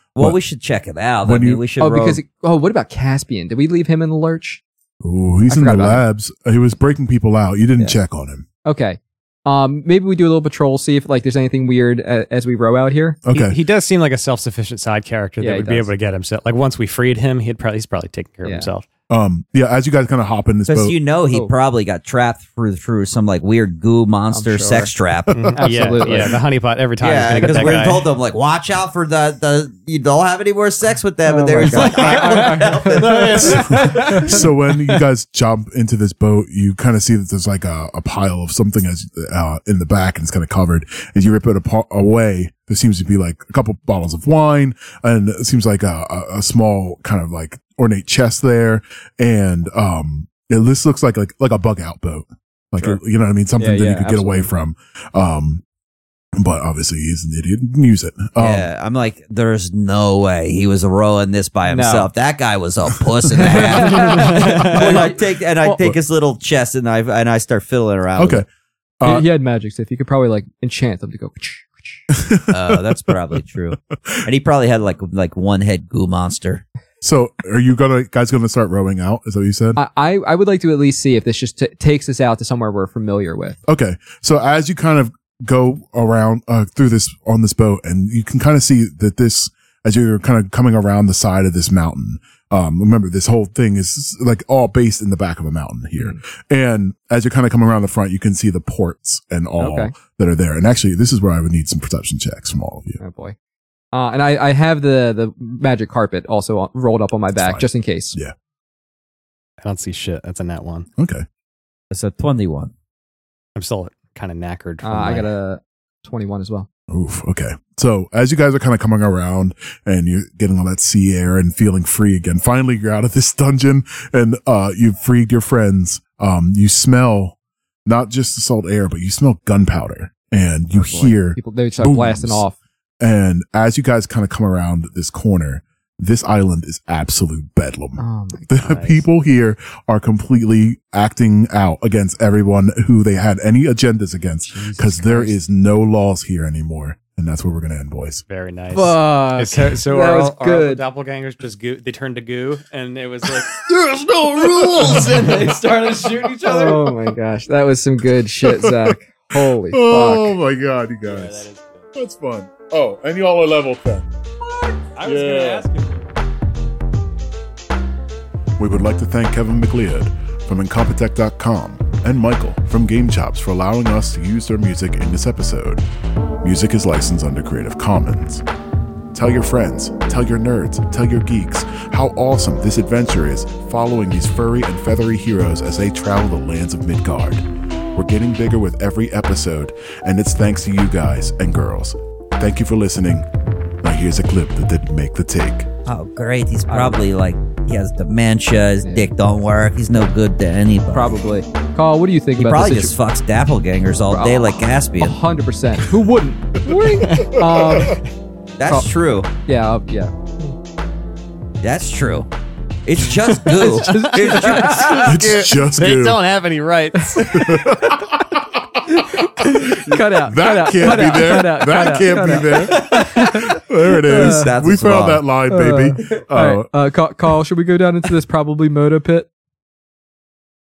Well, But we should check it out. I when mean, you- we should. Oh, roll- because it, oh, what about Caspian? Did we leave him in the lurch? Ooh, he's I in the forgot about labs. He was breaking people out. You didn't Yeah. check on him. Okay. Um, maybe we do a little patrol, see if like there's anything weird uh, as we row out here. Okay. He, he does seem like a self-sufficient side character Yeah, that he would be does. able to get himself. Like once we freed him, he'd probably he's probably taking care of Yeah. himself. Um, yeah, as you guys kind of hop in this Because boat. you know he Oh. probably got trapped through through some like weird goo monster sure. sex trap. Mhm. yeah, Absolutely. yeah. The honeypot every time. Yeah, he's gonna because get we that guy. told them like, watch out for the the you don't have any more sex with them, Oh and they my were just God. like, I won't help it. So when you guys jump into this boat, you kind of see that there's like a, a pile of something as uh, in the back, and it's kind of covered. As you rip it apart, away, there seems to be like a couple bottles of wine, and it seems like a, a, a small kind of like ornate chest there, and um, it, this looks like like like a bug out boat, like Sure. you know what I mean, something Yeah, that yeah, you could get away absolutely. from. Um, but obviously he's an idiot. and Use it. Um, Yeah, I'm like, there's no way he was rowing this by No. himself. That guy was a puss and a half. and I take and I Well- take his little chest and I and I start fiddling around. with Okay. Uh, he, he had magic stuff. You could probably like enchant them to go. it. Uh, that's probably true. And he probably had like like one head goo monster. So are you gonna guys gonna start rowing out? Is that what you said? I, I I would like to at least see if this just t- takes us out to somewhere we're familiar with. Okay. So as you kind of go around uh, through this on this boat, and you can kind of see that this, as you're kind of coming around the side of this mountain. Um, remember, this whole thing is like all based in the back of a mountain here. And as you're kind of coming around the front, you can see the ports and all Okay. that are there. And actually, this is where I would need some perception checks from all of you. Oh boy. Uh, and I, I have the, the magic carpet also on, rolled up on my back fine. just in case. Yeah. I don't see shit. That's a nat one. Okay. It's a twenty-one. I'm still kind of knackered. Uh, From I my- got a twenty-one as well. Oof. Okay. So as you guys are kind of coming around and you're getting all that sea air and feeling free again, finally you're out of this dungeon and, uh, you've freed your friends. Um, you smell not just the salt air, but you smell gunpowder and you Oh, boy. hear, People they start booms. blasting off. and as you guys kind of come around this corner, this island is absolute bedlam. Oh my The god. people here are completely acting out against everyone who they had any agendas against because there is no laws here anymore. And that's where we're going to end, boys. Very nice. Fuck. So, so that are was all, are all the good. doppelgangers just goo? They turned to goo, and it was like there's no rules, and they started shooting each other. Oh my gosh. That was some good shit, Zach. Holy Oh fuck. my God, you Yeah, guys. that is good. That's fun. Oh, and y'all are level ten. I was Yeah. gonna ask you. We would like to thank Kevin McLeod from Incompetech dot com and Michael from Game Chops for allowing us to use their music in this episode. Music is licensed under Creative Commons. Tell your friends, tell your nerds, tell your geeks how awesome this adventure is following these furry and feathery heroes as they travel the lands of Midgard. We're getting bigger with every episode, and it's thanks to you guys and girls. Thank you for listening. Now here's a clip that didn't make the take. Oh, great. He's probably like, he has dementia. His dick don't work. He's no good to anybody. Probably. Carl, what do you think He about probably this just fucks doppelgangers all day like Caspian. A hundred percent. Who wouldn't? um, That's true. yeah, uh, yeah. That's true. It's just goo. It's just- It's just They good. don't have any rights. Cut out. That cut out, can't cut be out, there. cut out, that cut out, can't cut be out. there. There it is. That's we what's found wrong. that line, baby. All Uh, right, uh, Carl, Carl, should we go down into this probably moto pit?